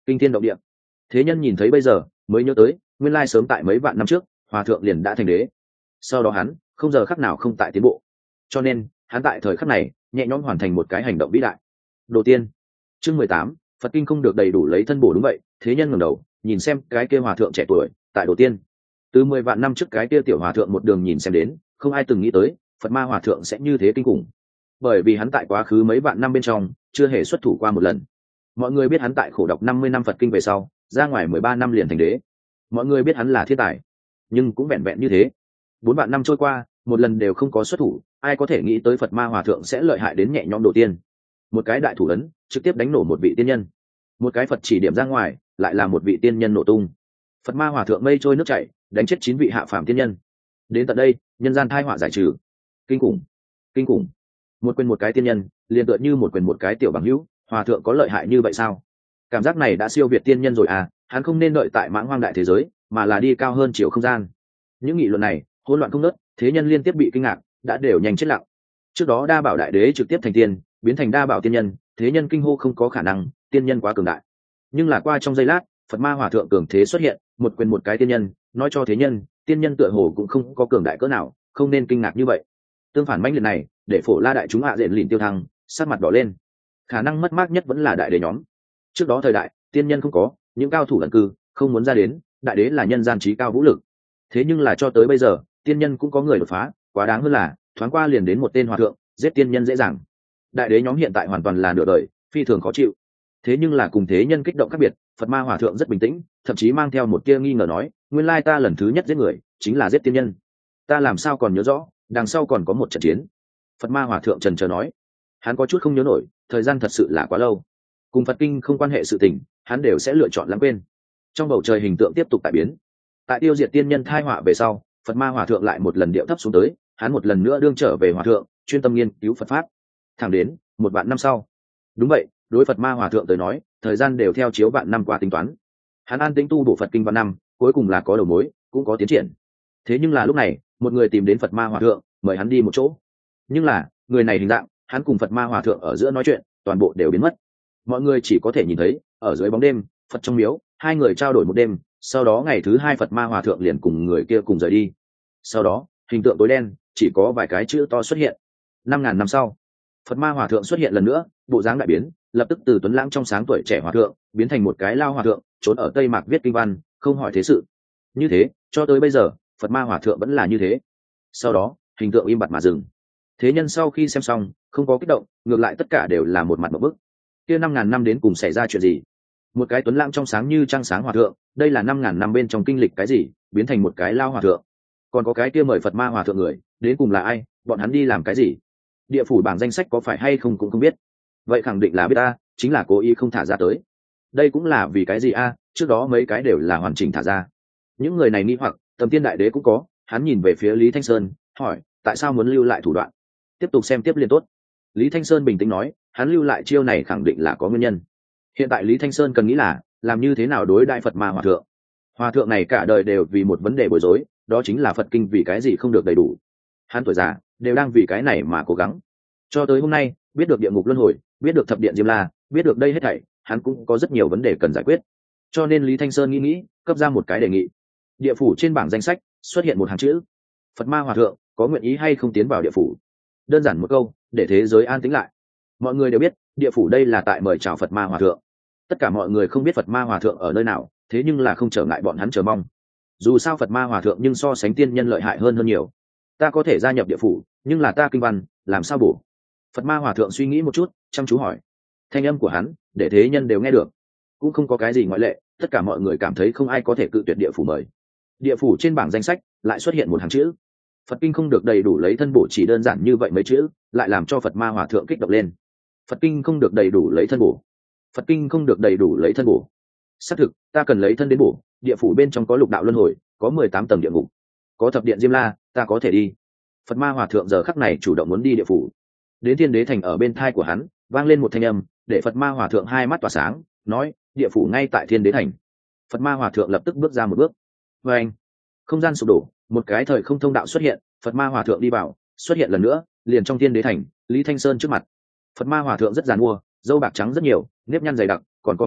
kinh thiên động địa. Thế nhân nhìn thấy bây giờ mới nhớ tới, nguyên lai sớm tại mấy vạn năm trước hòa thượng liền đã thành đế. Sau đó hắn không giờ khắc nào không tại tiến bộ, cho nên hắn tại thời khắc này nhẹ nhõm hoàn thành một cái hành động vĩ đại. Đồ tiên, chương 18, Phật kinh không được đầy đủ lấy thân bổ. Đúng vậy, thế nhân ngẩng đầu nhìn xem cái kia hòa thượng trẻ tuổi tại đồ tiên. Từ 10 vạn năm trước cái kia tiểu hòa thượng một đường nhìn xem đến, không ai từng nghĩ tới Phật ma hòa thượng sẽ như thế kinh khủng, bởi vì hắn tại quá khứ mấy vạn năm bên trong chưa hề xuất thủ qua một lần. Mọi người biết hắn tại khổ đọc 50 năm Phật kinh về sau ra ngoài 13 năm liền thành đế. Mọi người biết hắn là thiên tài, nhưng cũng vẹn vẹn như thế. 4 vạn năm trôi qua, một lần đều không có xuất thủ, ai có thể nghĩ tới Phật ma hòa thượng sẽ lợi hại đến nhẹ nhõm đồ tiên. Một cái đại thủ ấn trực tiếp đánh nổ một vị tiên nhân, một cái Phật chỉ điểm ra ngoài lại là một vị tiên nhân nổ tung. Phật ma hòa thượng mây trôi nước chảy đánh chết 9 vị hạ phàm tiên nhân. Đến tận đây nhân gian thai họa giải trừ. Kinh khủng, kinh khủng. Một quyền một cái tiên nhân liền tựa như một quyền một cái tiểu bằng hữu. Hòa thượng có lợi hại như vậy sao? Cảm giác này đã siêu việt tiên nhân rồi à. Hắn không nên đợi tại mãng hoang đại thế giới, mà là đi cao hơn chiều không gian. Những nghị luận này hỗn loạn không nớt, thế nhân liên tiếp bị kinh ngạc, đã đều nhanh chết lặng. Trước đó đa bảo đại đế trực tiếp thành tiên, biến thành đa bảo tiên nhân, thế nhân kinh hô không có khả năng, tiên nhân quá cường đại. Nhưng là qua trong giây lát, Phật ma hòa thượng cường thế xuất hiện, một quyền một cái tiên nhân, nói cho thế nhân, tiên nhân tựa hồ cũng không có cường đại cỡ nào, không nên kinh ngạc như vậy. Tương phản mãnh liệt này để Phổ La đại chúng hạ diện lìn tiêu thăng, sát mặt đỏ lên. Khả năng mất mát nhất vẫn là đại đế nhóm. Trước đó thời đại tiên nhân không có, những cao thủ ẩn cư không muốn ra đến, đại đế là nhân gian trí cao vũ lực. Thế nhưng là cho tới bây giờ tiên nhân cũng có người đột phá, quá đáng hơn là thoáng qua liền đến một tên hòa thượng, giết tiên nhân dễ dàng. Đại đế nhóm hiện tại hoàn toàn là nửa đời, phi thường khó chịu. Thế nhưng là cùng thế nhân kích động khác biệt, Phật ma hòa thượng rất bình tĩnh, thậm chí mang theo một tia nghi ngờ nói, nguyên lai ta lần thứ nhất giết người chính là giết tiên nhân, ta làm sao còn nhớ rõ đằng sau còn có một trận chiến. Phật ma hòa thượng trần trờ nói, hắn có chút không nhớ nổi, thời gian thật sự là quá lâu, cùng Phật kinh không quan hệ sự tình hắn đều sẽ lựa chọn lãng quên. Trong bầu trời hình tượng tiếp tục tại biến. Tại tiêu diệt tiên nhân thai họa về sau, Phật ma hòa thượng lại một lần điệu thấp xuống tới, hắn một lần nữa đương trở về hòa thượng, chuyên tâm nghiên cứu Phật pháp. Thẳng đến 1 vạn năm sau. Đúng vậy, đối Phật ma hòa thượng tới nói, thời gian đều theo chiếu vạn năm qua tính toán. Hắn an tĩnh tu bổ Phật kinh vạn năm, cuối cùng là có đầu mối, cũng có tiến triển. Thế nhưng là lúc này, một người tìm đến Phật ma hòa thượng, mời hắn đi một chỗ. Nhưng là, người này hình dạng, hắn cùng Phật ma hòa thượng ở giữa nói chuyện, toàn bộ đều biến mất. Mọi người chỉ có thể nhìn thấy, ở dưới bóng đêm, Phật trong miếu, hai người trao đổi một đêm, sau đó ngày thứ 2 Phật ma hòa thượng liền cùng người kia cùng rời đi. Sau đó, hình tượng tối đen, chỉ có vài cái chữ to xuất hiện. 5.000 năm sau, Phật ma hòa thượng xuất hiện lần nữa, bộ dáng đại biến, lập tức từ tuấn lãng trong sáng tuổi trẻ hòa thượng biến thành một cái lao hòa thượng, trốn ở Tây Mạc viết kinh văn, không hỏi thế sự. Như thế, cho tới bây giờ, Phật ma hòa thượng vẫn là như thế. Sau đó, hình tượng im bặt mà dừng. Thế nhân sau khi xem xong, không có kích động, ngược lại tất cả đều là một mặt một bức. Kia 5.000 năm đến cùng xảy ra chuyện gì? Một cái tuấn lãng trong sáng như trăng sáng hòa thượng, đây là 5.000 năm bên trong kinh lịch cái gì, biến thành một cái lao hòa thượng? Còn có cái kia mời Phật ma hòa thượng người, đến cùng là ai, bọn hắn đi làm cái gì? Địa phủ bảng danh sách có phải hay không cũng không biết. Vậy khẳng định là biết a, chính là cố ý không thả ra tới. Đây cũng là vì cái gì a? Trước đó mấy cái đều là hoàn chỉnh thả ra. Những người này nghi hoặc, Tầm Tiên đại đế cũng có, hắn nhìn về phía Lý Thanh Sơn, hỏi, tại sao muốn lưu lại thủ đoạn? Tiếp tục xem tiếp liên tốt. Lý Thanh Sơn bình tĩnh nói, hắn lưu lại chiêu này khẳng định là có nguyên nhân. Hiện tại Lý Thanh Sơn cần nghĩ là làm như thế nào đối đại Phật ma hòa thượng. Hòa thượng này cả đời đều vì một vấn đề bối rối, đó chính là Phật kinh vì cái gì không được đầy đủ. Hắn tuổi già đều đang vì cái này mà cố gắng. Cho tới hôm nay, biết được địa ngục luân hồi, biết được thập điện Diêm La, biết được đây hết thảy, hắn cũng có rất nhiều vấn đề cần giải quyết. Cho nên Lý Thanh Sơn nghĩ, cấp ra một cái đề nghị. Địa phủ trên bảng danh sách xuất hiện một hàng chữ: Phật ma hòa thượng có nguyện ý hay không tiến vào địa phủ? Đơn giản một câu, để thế giới an tĩnh lại. Mọi người đều biết, địa phủ đây là tại mời chào Phật ma hòa thượng. Tất cả mọi người không biết Phật ma hòa thượng ở nơi nào, thế nhưng là không trở ngại bọn hắn chờ mong. Dù sao Phật ma hòa thượng nhưng so sánh tiên nhân lợi hại hơn nhiều. Ta có thể gia nhập địa phủ, nhưng là ta kinh văn làm sao bổ? Phật ma hòa thượng suy nghĩ một chút, chăm chú hỏi. Thanh âm của hắn để thế nhân đều nghe được, cũng không có cái gì ngoại lệ, tất cả mọi người cảm thấy không ai có thể cự tuyệt địa phủ mời. Địa phủ trên bảng danh sách lại xuất hiện một hàng chữ: Phật kinh không được đầy đủ lấy thân bổ. Chỉ đơn giản như vậy mấy chữ lại làm cho Phật ma hòa thượng kích động lên. Phật kinh không được đầy đủ lấy thân bổ. Phật kinh không được đầy đủ lấy thân bổ. Xác thực, ta cần lấy thân đến bổ. Địa phủ bên trong có lục đạo luân hồi, có 18 tầng địa ngục, có thập điện Diêm La, ta có thể đi. Phật ma hòa thượng giờ khắc này chủ động muốn đi địa phủ. Đến Thiên Đế Thành, ở bên thai của hắn vang lên một thanh âm, để Phật ma hòa thượng hai mắt tỏa sáng, nói: địa phủ ngay tại Thiên Đế Thành. Phật ma hòa thượng lập tức bước ra một bước. Và anh, không gian sụp đổ, một cái thời không thông đạo xuất hiện, Phật ma hòa thượng đi vào, xuất hiện lần nữa, liền trong Thiên Đế Thành, Lý Thanh Sơn trước mặt. Phật ma hòa thượng rất giàn mua, râu bạc trắng rất nhiều, nếp nhăn dày đặc, còn cong lưng eo,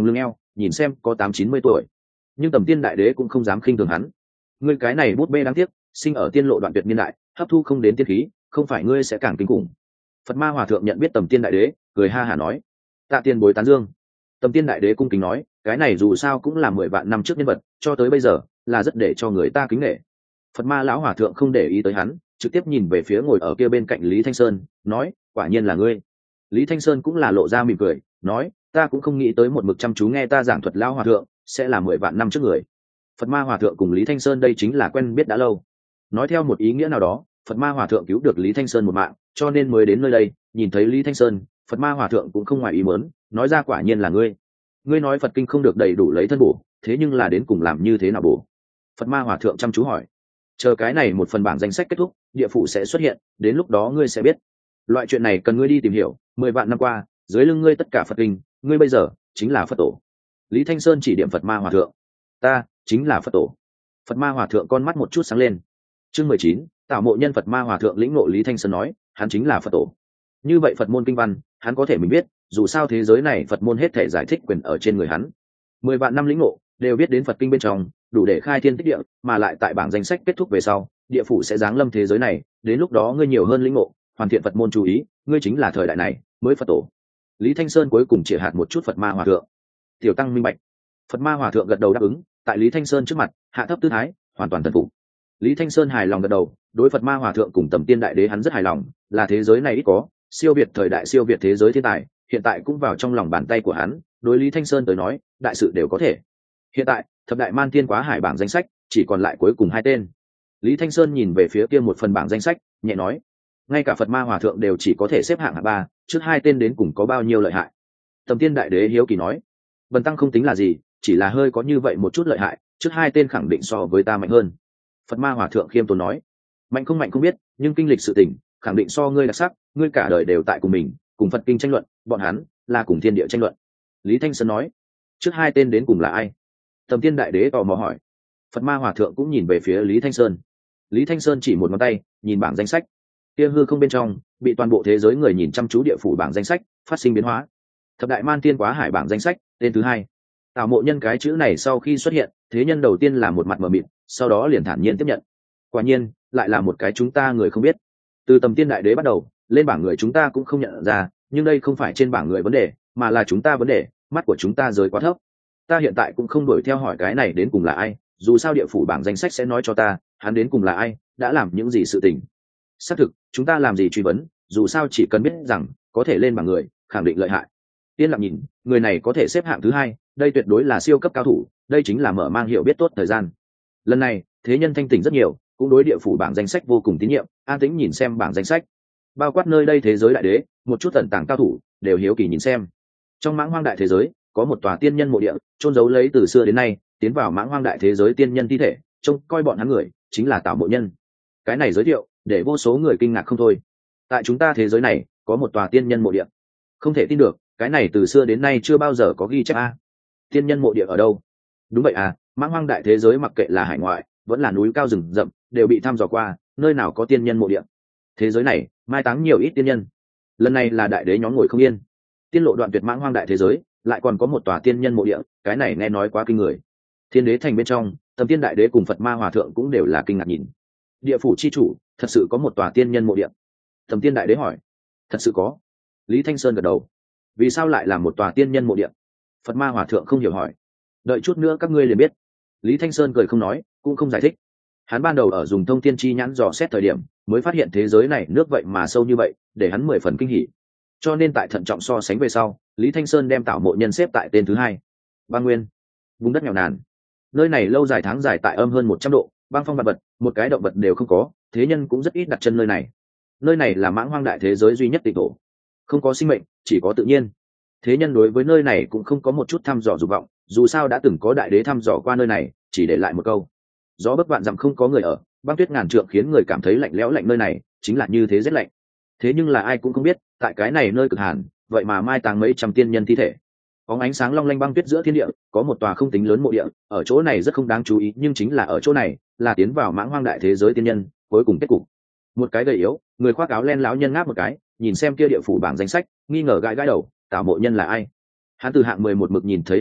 nhìn xem có 8-90 tuổi, nhưng Tầm Tiên Đại Đế cũng không dám khinh thường hắn. Ngươi cái này bút bê đáng tiếc, sinh ở tiên lộ đoạn tuyệt niên đại, hấp thu không đến tiên khí, không phải ngươi sẽ càng kinh khủng. Phật Ma Hòa thượng nhận biết Tầm Tiên Đại Đế, cười ha hả nói: tạ tiên bối tán dương. Tầm Tiên Đại Đế cung kính nói: cái này dù sao cũng là 10 vạn năm trước nhân vật, cho tới bây giờ là rất để cho người ta kính nể. Phật Ma lão hòa thượng không để ý tới hắn, trực tiếp nhìn về phía ngồi ở kia bên cạnh Lý Thanh Sơn, nói: quả nhiên là ngươi. Lý Thanh Sơn cũng là lộ ra mỉm cười, nói: ta cũng không nghĩ tới một mực chăm chú nghe ta giảng thuật lão hòa thượng sẽ là 10 vạn năm trước người. Phật Ma hòa thượng cùng Lý Thanh Sơn đây chính là quen biết đã lâu. Nói theo một ý nghĩa nào đó, Phật Ma hòa thượng cứu được Lý Thanh Sơn một mạng, cho nên mới đến nơi đây. Nhìn thấy Lý Thanh Sơn, Phật Ma hòa thượng cũng không ngoài ý muốn, nói ra: quả nhiên là ngươi. Ngươi nói Phật kinh không được đầy đủ lấy thân bổ, thế nhưng là đến cùng làm như thế nào bổ? Phật Ma hòa thượng chăm chú hỏi. Chờ cái này một phần bảng danh sách kết thúc, địa phủ sẽ xuất hiện, đến lúc đó ngươi sẽ biết. Loại chuyện này cần ngươi đi tìm hiểu. 10 vạn năm qua, dưới lưng ngươi tất cả Phật kinh, ngươi bây giờ chính là Phật tổ. Lý Thanh Sơn chỉ điểm Phật Ma hòa thượng: ta chính là Phật tổ. Phật Ma hòa thượng con mắt một chút sáng lên. Chương 19, Tảo Mộ Nhân. Phật Ma hòa thượng lĩnh ngộ Lý Thanh Sơn nói, hắn chính là Phật tổ. Như vậy Phật môn kinh văn, hắn có thể mình biết, dù sao thế giới này Phật môn hết thể giải thích quyền ở trên người hắn. 10 vạn năm lĩnh ngộ, đều biết đến Phật kinh bên trong, đủ để khai thiên tích địa, mà lại tại bảng danh sách kết thúc về sau, địa phủ sẽ giáng lâm thế giới này, đến lúc đó ngươi nhiều hơn lĩnh ngộ, hoàn thiện Phật môn chú ý, ngươi chính là thời đại này mới Phật tổ. Lý Thanh Sơn cuối cùng chỉ hạt một chút Phật Ma hòa thượng. Tiểu tăng minh bạch. Phật Ma hòa thượng gật đầu đáp ứng, tại Lý Thanh Sơn trước mặt, hạ thấp tư thái, hoàn toàn thần phục. Lý Thanh Sơn hài lòng gật đầu, đối Phật Ma hòa thượng cùng Tầm Tiên Đại Đế hắn rất hài lòng, là thế giới này ít có, siêu việt thời đại siêu việt thế giới thiên tài, hiện tại cũng vào trong lòng bàn tay của hắn. Đối Lý Thanh Sơn tới nói, đại sự đều có thể. Hiện tại, thập đại man tiên quá hải bảng danh sách chỉ còn lại cuối cùng 2 tên. Lý Thanh Sơn nhìn về phía kia một phần bảng danh sách, nhẹ nói: ngay cả Phật Ma hòa thượng đều chỉ có thể xếp hạng 3, trước 2 tên đến cùng có bao nhiêu lợi hại? Tầm Tiên Đại Đế hiếu kỳ nói: bần tăng không tính là gì, chỉ là hơi có như vậy một chút lợi hại, trước 2 tên khẳng định so với ta mạnh hơn. Phật Ma hòa thượng khiêm tốn nói: mạnh không biết, nhưng kinh lịch sự tình khẳng định so ngươi đặc sắc, ngươi cả đời đều tại cùng mình, cùng Phật kinh tranh luận, bọn hắn là cùng thiên địa tranh luận. Lý Thanh Sơn nói: trước 2 tên đến cùng là ai? Tầm Tiên Đại Đế tò mò hỏi. Phật Ma hòa thượng cũng nhìn về phía Lý Thanh Sơn. Lý Thanh Sơn chỉ một ngón tay, nhìn bảng danh sách. Kia hư không bên trong, bị toàn bộ thế giới người nhìn chăm chú địa phủ bảng danh sách phát sinh biến hóa. Thập đại man tiên quá hải bảng danh sách, tên thứ 2. Tảo Mộ Nhân. Cái chữ này sau khi xuất hiện, thế nhân đầu tiên là một mặt mờ mịt, sau đó liền thản nhiên tiếp nhận. Quả nhiên, lại là một cái chúng ta người không biết. Từ Tầm Tiên Đại Đế bắt đầu, lên bảng người chúng ta cũng không nhận ra, nhưng đây không phải trên bảng người vấn đề, mà là chúng ta vấn đề, mắt của chúng ta rơi quá thấp. Ta hiện tại cũng không đuổi theo hỏi cái này đến cùng là ai, dù sao địa phủ bảng danh sách sẽ nói cho ta hắn đến cùng là ai, đã làm những gì sự tình. Xác thực, chúng ta làm gì truy vấn, dù sao chỉ cần biết rằng có thể lên bảng người khẳng định lợi hại. Tiên lặng nhìn, người này có thể xếp hạng thứ 2, đây tuyệt đối là siêu cấp cao thủ, đây chính là mở mang hiểu biết tốt thời gian. Lần này thế nhân thanh tỉnh rất nhiều, cũng đối địa phủ bảng danh sách vô cùng tín nhiệm, an tĩnh nhìn xem bảng danh sách. Bao quát nơi đây thế giới đại đế, một chút tận tàng cao thủ đều hiếu kỳ nhìn xem. Trong mãng hoang đại thế giới có một tòa tiên nhân mộ địa, chôn giấu lấy từ xưa đến nay tiến vào mãng hoang đại thế giới tiên nhân thi thể, trông coi bọn hắn người chính là Tảo Mộ Nhân. Cái này giới thiệu để vô số người kinh ngạc không thôi. Tại chúng ta thế giới này có một tòa tiên nhân mộ địa, không thể tin được, cái này từ xưa đến nay chưa bao giờ có ghi chép a. Tiên nhân mộ địa ở đâu? Đúng vậy à, mãng hoang đại thế giới mặc kệ là hải ngoại vẫn là núi cao rừng rậm đều bị thăm dò qua, nơi nào có tiên nhân mộ địa. Thế giới này mai táng nhiều ít tiên nhân, lần này là đại đế nhóm ngồi không yên. Tiên lộ đoạn tuyệt mãng hoang đại thế giới lại còn có một tòa tiên nhân mộ địa, cái này nghe nói quá kinh người. Thiên đế thành bên trong, Tầm Tiên Đại Đế cùng Phật Ma hòa thượng cũng đều là kinh ngạc nhìn. Địa phủ chi chủ thật sự có một tòa tiên nhân mộ địa? Tầm Tiên Đại Đế hỏi. Thật sự có. Lý Thanh Sơn gật đầu. Vì sao lại là một tòa tiên nhân mộ địa? Phật Ma hòa thượng không hiểu hỏi. Đợi chút nữa các ngươi liền biết. Lý Thanh Sơn cười không nói, cũng không giải thích. Hắn ban đầu ở dùng thông tiên chi nhãn dò xét thời điểm, mới phát hiện thế giới này nước vậy mà sâu như vậy, để hắn 10 phần kinh hỉ. Cho nên tại thận trọng so sánh về sau, Lý Thanh Sơn đem Tảo Mộ Nhân xếp tại tên thứ 2. Băng Nguyên, vùng đất nghèo nàn. Nơi này lâu dài tháng dài tại âm hơn 100 độ, băng phong bạt bật, một cái động vật đều không có, thế nhân cũng rất ít đặt chân nơi này. Nơi này là mãng hoang đại thế giới duy nhất tịnh thổ, không có sinh mệnh, chỉ có tự nhiên. Thế nhân đối với nơi này cũng không có một chút thăm dò dục vọng, dù sao đã từng có đại đế thăm dò qua nơi này, chỉ để lại một câu: gió bấc vạn dặm không có người ở, băng tuyết ngàn trượng khiến người cảm thấy lạnh lẽo. Lạnh nơi này chính là như thế, rất lạnh. Thế nhưng là ai cũng không biết, tại cái này nơi cực hàn, vậy mà mai táng mấy trăm tiên nhân thi thể. Có ánh sáng long lanh băng tuyết giữa thiên địa, có một tòa không tính lớn mộ địa, ở chỗ này rất không đáng chú ý, nhưng chính là ở chỗ này, là tiến vào mãng hoang đại thế giới tiên nhân cuối cùng kết cục. Một cái gầy yếu, người khoác áo len lão nhân ngáp một cái, nhìn xem kia địa phủ bảng danh sách, nghi ngờ gãi gãi đầu, Tảo Mộ Nhân là ai? Hắn từ hạng 11 mực nhìn thấy hạng 3,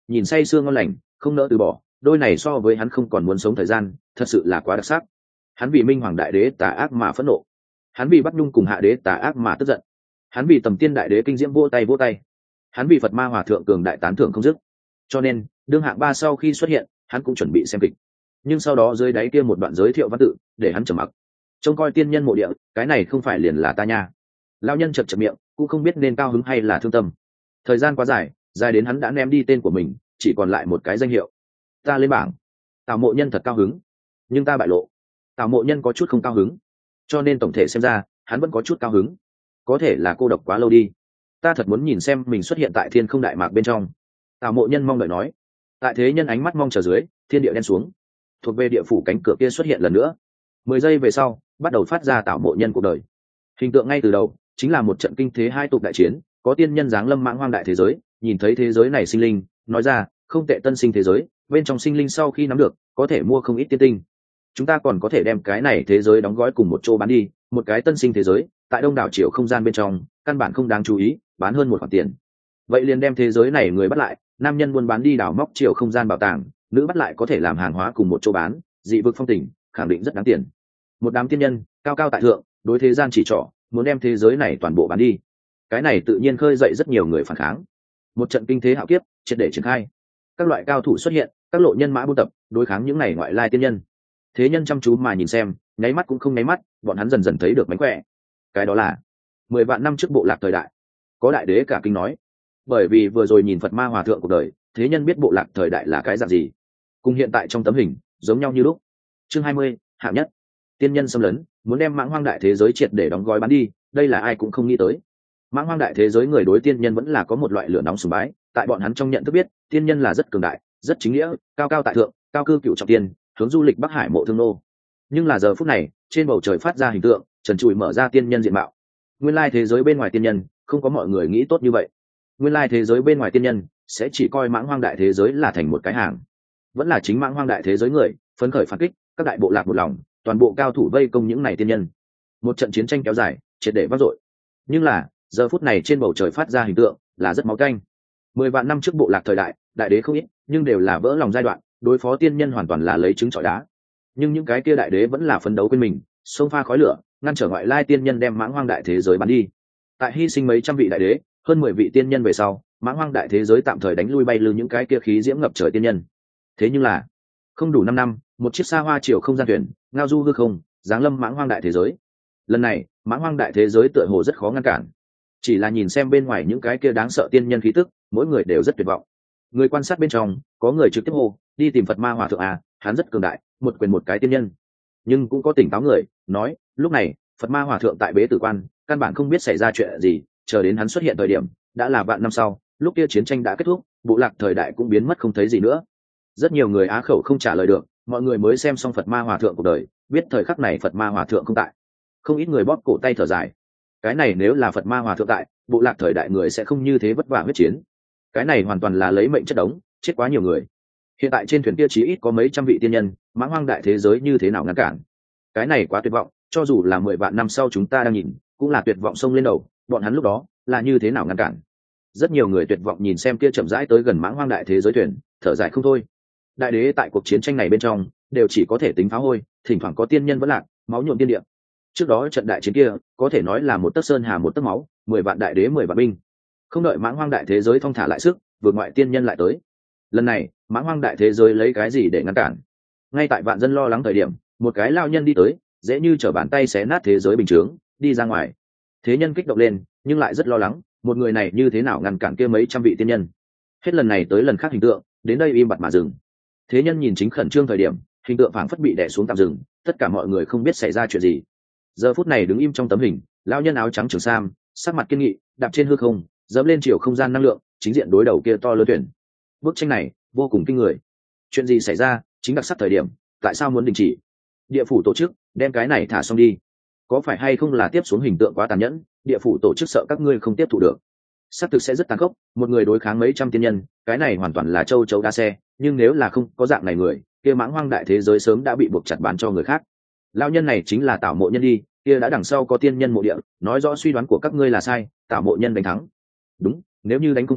nhìn say sương ngon lành, không nỡ từ bỏ. Đôi này so với hắn không còn muốn sống thời gian, thật sự là quá đặc sắc. Hắn vì Minh Hoàng Đại Đế tà ác mà phẫn nộ, hắn vì Bắc Nhung cùng Hạ Đế tà ác mà tức giận, hắn vì Tầm Tiên Đại Đế kinh diễm vỗ tay, hắn vì Phật Ma Hòa Thượng cường đại tán thưởng không dứt. Cho nên đương hạng ba sau khi xuất hiện, hắn cũng chuẩn bị xem kịch, nhưng sau đó dưới đáy kia một đoạn giới thiệu văn tự để hắn trầm mặc. Trông coi tiên nhân mộ địa, cái này không phải liền là ta nha. Lão nhân chật chật miệng, cũng không biết nên cao hứng hay là thương tâm. Thời gian quá dài, dài đến hắn đã ném đi tên của mình, chỉ còn lại một cái danh hiệu. Ta lên bảng. Tào Mộ Nhân thật cao hứng, nhưng ta bại lộ. Tào Mộ Nhân có chút không cao hứng, cho nên tổng thể xem ra hắn vẫn có chút cao hứng. Có thể là cô độc quá lâu đi, ta thật muốn nhìn xem mình xuất hiện tại thiên không đại mạc bên trong. Tào Mộ Nhân mong đợi nói. Tại thế nhân ánh mắt mong chờ dưới, thiên địa đen xuống, thuộc về địa phủ cánh cửa kia xuất hiện lần nữa. 10 giây về sau, bắt đầu phát ra Tào Mộ Nhân cuộc đời. Hình tượng ngay từ đầu chính là một trận kinh thế hai tục đại chiến, có tiên nhân giáng lâm mãng hoang đại thế giới, nhìn thấy thế giới này sinh linh, nói ra không tệ, tân sinh thế giới, bên trong sinh linh sau khi nắm được có thể mua không ít tiên tinh, chúng ta còn có thể đem cái này thế giới đóng gói cùng một chỗ bán đi. Một cái tân sinh thế giới tại đông đảo chiều không gian bên trong căn bản không đáng chú ý, bán hơn một khoản tiền, vậy liền đem thế giới này người bắt lại, nam nhân buôn bán đi đào móc chiều không gian bảo tàng, nữ bắt lại có thể làm hàng hóa cùng một chỗ bán, dị vực phong tình khẳng định rất đáng tiền. Một đám tiên nhân cao cao tại thượng, đối thế gian chỉ trỏ, muốn đem thế giới này toàn bộ bán đi. Cái này tự nhiên khơi dậy rất nhiều người phản kháng. Một trận kinh thế hạo kiếp triệt để triển khai, các loại cao thủ xuất hiện, các lộ nhân mã buôn tập đối kháng những này ngoại lai tiên nhân. Thế nhân chăm chú mà nhìn xem, nháy mắt cũng không nháy mắt, bọn hắn dần dần thấy được mánh khỏe. Cái đó là 10 vạn năm trước bộ lạc thời đại. Có đại đế cả kinh nói, bởi vì vừa rồi nhìn Phật Ma Hòa Thượng cuộc đời, thế nhân biết bộ lạc thời đại là cái dạng gì, cùng hiện tại trong tấm hình giống nhau như lúc. Chương 20, hạng nhất. Tiên nhân xâm lấn, muốn đem mãng hoang đại thế giới triệt để đóng gói bán đi, đây là ai cũng không nghĩ tới. Mãng hoang đại thế giới người đối tiên nhân vẫn là có một loại lửa nóng sùng bái, tại bọn hắn trong nhận thức biết tiên nhân là rất cường đại, rất chính nghĩa, cao cao tại thượng, cao cư cựu trọng tiên, hướng du lịch Bắc Hải mộ thương nô. Nhưng là giờ phút này, trên bầu trời phát ra hình tượng trần trụi mở ra tiên nhân diện mạo. Nguyên lai thế giới bên ngoài tiên nhân không có mọi người nghĩ tốt như vậy. Nguyên lai thế giới bên ngoài tiên nhân sẽ chỉ coi mãng hoang đại thế giới là thành một cái hàng, vẫn là chính mãng hoang đại thế giới người phấn khởi phản kích, các đại bộ lạc một lòng, toàn bộ cao thủ vây công những này tiên nhân. Một trận chiến tranh kéo dài, triệt để vang dội. Nhưng là giờ phút này trên bầu trời phát ra hình tượng là rất máu canh. 10 vạn năm trước bộ lạc thời đại, đại đế không ít, nhưng đều là vỡ lòng giai đoạn, đối phó tiên nhân hoàn toàn là lấy trứng trọi đá. Nhưng những cái kia đại đế vẫn là phấn đấu quên mình, xông pha khói lửa, ngăn trở ngoại lai tiên nhân đem mãng hoang đại thế giới bắn đi. Tại hy sinh mấy trăm vị đại đế, hơn 10 vị tiên nhân về sau, mãng hoang đại thế giới tạm thời đánh lui bay lư những cái kia khí diễm ngập trời tiên nhân. Thế nhưng là không đủ 5 năm, một chiếc xa hoa chiều không gian thuyền ngao du hư không, giáng lâm mãng hoang đại thế giới. Lần này mãng hoang đại thế giới tựa hồ rất khó ngăn cản, chỉ là nhìn xem bên ngoài những cái kia đáng sợ tiên nhân khí tức, mỗi người đều rất tuyệt vọng. Người quan sát bên trong có người trực tiếp hô đi tìm Phật Ma Hòa Thượng à, hắn rất cường đại, một quyền một cái tiên nhân. Nhưng cũng có tỉnh táo người nói, lúc này Phật Ma Hòa Thượng tại bế tử quan, căn bản không biết xảy ra chuyện gì, chờ đến hắn xuất hiện thời điểm đã là vạn năm sau, lúc kia chiến tranh đã kết thúc, bộ lạc thời đại cũng biến mất không thấy gì nữa. Rất nhiều người á khẩu không trả lời được, mọi người mới xem xong Phật Ma Hòa Thượng cuộc đời, biết thời khắc này Phật Ma Hòa Thượng không tại. Không ít người bóp cổ tay thở dài, cái này nếu là Phật Ma Hòa Thượng tại, bộ lạc thời đại người sẽ không như thế vất vả huyết chiến. Cái này hoàn toàn là lấy mệnh chất đống, chết quá nhiều người. Hiện tại trên thuyền kia chí ít có mấy trăm vị tiên nhân, mãng hoang đại thế giới như thế nào ngăn cản? Cái này quá tuyệt vọng, cho dù là 10 vạn năm sau chúng ta đang nhìn, cũng là tuyệt vọng sông lên đầu, bọn hắn lúc đó là như thế nào ngăn cản? Rất nhiều người tuyệt vọng nhìn xem kia chậm rãi tới gần mãng hoang đại thế giới thuyền, thở dài không thôi. Đại đế tại cuộc chiến tranh này bên trong đều chỉ có thể tính phá hôi, thỉnh thoảng có tiên nhân vẫn lạc, máu nhuộm tiên địa. Trước đó trận đại chiến kia có thể nói là một tấc sơn hà một tấc máu, 10 vạn đại đế 10 vạn binh. Không đợi mãng hoang đại thế giới thong thả lại sức, vượt ngoại tiên nhân lại tới. Lần này mãng hoang đại thế giới lấy cái gì để ngăn cản? Ngay tại vạn dân lo lắng thời điểm, một cái lao nhân đi tới, dễ như trở bàn tay xé nát thế giới bình chướng, đi ra ngoài. Thế nhân kích động lên, nhưng lại rất lo lắng, một người này như thế nào ngăn cản kia mấy trăm vị tiên nhân? Hết lần này tới lần khác hình tượng đến đây im bặt mà dừng. Thế nhân nhìn chính khẩn trương thời điểm, hình tượng phảng phất bị đè xuống tạm dừng, tất cả mọi người không biết xảy ra chuyện gì. Giờ phút này đứng im trong tấm hình, lão nhân áo trắng trường sam, sắc mặt kiên nghị, đạp trên hư không, dẫm lên chiều không gian năng lượng, chính diện đối đầu kia to lớn tuyển. Bức tranh này vô cùng kinh người. Chuyện gì xảy ra? Chính đặc sắc thời điểm, tại sao muốn đình chỉ? Địa phủ tổ chức đem cái này thả xong đi. Có phải hay không là tiếp xuống hình tượng quá tàn nhẫn, địa phủ tổ chức sợ các ngươi không tiếp thụ được. Xác thực sẽ rất tàn khốc, một người đối kháng mấy trăm tiên nhân, cái này hoàn toàn là châu chấu đa xe, nhưng nếu là không có dạng này người, kia mãng hoang đại thế giới sớm đã bị buộc chặt bán cho người khác. Lão nhân này chính là Tảo Mộ Nhân đi, kia đã đằng sau có tiên nhân mộ địa, nói rõ suy đoán của các ngươi là sai, Tảo Mộ Nhân đánh thắng. Đúng, nếu như đánh không thắng,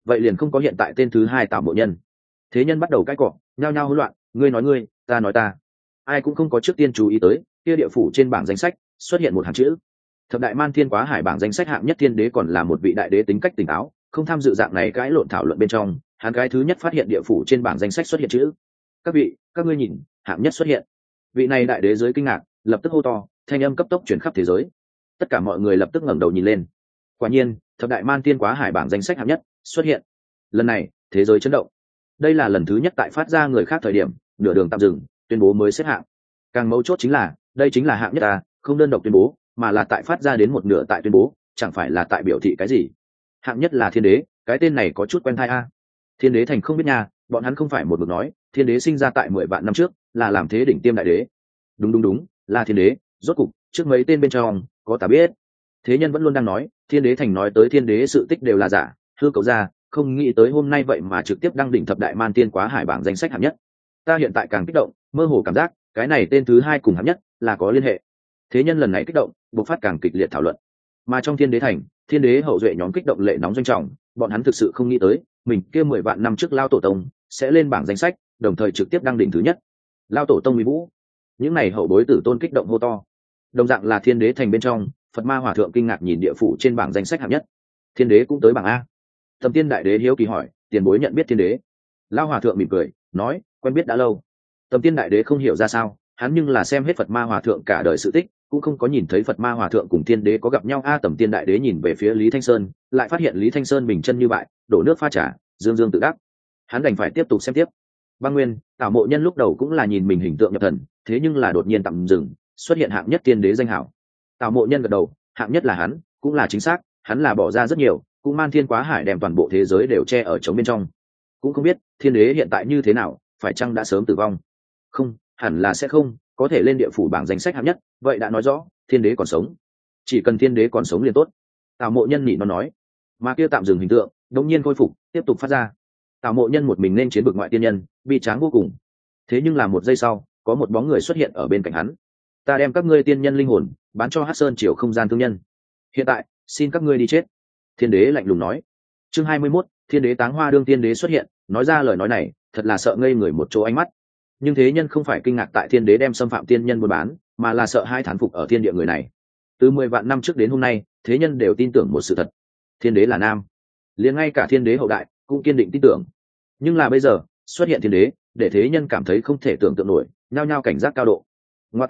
vậy liền không có hiện tại tên thứ hai Tào Mộ Nhân. Thế nhân bắt đầu cãi cọ, nhao nhao hỗn loạn, ngươi nói ngươi, ta nói ta. Ai cũng không có trước tiên chú ý tới kia địa phủ trên bảng danh sách xuất hiện một hàng chữ: thập đại man thiên quá hải. Bảng danh sách hạng nhất thiên đế còn là một vị đại đế tính cách tỉnh táo, không tham dự dạng này cãi lộn thảo luận bên trong. Hắn cái thứ nhất phát hiện địa phủ trên bảng danh sách xuất hiện chữ: các vị, các ngươi nhìn, hạng nhất xuất hiện. Vị này đại đế dưới kinh ngạc, lập tức hô to, thanh âm cấp tốc truyền khắp thế giới. Tất cả mọi người lập tức ngẩng đầu nhìn lên. Quả nhiên, thập đại man thiên quá hải bảng danh sách hạng nhất xuất hiện. Lần này, thế giới chấn động. Đây là lần thứ nhất tại phát ra người khác thời điểm nửa đường tạm dừng, tuyên bố mới xếp hạng. Càng mấu chốt chính là, đây chính là hạng nhất ta, không đơn độc tuyên bố, mà là tại phát ra đến một nửa tại tuyên bố, chẳng phải là tại biểu thị cái gì. Hạng nhất là thiên đế, cái tên này có chút quen tai a. Thiên đế thành không biết nha, bọn hắn không phải một mực nói thiên đế sinh ra tại 10 vạn năm trước, là làm thế đỉnh tiêm đại đế. Đúng, là thiên đế. Rốt cục trước mấy tên bên trong có ta biết. Thế nhân vẫn luôn đang nói thiên đế thành nói tới thiên đế sự tích đều là giả, hư cấu ra, không nghĩ tới hôm nay vậy mà trực tiếp đăng đỉnh thập đại man tiên quá hải bảng danh sách hạng nhất. Ta hiện tại càng kích động, mơ hồ cảm giác cái này tên thứ hai cùng hạng nhất là có liên hệ. Thế nhân lần này kích động, bộc phát càng kịch liệt thảo luận. Mà trong thiên đế thành, thiên đế hậu duệ nhóm kích động lệ nóng doanh trọng, bọn hắn thực sự không nghĩ tới mình kia 10 vạn năm trước lao tổ tông sẽ lên bảng danh sách, đồng thời trực tiếp đăng đỉnh thứ nhất. Lao tổ tông uy vũ. Những này hậu bối tử tôn kích động hô to. Đồng dạng là thiên đế thành bên trong, Phật Ma Hòa thượng kinh ngạc nhìn địa phủ trên bảng danh sách hạng nhất. Thiên đế cũng tới bảng a. Thẩm Tiên đại đế hiếu kỳ hỏi, tiền bối nhận biết thiên đế? Lao Hòa thượng mỉm cười nói, quen biết đã lâu. Thẩm Tiên đại đế không hiểu ra sao, hắn nhưng là xem hết Phật Ma Hòa thượng cả đời sự tích, cũng không có nhìn thấy Phật Ma Hòa thượng cùng thiên đế có gặp nhau a. Thẩm Tiên đại đế nhìn về phía Lý Thanh Sơn, lại phát hiện Lý Thanh Sơn bình chân như bại, đổ nước pha trà, dương dương tự đắc. Hắn đành phải tiếp tục xem tiếp. Băng Nguyên, Tào Mộ Nhân lúc đầu cũng là nhìn mình hình tượng nhập thần, thế nhưng là đột nhiên tạm dừng, xuất hiện hạng nhất thiên đế danh hảo. Tào Mộ Nhân gật đầu, hạng nhất là hắn, cũng là chính xác, hắn là bỏ ra rất nhiều, cũng man thiên quá hải đem toàn bộ thế giới đều che ở trống bên trong. Cũng không biết thiên đế hiện tại như thế nào, phải chăng đã sớm tử vong? Không, hẳn là sẽ không, có thể lên địa phủ bảng danh sách hạng nhất, vậy đã nói rõ thiên đế còn sống. Chỉ cần thiên đế còn sống liền tốt. Tào Mộ Nhân nhịn nó nói. Mà kia tạm dừng hình tượng đống nhiên khôi phục, tiếp tục phát ra. Tào Mộ Nhân một mình nên chiến bực ngoại tiên nhân, bi tráng vô cùng. Thế nhưng là một giây sau, có một bóng người xuất hiện ở bên cạnh hắn. Ta đem các ngươi tiên nhân linh hồn bán cho Hắc Sơn Triều không gian thương nhân. Hiện tại, xin các ngươi đi chết. Thiên đế lạnh lùng nói. Chương 21, thiên đế táng hoa đương tiên đế xuất hiện, nói ra lời nói này, thật là sợ ngây người một chỗ ánh mắt. Nhưng thế nhân không phải kinh ngạc tại thiên đế đem xâm phạm tiên nhân buôn bán, mà là sợ hai thán phục ở thiên địa người này. Từ 10 vạn năm trước đến hôm nay, thế nhân đều tin tưởng một sự thật. Thiên đế là nam. Liền ngay cả thiên đế hậu đại cũng kiên định tin tưởng. Nhưng là bây giờ, xuất hiện thiên đế, để thế nhân cảm thấy không thể tưởng tượng nổi, nhao nhao cảnh giác cao độ. Ngoa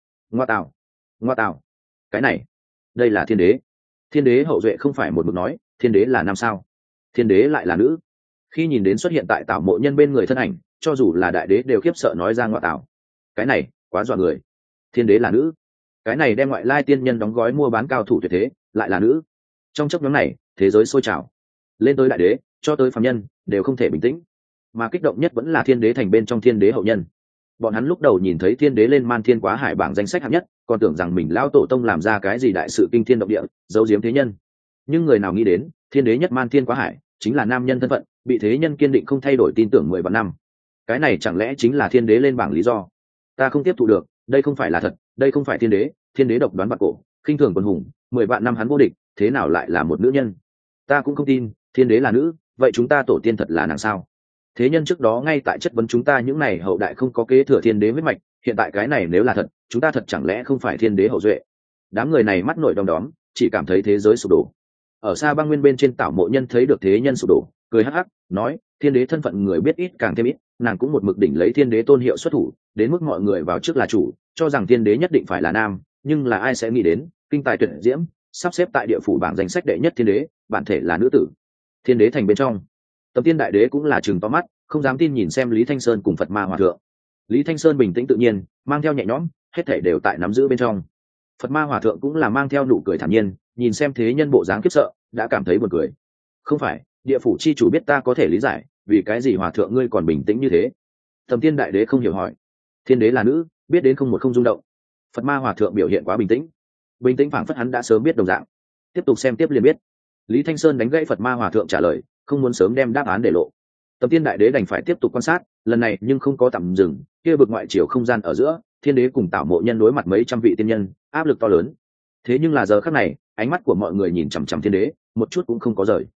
tào, cái này, đây là thiên đế. Thiên đế hậu duệ không phải một mực nói thiên đế là nam sao? Thiên đế lại là nữ. Khi nhìn đến xuất hiện tại Tào Mộ Nhân bên người thân ảnh, cho dù là đại đế đều khiếp sợ nói ra ngoa tào. Cái này quá dọa người. Thiên đế là nữ. Cái này đem ngoại lai tiên nhân đóng gói mua bán cao thủ tuyệt thế, lại là nữ. Trong chốc ngắn này, thế giới sôi trào. Lên tới đại đế, cho tới phàm nhân, đều không thể bình tĩnh. Mà kích động nhất vẫn là thiên đế thành bên trong thiên đế hậu nhân. Bọn hắn lúc đầu nhìn thấy thiên đế lên man thiên quá hải bảng danh sách hạng nhất, còn tưởng rằng mình lão tổ tông làm ra cái gì đại sự kinh thiên động địa, giấu giếm thế nhân. Nhưng người nào nghĩ đến, thiên đế nhất man thiên quá hải chính là nam nhân thân phận, bị thế nhân kiên định không thay đổi tin tưởng 10 vạn năm. Cái này chẳng lẽ chính là thiên đế lên bảng lý do? Ta không tiếp thụ được, đây không phải là thật, đây không phải thiên đế độc đoán vạn cổ, khinh thường quân hùng, 10 vạn năm hắn vô địch, thế nào lại là một nữ nhân? Ta cũng không tin, thiên đế là nữ, vậy chúng ta tổ tiên thật là nàng sao? Thế nhân trước đó ngay tại chất vấn chúng ta những này hậu đại không có kế thừa thiên đế huyết mạch, hiện tại cái này nếu là thật, chúng ta thật chẳng lẽ không phải thiên đế hậu duệ? Đám người này mắt nổi đom đóm, chỉ cảm thấy thế giới sụp đổ. Ở xa Băng Nguyên bên trên, Tảo Mộ Nhân thấy được thế nhân sụp đổ, cười hắc hắc nói, thiên đế thân phận người biết ít càng thêm ít, nàng cũng một mực đỉnh lấy thiên đế tôn hiệu xuất thủ, đến mức mọi người vào trước là chủ, cho rằng thiên đế nhất định phải là nam, nhưng là ai sẽ nghĩ đến kinh tài tuyệt diễm, sắp xếp tại địa phủ bảng danh sách đệ nhất thiên đế, bản thể là nữ tử. Thiên đế thành bên trong, Tầm Tiên đại đế cũng là trừng to mắt, không dám tin nhìn xem Lý Thanh Sơn cùng Phật Ma Hòa thượng. Lý Thanh Sơn bình tĩnh tự nhiên, mang theo nhẹ nhõm, hết thảy đều tại nắm giữ bên trong. Phật Ma Hòa thượng cũng là mang theo nụ cười thản nhiên, nhìn xem thế nhân bộ dáng khiếp sợ, đã cảm thấy buồn cười. Không phải, địa phủ chi chủ biết ta có thể lý giải, vì cái gì Hòa thượng ngươi còn bình tĩnh như thế? Tầm Tiên đại đế không hiểu hỏi. Thiên đế là nữ, biết đến không một không rung động. Phật Ma Hòa thượng biểu hiện quá bình tĩnh, bình tĩnh phảng phất hắn đã sớm biết đồng dạng. Tiếp tục xem tiếp liền biết. Lý Thanh Sơn đánh gãy Phật Ma Hòa thượng trả lời, không muốn sớm đem đáp án để lộ. Tầm Tiên đại đế đành phải tiếp tục quan sát, lần này nhưng không có tạm dừng, kia vực ngoại chiều không gian ở giữa, thiên đế cùng Tảo Mộ Nhân đối mặt mấy trăm vị tiên nhân, áp lực to lớn. Thế nhưng là giờ khắc này, ánh mắt của mọi người nhìn chằm chằm thiên đế, một chút cũng không có rời.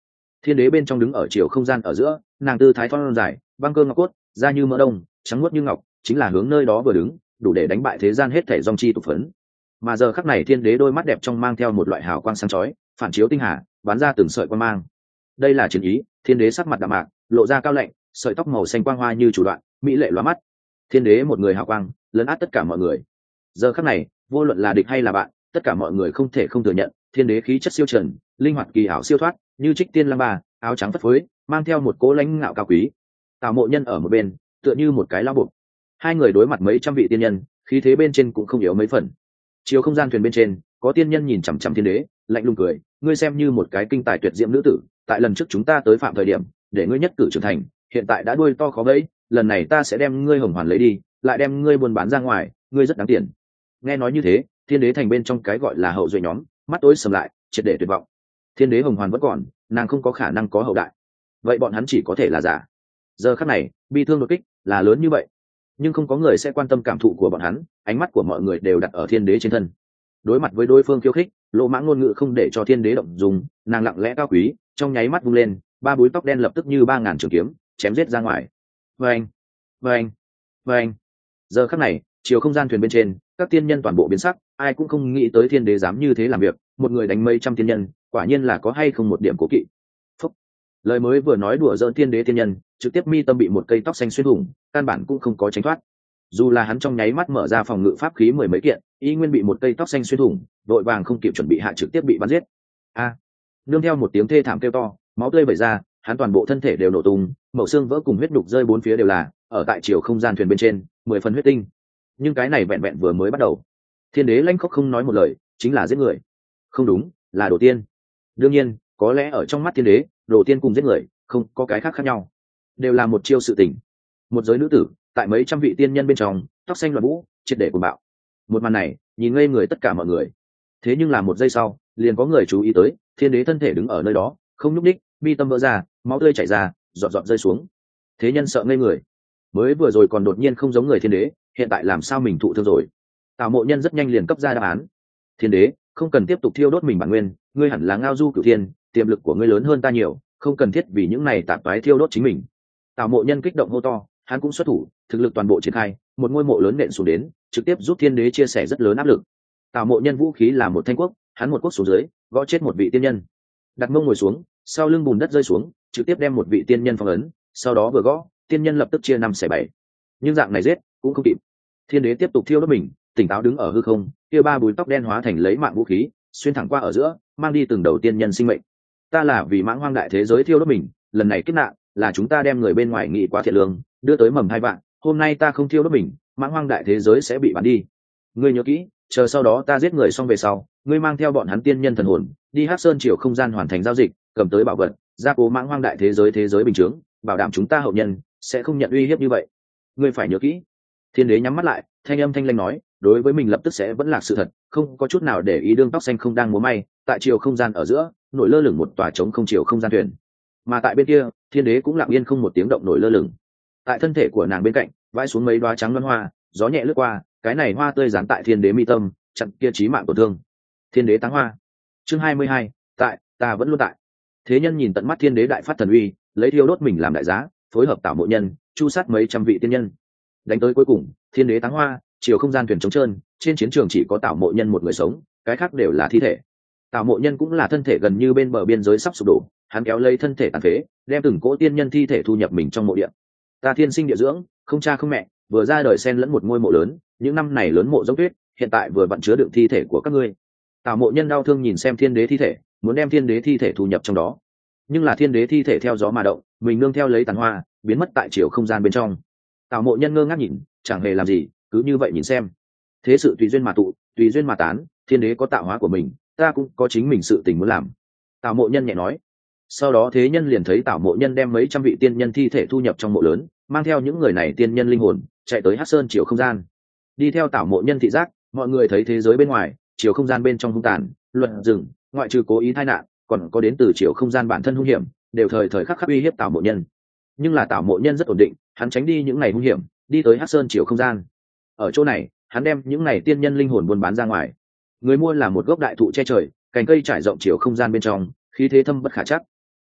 Thiên đế bên trong đứng ở chiều không gian ở giữa, nàng tư thái thon dài, băng cơ ngọc cốt, da như mỡ đông, trắng muốt như ngọc, chính là hướng nơi đó vừa đứng, đủ để đánh bại thế gian hết thảy dòng chi tục phấn. Mà giờ khắc này thiên đế đôi mắt đẹp trong mang theo một loại hào quang sáng chói, phản chiếu tinh hà, bắn ra từng sợi quang mang. Đây là chiến ý. Thiên đế sắc mặt đạm mạc, lộ ra cao lạnh, sợi tóc màu xanh quang hoa như chủ đoạn, mỹ lệ lóa mắt. Thiên đế một người hào quang, lấn át tất cả mọi người. Giờ khắc này, vô luận là địch hay là bạn, tất cả mọi người không thể không thừa nhận, thiên đế khí chất siêu trần, linh hoạt kỳ ảo siêu thoát, như trích tiên lăng ba, áo trắng phất phới, mang theo một cố lãnh ngạo cao quý. Tào Mộ Nhân ở một bên, tựa như một cái lao buộc. Hai người đối mặt mấy trăm vị tiên nhân, khí thế bên trên cũng không yếu mấy phần. Chiều không gian thuyền bên trên, có tiên nhân nhìn chằm chằm thiên đế, lạnh lùng cười, ngươi xem như một cái kinh tài tuyệt diễm nữ tử, tại lần trước chúng ta tới phạm thời điểm, để ngươi nhất cử trưởng thành, hiện tại đã đuôi to khó bẫy, lần này ta sẽ đem ngươi hồng hoàn lấy đi, lại đem ngươi buôn bán ra ngoài, ngươi rất đáng tiền. Nghe nói như thế, thiên đế thành bên trong cái gọi là hậu duệ nhóm, mắt tối sầm lại, triệt để tuyệt vọng. Thiên đế hồng hoàn vẫn còn, nàng không có khả năng có hậu đại, vậy bọn hắn chỉ có thể là giả. Giờ khắc này, bi thương đột kích là lớn như vậy, nhưng không có người sẽ quan tâm cảm thụ của bọn hắn, ánh mắt của mọi người đều đặt ở thiên đế trên thân. Đối mặt với đối phương khiêu khích, Lỗ Mãng ngôn ngữ không để cho thiên đế động dung, nàng lặng lẽ cao quý, trong nháy mắt vung lên, ba búi tóc đen lập tức như 3000 trường kiếm chém giết ra ngoài. Vâng, vâng, vâng. Giờ khắc này, chiều không gian thuyền bên trên, các tiên nhân toàn bộ biến sắc, ai cũng không nghĩ tới thiên đế dám như thế làm việc, một người đánh mấy trăm tiên nhân, quả nhiên là có hay không một điểm cố kỵ. Phúc. Lời mới vừa nói đùa giỡn thiên đế tiên nhân, trực tiếp mi tâm bị một cây tóc xanh xuyên thủng, căn bản cũng không có tránh thoát. Dù là hắn trong nháy mắt mở ra phòng ngự pháp khí mười mấy kiện, y nguyên bị một cây tóc xanh xuyên thủng, đội vàng không kịp chuẩn bị hạ trực tiếp bị bắn giết. A! Nương theo một tiếng thê thảm kêu to, máu tươi vẩy ra, hắn toàn bộ thân thể đều nổ tung, mẩu xương vỡ cùng huyết đục rơi bốn phía đều là, ở tại chiều không gian thuyền bên trên, 10 phần huyết tinh. Nhưng cái này vẹn vẹn vừa mới bắt đầu. Thiên đế lanh khóc không nói một lời, chính là giết người. Không đúng, là đồ tiên. Đương nhiên, có lẽ ở trong mắt thiên đế, đồ tiên cùng giết người, không có cái khác khác nhau, đều là một chiêu sự tình. Một giới nữ tử, tại mấy trăm vị tiên nhân bên trong, tóc xanh loạn vũ, triệt để cuồng bạo. Một màn này, nhìn ngây người tất cả mọi người. Thế nhưng là một giây sau, liền có người chú ý tới, thiên đế thân thể đứng ở nơi đó, không nhúc nhích, mi tâm vỡ ra, máu tươi chảy ra, giọt giọt rơi xuống. Thế nhân sợ ngây người. Mới vừa rồi còn đột nhiên không giống người thiên đế, hiện tại làm sao mình thụ thương rồi? Tào Mộ Nhân rất nhanh liền cấp ra đáp án. Thiên đế, không cần tiếp tục thiêu đốt mình bản nguyên, ngươi hẳn là ngao du cửu thiên, tiềm lực của ngươi lớn hơn ta nhiều, không cần thiết vì những này tạp toái thiêu đốt chính mình. Tào Mộ Nhân kích động hô to, hắn cũng xuất thủ, thực lực toàn bộ triển khai, một ngôi mộ lớn nện xuống đến, trực tiếp giúp thiên đế chia sẻ rất lớn áp lực. Tào Mộ Nhân vũ khí là một thanh quốc, hắn một quốc xuống dưới, gõ chết một vị tiên nhân. Đặt mông ngồi xuống, sau lưng bùn đất rơi xuống, trực tiếp đem một vị tiên nhân phong ấn, sau đó vừa gõ, tiên nhân lập tức chia năm xẻ bảy. Nhưng dạng này giết cũng không kịp. Thiên đế tiếp tục thiêu đốt mình, tỉnh táo đứng ở hư không, kia ba búi tóc đen hóa thành lấy mạng vũ khí, xuyên thẳng qua ở giữa, mang đi từng đầu tiên nhân sinh mệnh. Ta là vì mãng hoang đại thế giới thiêu đốt mình, lần này kiếp nạn là chúng ta đem người bên ngoài nghĩ quá thiệt lương, đưa tới mầm hai vạn, hôm nay ta không thiêu đốt mình, mãng hoang đại thế giới sẽ bị bắn đi. Ngươi nhớ kỹ, chờ sau đó ta giết người xong về sau, ngươi mang theo bọn hắn tiên nhân thần hồn, đi Hắc Sơn chiều không gian hoàn thành giao dịch, cầm tới bảo vật, gia cố mãng hoang đại thế giới bình chướng, bảo đảm chúng ta hậu nhân sẽ không nhận uy hiếp như vậy. Ngươi phải nhớ kỹ. Thiên đế nhắm mắt lại, thanh âm thanh lãnh nói, đối với mình lập tức sẽ vẫn là sự thật, không có chút nào để ý đương tóc xanh không đang múa may, tại chiều không gian ở giữa, nổi lơ lửng một tòa trống không chiều không gian thuyền. Mà tại bên kia, thiên đế cũng lặng yên không một tiếng động nổi lơ lửng. Tại thân thể của nàng bên cạnh, vãi xuống mấy đóa trắng loan hoa, gió nhẹ lướt qua, cái này hoa tươi dán tại thiên đế mi tâm, chặn kia chí mạng tổn thương. Thiên đế táng hoa. Chương 22, tại, ta vẫn luôn tại. Thế nhân nhìn tận mắt thiên đế đại phát thần uy, lấy thiêu đốt mình làm đại giá, phối hợp Tào Mộ Nhân, chu sát mấy trăm vị tiên nhân. Đánh tới cuối cùng, thiên đế táng hoa, chiều không gian thuyền trống trơn, trên chiến trường chỉ có Tào Mộ Nhân một người sống, cái khác đều là thi thể. Tào Mộ Nhân cũng là thân thể gần như bên bờ biên giới sắp sụp đổ, hắn kéo lấy thân thể tàn phế, đem từng cỗ tiên nhân thi thể thu nhập mình trong mộ địa. Ta thiên sinh địa dưỡng, không cha không mẹ, vừa ra đời xen lẫn một ngôi mộ lớn, những năm này lớn mộ dốc tuyết, hiện tại vừa vặn chứa đựng thi thể của các ngươi. Tào Mộ Nhân đau thương nhìn xem thiên đế thi thể, muốn đem thiên đế thi thể thu nhập trong đó, nhưng là thiên đế thi thể theo gió mà động, mình nương theo lấy tàn hoa, biến mất tại chiều không gian bên trong. Tào Mộ Nhân ngơ ngác nhìn, chẳng hề làm gì, cứ như vậy nhìn xem. Thế sự tùy duyên mà tụ, tùy duyên mà tán, thiên đế có tạo hóa của mình, ta cũng có chính mình sự tình muốn làm. Tào Mộ Nhân nhẹ nói. Sau đó thế nhân liền thấy Tào Mộ Nhân đem mấy trăm vị tiên nhân thi thể thu nhập trong mộ lớn, mang theo những người này tiên nhân linh hồn, chạy tới Hắc Sơn chiều không gian. Đi theo Tào Mộ Nhân thị giác, mọi người thấy thế giới bên ngoài, chiều không gian bên trong hung tàn, luật rừng, ngoại trừ cố ý tai nạn, còn có đến từ chiều không gian bản thân hung hiểm, đều thời thời khắc khắc uy hiếp Tào Mộ Nhân. Nhưng là Tào Mộ Nhân rất ổn định, hắn tránh đi những ngày hung hiểm, đi tới Hắc Sơn chiều không gian. Ở chỗ này, hắn đem những ngày tiên nhân linh hồn buôn bán ra ngoài. Người mua là một gốc đại thụ che trời, cành cây trải rộng chiều không gian bên trong, khí thế thâm bất khả chắc.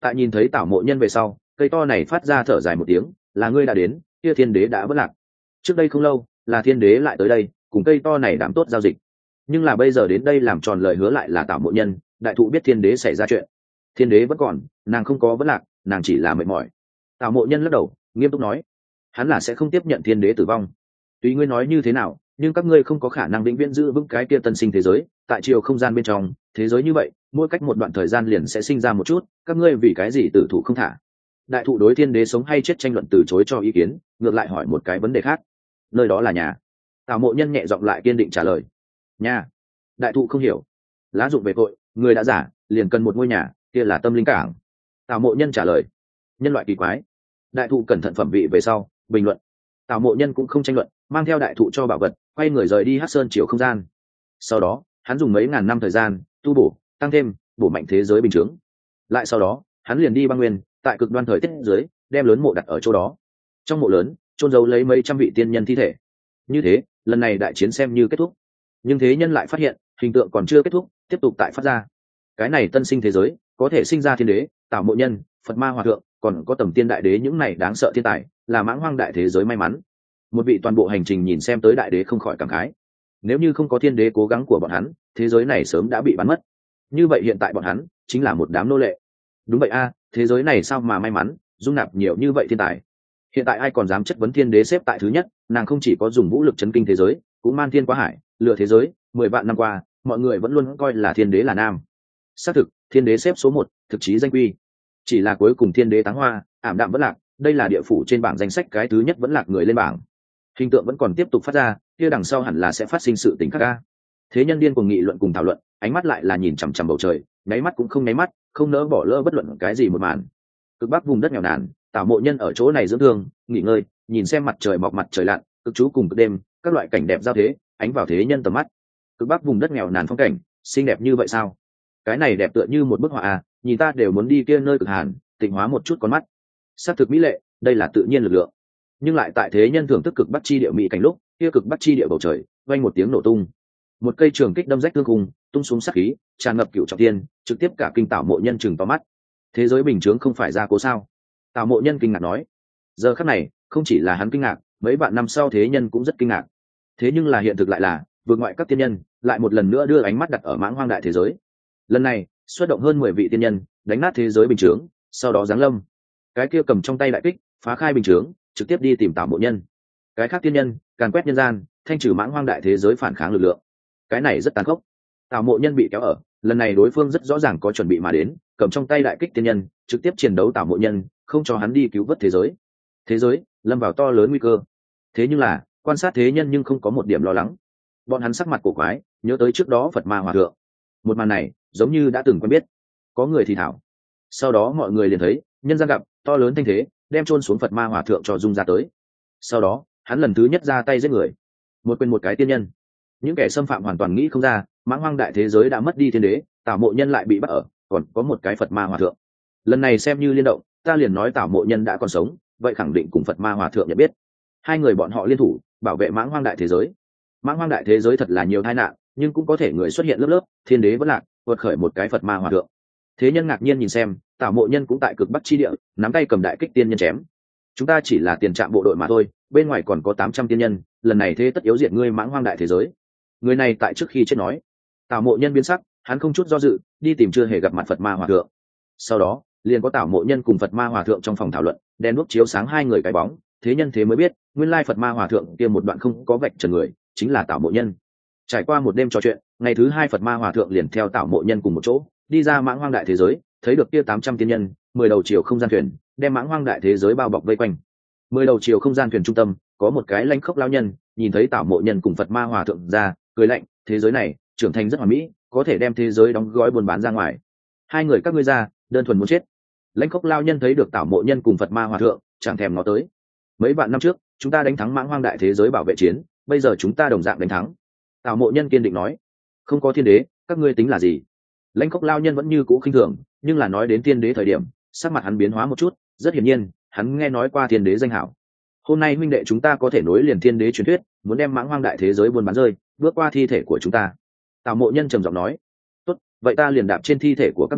Tại nhìn thấy Tảo Mộ Nhân về sau, cây to này phát ra thở dài một tiếng, là ngươi đã đến, kia thiên đế đã vất lạc. Trước đây không lâu, là thiên đế lại tới đây, cùng cây to này đảm tốt giao dịch. Nhưng là bây giờ đến đây làm tròn lời hứa lại là Tảo Mộ Nhân, đại thụ biết thiên đế xảy ra chuyện. Thiên đế vẫn còn, nàng không có vất lạc, nàng chỉ là mệt mỏi. Tảo Mộ Nhân lắc đầu, nghiêm túc nói, hắn là sẽ không tiếp nhận thiên đế tử vong. Tùy ngươi nói như thế nào, nhưng các ngươi không có khả năng vĩnh viễn giữ vững cái kia tân sinh thế giới, tại chiều không gian bên trong, thế giới như vậy, mỗi cách một đoạn thời gian liền sẽ sinh ra một chút, các ngươi vì cái gì tử thủ không thả? Đại thụ đối thiên đế sống hay chết tranh luận từ chối cho ý kiến, ngược lại hỏi một cái vấn đề khác. Nơi đó là nhà. Tào Mộ Nhân nhẹ giọng lại kiên định trả lời. Nhà. Đại thụ không hiểu. Lá dụng về tội, người đã giả, liền cần một ngôi nhà, kia là tâm linh cảng. Tào Mộ Nhân trả lời. Nhân loại kỳ quái. Đại thụ cẩn thận phẩm vị về sau, bình luận. Tào Mộ Nhân cũng không tranh luận, mang theo đại thụ cho bảo vật, quay người rời đi Hắc Sơn chiều không gian. Sau đó, hắn dùng mấy ngàn năm thời gian tu bổ, tăng thêm, bổ mạnh thế giới bình chướng. Lại sau đó, hắn liền đi băng nguyên, tại cực đoan thời tiết dưới, đem lớn mộ đặt ở chỗ đó. Trong mộ lớn, chôn giấu lấy mấy trăm vị tiên nhân thi thể. Như thế, lần này đại chiến xem như kết thúc. Nhưng thế nhân lại phát hiện, hình tượng còn chưa kết thúc, tiếp tục tại phát ra. Cái này tân sinh thế giới, có thể sinh ra thiên đế, Tào Mộ Nhân, Phật Ma Hòa Thượng, còn có Tầm Tiên Đại Đế, những này đáng sợ thiên tài, là mãng hoang đại thế giới may mắn. Một vị toàn bộ hành trình nhìn xem tới đại đế không khỏi cảm khái. Nếu như không có thiên đế cố gắng của bọn hắn, thế giới này sớm đã bị bắn mất. Như vậy hiện tại bọn hắn chính là một đám nô lệ. Đúng vậy a, thế giới này sao mà may mắn, dung nạp nhiều như vậy thiên tài. Hiện tại ai còn dám chất vấn thiên đế xếp tại thứ nhất? Nàng không chỉ có dùng vũ lực chấn kinh thế giới, cũng man thiên quá hải, lừa thế giới. 10 vạn năm qua, mọi người vẫn luôn coi là thiên đế là nam. Xác thực, thiên đế xếp số 1, thực chí danh quy. Chỉ là cuối cùng thiên đế táng hoa, ảm đạm vẫn lạc. Đây là địa phủ trên bảng danh sách cái thứ nhất vẫn lạc người lên bảng. Hình tượng vẫn còn tiếp tục phát ra, kia đằng sau hẳn là sẽ phát sinh sự tình khác ca. Thế nhân điên cuồng nghị luận cùng thảo luận, ánh mắt lại là nhìn chằm chằm bầu trời, nháy mắt cũng không nháy mắt, không nỡ bỏ lỡ bất luận cái gì một màn. Cực bắc vùng đất nghèo nàn, Tào Mộ Nhân ở chỗ này dưỡng thương, nghỉ ngơi, nhìn xem mặt trời mọc mặt trời lặn, cực chú cùng cực đêm, các loại cảnh đẹp giao thế, ánh vào thế nhân tầm mắt. Cực bắc vùng đất nghèo nàn phong cảnh, xinh đẹp như vậy sao? Cái này đẹp tựa như một bức họa à, nhìn ta đều muốn đi kia nơi cực hàn, tịnh hóa một chút con mắt. Sắc thực mỹ lệ, đây là tự nhiên lực lượng. Nhưng lại tại thế nhân thưởng thức cực bắc chi địa mỹ cảnh lúc, kia cực bắc chi địa bầu trời vang một tiếng nổ tung, một cây trường kích đâm rách thương khung, tung xuống sát khí, tràn ngập cửu trọng thiên, trực tiếp cả kinh Tào Mộ Nhân chừng to mắt. Thế giới bình chướng không phải ra cố sao? Tào Mộ Nhân kinh ngạc nói. Giờ khắc này, không chỉ là hắn kinh ngạc, mấy vạn năm sau thế nhân cũng rất kinh ngạc. Thế nhưng là hiện thực lại là, vượt ngoại các tiên nhân, lại một lần nữa đưa ánh mắt đặt ở mãng hoang đại thế giới. Lần này, xuất động hơn 10 vị tiên nhân, đánh nát thế giới bình chướng, sau đó giáng lâm. Cái kia cầm trong tay đại kích, phá khai bình chướng, trực tiếp đi tìm Tào Mộ Nhân. Cái khác tiên nhân, càn quét nhân gian, thanh trừ mãng hoang đại thế giới phản kháng lực lượng. Cái này rất tàn khốc. Tào Mộ Nhân bị kéo ở, lần này đối phương rất rõ ràng có chuẩn bị mà đến, cầm trong tay đại kích tiên nhân, trực tiếp chiến đấu Tào Mộ Nhân, không cho hắn đi cứu vớt thế giới. Thế giới lâm vào to lớn nguy cơ. Thế nhưng là, quan sát thế nhân nhưng không có một điểm lo lắng. Bọn hắn sắc mặt cổ quái, nhớ tới trước đó Phật Ma Hòa Thượng. Một màn này, giống như đã từng quen biết. Có người thì thảo. Sau đó mọi người liền thấy, nhân gian gặp to lớn thanh thế, đem chôn xuống Phật Ma Hòa Thượng cho dung ra tới. Sau đó, hắn lần thứ nhất ra tay giết người. Một quyền một cái tiên nhân. Những kẻ xâm phạm hoàn toàn nghĩ không ra, mãng hoang đại thế giới đã mất đi thiên đế, Tào Mộ Nhân lại bị bắt ở, còn có một cái Phật Ma Hòa Thượng. Lần này xem như liên động, ta liền nói Tào Mộ Nhân đã còn sống, vậy khẳng định cùng Phật Ma Hòa Thượng nhận biết. Hai người bọn họ liên thủ, bảo vệ mãng hoang đại thế giới. Mãng hoang đại thế giới thật là nhiều tai nạn, nhưng cũng có thể người xuất hiện lớp lớp, thiên đế vẫn lạc, vượt khởi một cái Phật Ma Hòa Thượng. Thế nhân ngạc nhiên nhìn xem, Tào Mộ Nhân cũng tại cực bắc chi địa, nắm tay cầm đại kích tiên nhân chém. Chúng ta chỉ là tiền trạm bộ đội mà thôi, bên ngoài còn có 800 tiên nhân, lần này thế tất yếu diệt ngươi mãng hoang đại thế giới. Người này tại trước khi chết nói. Tào Mộ Nhân biến sắc, hắn không chút do dự, đi tìm chưa hề gặp mặt Phật Ma Hòa Thượng. Sau đó, liền có Tào Mộ Nhân cùng Phật Ma Hòa Thượng trong phòng thảo luận, đèn đuốc chiếu sáng hai người cái bóng, thế nhân thế mới biết, nguyên lai Phật Ma Hòa Thượng kia một đoạn không có vạch trần người, chính là Tào Mộ Nhân. Trải qua một đêm trò chuyện, ngày thứ hai Phật Ma Hòa Thượng liền theo Tào Mộ Nhân cùng một chỗ, đi ra mãng hoang đại thế giới, thấy được kia 800 tiên nhân, 10 đầu chiều không gian thuyền, đem mãng hoang đại thế giới bao bọc vây quanh. 10 đầu chiều không gian thuyền trung tâm, có một cái lãnh khốc lão nhân, nhìn thấy Tào Mộ Nhân cùng Phật Ma Hòa Thượng ra, cười lạnh, thế giới này, trưởng thành rất hoàn mỹ, có thể đem thế giới đóng gói buôn bán ra ngoài. Hai người các ngươi ra, đơn thuần muốn chết. Lãnh khốc lão nhân thấy được Tào Mộ Nhân cùng Phật Ma Hòa Thượng, chẳng thèm ngó tới. Mấy vạn năm trước, chúng ta đánh thắng mãng hoang đại thế giới bảo vệ chiến, bây giờ chúng ta đồng dạng đánh thắng. Tào Mộ Nhân kiên định nói, không có thiên đế, các ngươi tính là gì? Lãnh khốc lão nhân vẫn như cũ khinh thường, nhưng là nói đến thiên đế thời điểm, sắc mặt hắn biến hóa một chút, rất hiển nhiên, hắn nghe nói qua thiên đế danh hảo. Hôm nay huynh đệ chúng ta có thể nối liền thiên đế truyền thuyết, muốn đem mãng hoang đại thế giới buôn bán rơi, bước qua thi thể của chúng ta. Tào Mộ Nhân trầm giọng nói, tốt, vậy ta liền đạp trên thi thể của các ngươi,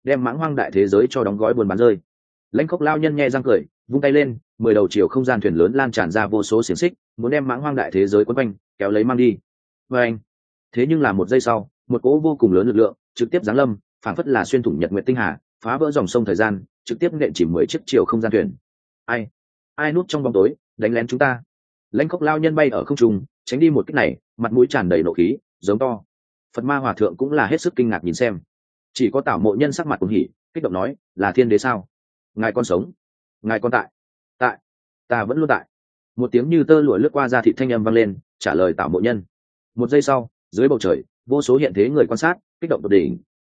đem mãng hoang đại thế giới cho đóng gói buôn bán rơi. Lãnh Khốc lao nhân nhẹ răng cười, vung tay lên, 10 đầu chiều không gian thuyền lớn lan tràn ra vô số xiềng xích, muốn đem mãng hoang đại thế giới quấn quanh, kéo lấy mang đi. Và anh, thế nhưng là một giây sau, một cỗ vô cùng lớn lực lượng trực tiếp giáng lâm, phảng phất là xuyên thủng nhật nguyệt tinh hà, phá vỡ dòng sông thời gian, trực tiếp nện chìm 10 chiếc chiều không gian thuyền. Ai núp trong bóng tối, đánh lén chúng ta? Lãnh Khốc lao nhân bay ở không trung, tránh đi một kích này, mặt mũi tràn đầy nộ khí, giống to. Phật Ma hòa thượng cũng là hết sức kinh ngạc nhìn xem, chỉ có Tảo Mộ Nhân sắc mặt cuồng hỉ, kích động nói, là thiên đế sao? Ngài còn sống? Ngài còn tại? Tại, ta vẫn luôn tại. Một tiếng như tơ lụa lướt qua ra thị thanh âm vang lên, trả lời Tảo Mộ Nhân. Một giây sau, dưới bầu trời, vô số hiện thế người quan sát, kích động tột đỉnh,